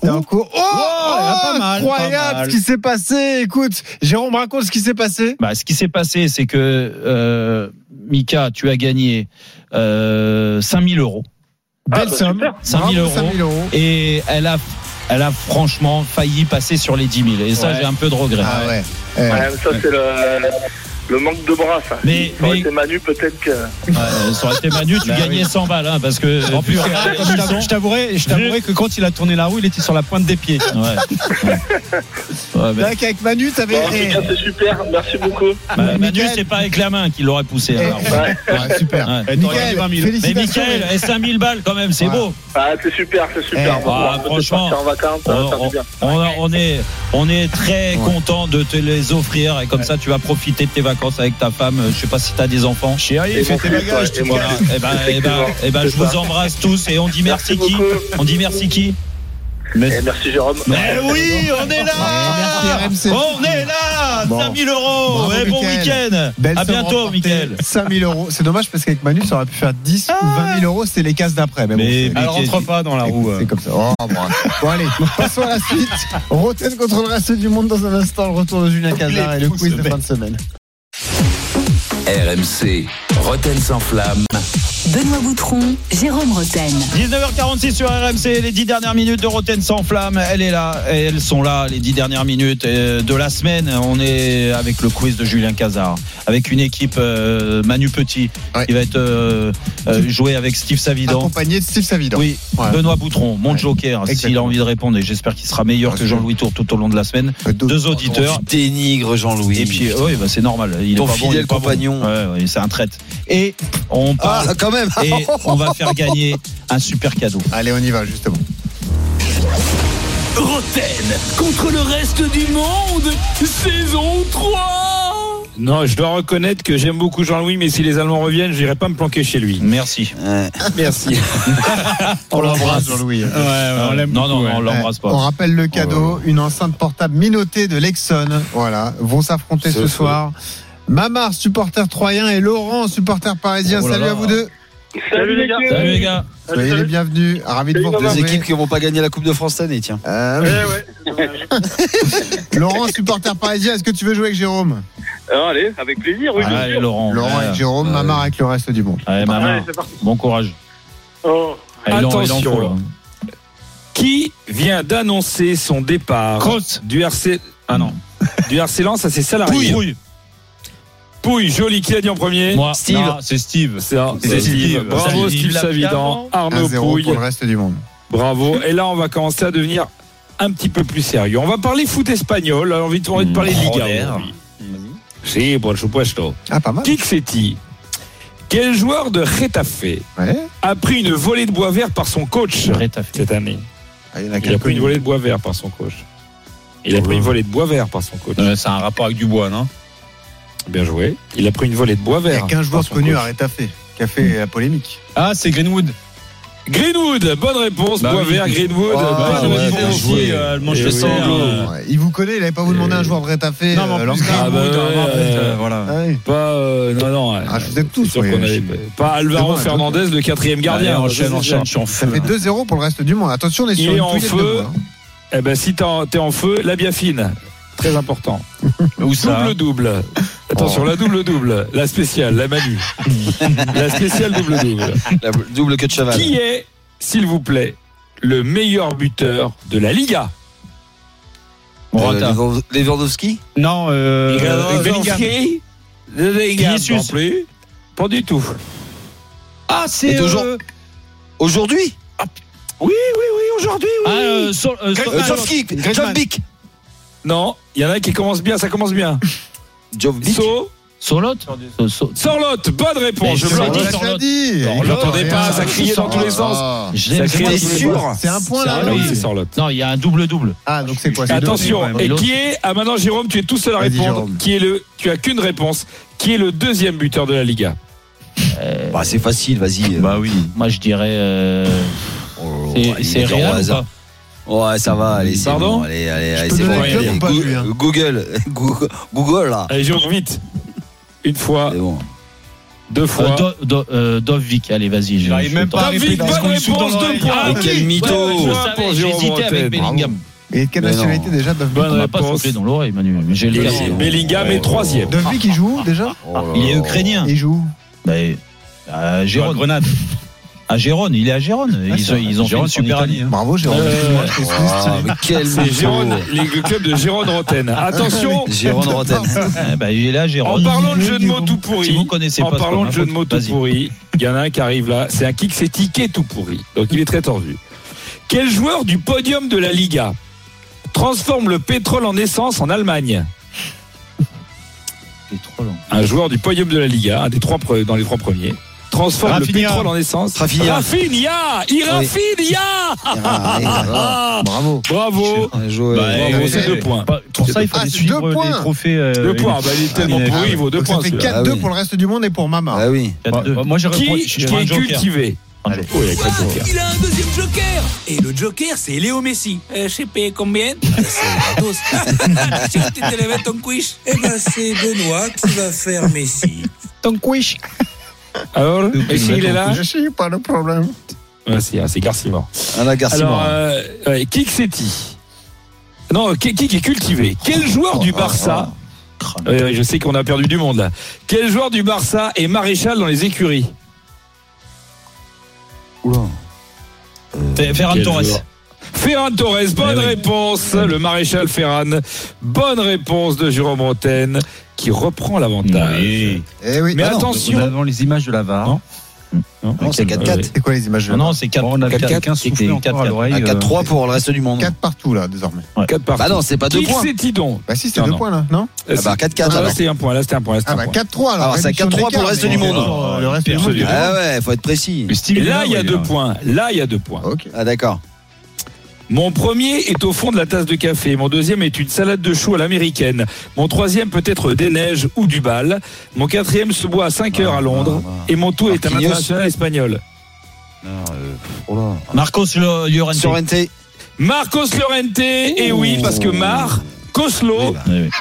Pas mal. Incroyable ce qui s'est passé. Écoute, Jérôme, raconte ce qui s'est passé. Ce qui s'est passé, c'est que Mika, tu as gagné 5 000 €. Belle somme. 5 000 €. Et elle a elle a franchement failli passer sur les 10 000. Et ça, j'ai un peu de regret. Ah ouais. Ça, c'est le manque de bras, ça. Mais ça aurait été Manu, peut-être que. Ça aurait été Manu, tu gagnais 100 balles, hein, parce que. En plus, je t'avouerais que quand il a tourné la roue, il était sur la pointe des pieds. Avec Manu, t'avais. C'est super, merci beaucoup. Manu, c'est pas avec la main qu'il l'aurait poussé. Super. Mickaël, mais Mickaël, 5 000 balles quand même, c'est beau. Ah, c'est super. Franchement, en vacances, ça fait bien. on est très content de te les offrir et comme ça, tu vas profiter de tes vacances avec ta femme. Je sais pas si tu as des enfants. Chérie, fais tes bagages. Et ben, je vous embrasse tous et on dit merci qui ? On dit merci qui ? Merci Jérôme. Mais oui, on est là. On est là. 5 000 €. Et bon week-end. À bientôt, Mickaël. 5 000 €. C'est dommage parce qu'avec Manu, ça aurait pu faire 10 ou 20 000 €. C'était les cases d'après. Mais elle rentre pas dans la roue. C'est comme ça. Bon, allez, passons à la suite. Roten contre le reste du monde dans un instant. Le retour de Julien Cazard et le quiz de fin de semaine. RMC, Roten sans flamme. Benoît Boutron, Jérôme Roten. 19h46 sur RMC, les 10 dernières minutes de Roten sans flamme. Elle est là, et elles sont là, les 10 dernières minutes de la semaine. On est avec le quiz de Julien Cazard, avec une équipe Manu Petit qui va être joué avec Steve Savidan. Accompagné de Steve Savidan. Oui, Benoît Boutron, mon joker, s'il a envie de répondre, et j'espère qu'il sera meilleur que Jean-Louis Tour tout au long de la semaine. Deux auditeurs. Tu dénigres Jean-Louis. Et puis, c'est normal. Il ton est pas fidèle bon, compagnon. Ouais, c'est un traître. Et on parle. Quand même. Et on va faire gagner un super cadeau. Allez, on y va, justement. Roten contre le reste du monde, saison 3. Non, je dois reconnaître que j'aime beaucoup Jean-Louis, mais si les Allemands reviennent, j'irai pas me planquer chez lui. Merci. Merci. On l'embrasse, Jean-Louis. On l'aime beaucoup, non, on l'embrasse pas. On rappelle le cadeau, une enceinte portable Minoté de Lexon. Voilà, vont s'affronter ce soir. Mamar, supporter troyen, et Laurent, supporter parisien. Salut à vous deux. Salut les gars. Salut les gars. Soyez les bienvenus. Ravi de vous retrouver. Deux équipes qui n'ont pas gagné la Coupe de France cette année, tiens. Laurent, supporter parisien, est-ce que tu veux jouer avec Jérôme ? Allez, avec plaisir. Oui, allez, Laurent avec Jérôme, Mamar avec le reste du monde. Allez, Mamar, bon courage. Attention. Qui vient d'annoncer son départ du RC Lens à ses salariés? Pouille, joli. Qui l'a dit en premier? Moi. Steve. Non, c'est Steve. C'est Steve. Bravo, Steve Savidan. Arnaud Pouille. Pour le reste du monde. Bravo. Et là, on va commencer à devenir un petit peu plus sérieux. On va parler foot espagnol. Alors, on va envie de parler de Liga. Si, por supuesto. Pas mal. Kiksetti. Quel joueur de Getafe a pris une volée de bois vert par son coach cette année? Il a pris une volée de bois vert par son coach. Il a pris une volée de bois vert par son coach. C'est un rapport avec du bois, non? Bien joué. Il a pris une volée de bois vert. Il y a qu'un joueur connu à Getafe qui a fait la polémique. Ah, c'est Greenwood. Bonne réponse. Bois vert, Greenwood. Bonne réponse. Elle mange le sang. Il vous connaît, il n'avait pas vous demandé un joueur de Getafe. Non, mais en plus, voilà. Pas. Non. Je vous aime tous. Pas Alvaro Fernandez, le 4e gardien. Enchaîne. Ça fait 2-0 pour le reste du monde. Attention, on est sur il est une en feu. Eh ben, si t'es en feu, la biafine. Très important. Où ça? Double. Attention, la double. La spéciale, la Manu. La spéciale double. La double queue de cheval. Qui est, s'il vous plaît, le meilleur buteur de la Liga? Lewandowski? Non, Bellingham. Non plus. Pas du tout. Ah, c'est aujourd'hui? Oui, aujourd'hui. Jovic. Non, il y en a qui commencent bien, ça commence bien. Jovic. Sorloth. Bonne réponse. Je l'ai dit. J'entendais pas, ça criait dans tous les sens. T'es sûr? C'est un point là. Oui, c'est Sorloth. Non, il y a un double-double. Ah, donc c'est quoi? Attention. Et qui est, maintenant Jérôme, tu es tout seul à répondre. Tu as qu'une réponse. Qui est le deuxième buteur de la Liga? C'est facile, vas-y. Bah oui. Moi, je dirais. C'est Real ou pas? Ouais, ça va, allez, c'est Pardon? bon. Allez, c'est bon. Google, là. Allez, Jérôme, vite. Une fois. C'est bon. Deux fois. Dovvik, allez, vas-y. J'arrive même pas à Dovvik, bonne réponse, 2 points. Quel mytho. J'hésitais avec Bellingham. Et quelle nationalité déjà? Bonne On va pas réponse. souffler dans l'oreille, Manu. Bellingham est 3e. Dovvik, il joue déjà? Il est ukrainien. Il joue. Jérôme. Grenade. À Gérone, il est à Gérone. Ils ont fait une super année. Bravo Jérôme. C'est Gérone, le club de Gérone-Rotten. Attention. Gérone-Rotten. Il est là, Gérone. En parlant de jeu de mots tout pourri. Si vous connaissez pas. En parlant de jeu de mots tout pourri, il y en a un qui arrive là. C'est un kick, c'est ticket tout pourri. Donc il est très tordu. Quel joueur du podium de la Liga transforme le pétrole en essence en Allemagne? Un joueur du podium de la Liga, un des dans les 3 premiers. Transforme Rafinha. Le pétrole en essence. Rafinha. Bravo. Bravo, c'est 2 points. Pour ça, il fallait suivre les trophées. 2 points. Il est tellement pourri, il vaut 2 points. Ça fait 4-2 pour le reste du monde et pour Mama. Ah oui. Moi, Qui est cultivé? Il a un deuxième joker. Et le joker, c'est Léo Messi. Je sais pas combien. C'est gratos. Si tu te lèves ton quiche. C'est Benoît qui va faire Messi. Ton quiche. Alors, Messi, il est là? Je sais, pas de problème. C'est Garcimore. Garcimore. Alors, Kik Seti. Non, Kik est cultivé. Quel joueur du Barça? Je sais qu'on a perdu du monde là. Quel joueur du Barça est maréchal dans les écuries? Ferran Torres. Ferran Torres, bonne réponse. Le maréchal Ferran. Bonne réponse de Jérôme Rotten qui reprend l'avantage. Oui. Mais attention. Nous avons les images de la VAR. Non, c'est 4-4. C'est quoi les images de la VAR? Non, c'est 4-4. Soufflé encore à l'oreille. 4-3 pour le reste du monde. 4 partout là désormais. 4 partout. Bah non, c'est pas 2 points. Qui c'est donc? Bah si, c'est 2 points là, non? 4-4 Là, alors. c'était un point. Là, c'était un point. 4-3 alors. Alors c'est 4-3 pour le reste du monde. Le reste du monde. Ah ouais, faut être précis. Là, il y a 2 points. Là, il y a 2 points. Ah d'accord. Mon premier est au fond de la tasse de café. Mon deuxième est une salade de choux à l'américaine. Mon troisième peut être des neiges ou du bal. Mon quatrième se boit à 5 heures à Londres. Et mon tout est un international espagnol. Marcos Llorente. Marcos Llorente. Et oui, parce que Coslo,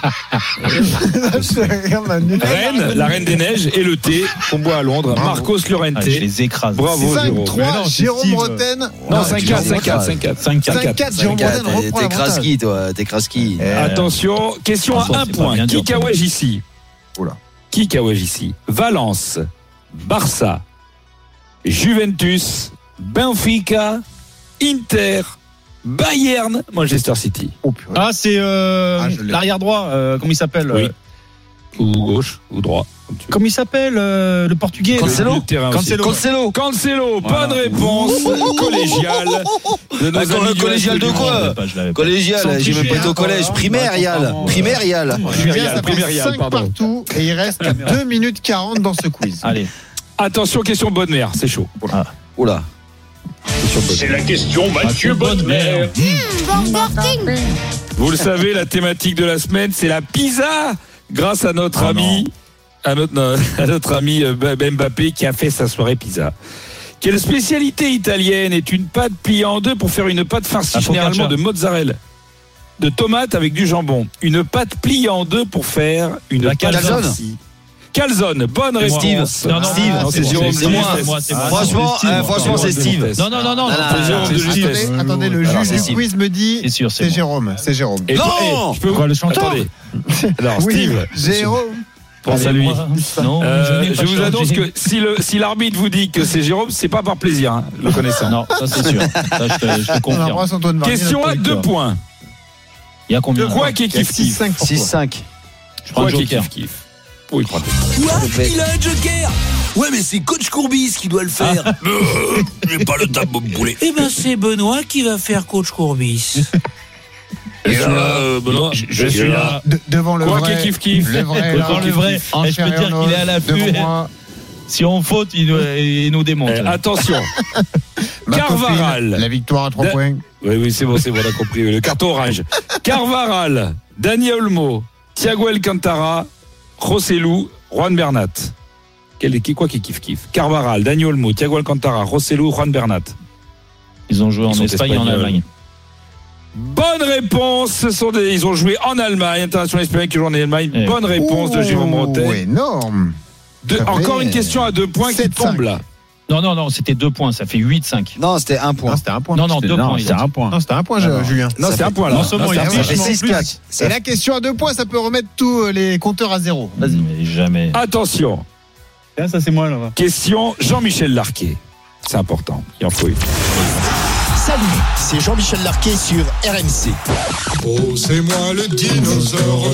Rennes, la reine des neiges et le thé qu'on boit à Londres. Marcos Llorente. Je les écrase. Bravo. 5-3, Jérôme Rotten. Non, 5-4. 5-4, Jérôme Rotten reprend T'es Kraski, toi. T'es Kraski. Attention, question à 1 point. Qui Kawaj ici? Qui Kawaj ici? Valence, Barça, Juventus, Benfica, Inter, Bayern, Manchester City. C'est l'arrière droit. Comment il s'appelle? Oui. Ou gauche, ou droit. Comment il s'appelle le portugais? Cancelo. Bonne réponse collégiale. Collégial de quoi? Collégial, j'ai même pas été au collège. Primérial. 5 partout et il reste 2 minutes 40 dans ce quiz. Allez. Attention, question Bonne-Mère, c'est chaud. Oula. C'est la question Mathieu Bonne-Mère. Vous le savez, la thématique de la semaine, c'est la pizza, grâce à notre ami Mbappé qui a fait sa soirée pizza. Quelle spécialité italienne est une pâte pliée en deux pour faire une pâte farcie généralement de mozzarella, de tomates avec du jambon? Une pâte pliée en deux pour faire une pâte farcie. Calzone, bonne réponse. Steve, c'est Jérôme. C'est moi. Franchement, c'est Steve. Non. Attendez, le juge du quiz me dit c'est Jérôme. C'est Jérôme. Non. Je peux quoi le chanteur? Attendez. Alors Steve. Jérôme. Pense à lui. Non, je vous annonce que si l'arbitre vous dit que c'est Jérôme, c'est pas par plaisir, le connaissant. Non, ça c'est sûr. Ça, je te confirme. Question à 2 points. Il y a combien? Quoi qui est kiff 6-5. Je prends le joker. Oui, Quoi? Il a un joker? Ouais, mais c'est coach Courbis qui doit le faire. J'ai pas le temps de me bouler. Eh ben, c'est Benoît qui va faire coach Courbis. Benoît, je suis là. Devant le vrai. Quoi qui kiff. Devant le vrai. Je peux dire qu'il est à l'affût. Si on faute, il nous démonte. Attention. Carvaral. La victoire à 3 points. Oui, c'est bon, on a compris. Le carton orange. Carvaral, Dani Olmo, Thiago Alcantara, Rossellou, Juan Bernat. Quoi qui kiff? Carvaral, Dani Olmo, Thiago Alcantara, Rossellou, Juan Bernat. Ils ont joué en Espagne et en Allemagne. Bonne réponse. Ils ont joué en Allemagne, international espagnol qui joue en Allemagne. Bonne réponse de Jérôme Rotten. Énorme. Encore une question à 2 points qui tombe là. Non, c'était 2 points, ça fait 8-5. Non, c'était 1 point. Non, 2 points. C'était 1 point. Non, c'était 1 point, Julien. Non, c'était 1 point là. Non seulement il a fait 6-4. Et la question à 2 points, ça peut remettre tous les compteurs à 0. Vas-y, mais jamais. Attention. Ça c'est moi là. Question Jean-Michel Larquet. C'est important. Il en faut une. Salut, c'est Jean-Michel Larquet sur RMC. Oh, c'est moi le dinosaure.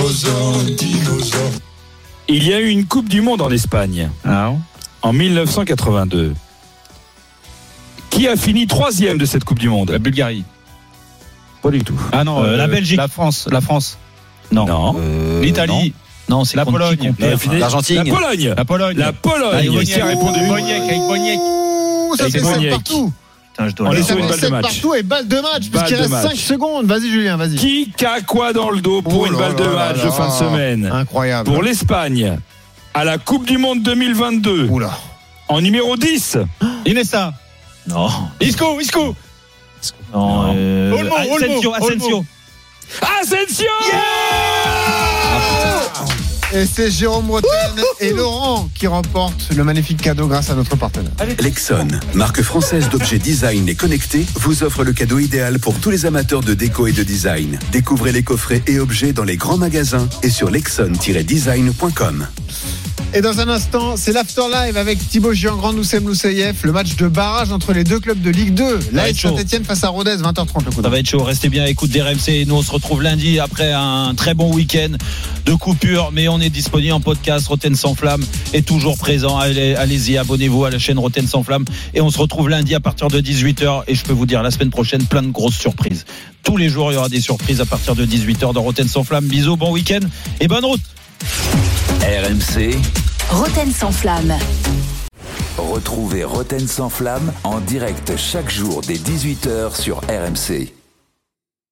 Il y a eu une Coupe du Monde en Espagne. En 1982. Qui a fini 3e de cette Coupe du Monde? La Bulgarie. Pas du tout. Ah non, la Belgique. La France. Non. L'Italie. Non, c'est la Pologne. L'Argentine. La Pologne. Qui a répondu? Avec Boniek. Ça fait 7 partout. On est sur une balle de match. Partout et balle de match, puisqu'il reste 5 secondes. Vas-y, Julien, vas-y. Qui a quoi dans le dos pour une balle de match de fin de semaine? Incroyable. Pour l'Espagne, à la Coupe du Monde 2022. En numéro 10. Iniesta. Non. Isco. Non. Asensio. Et c'est Jérôme Rotten et Laurent qui remportent le magnifique cadeau grâce à notre partenaire. Lexon, marque française d'objets design et connectés, vous offre le cadeau idéal pour tous les amateurs de déco et de design. Découvrez les coffrets et objets dans les grands magasins et sur lexon-design.com. Et dans un instant, c'est l'After Live avec Thibaut Giangrande, Oussem Loussaïef, le match de barrage entre les deux clubs de Ligue 2. L'AS Saint-Etienne face à Rodez, 20h30 le coup. Ça va être chaud, restez bien à l'écoute d'RMC. Nous on se retrouve lundi après un très bon week-end de coupure, mais on est disponible en podcast. Rotten sans flamme est toujours présent. Allez-y, abonnez-vous à la chaîne Rotten sans flamme et on se retrouve lundi à partir de 18h. Et je peux vous dire, la semaine prochaine, plein de grosses surprises. Tous les jours, il y aura des surprises à partir de 18h dans Rotten sans flamme. Bisous, bon week-end et bonne route. RMC. Rotten sans flamme. Retrouvez Rotten sans flamme en direct chaque jour dès 18h sur RMC.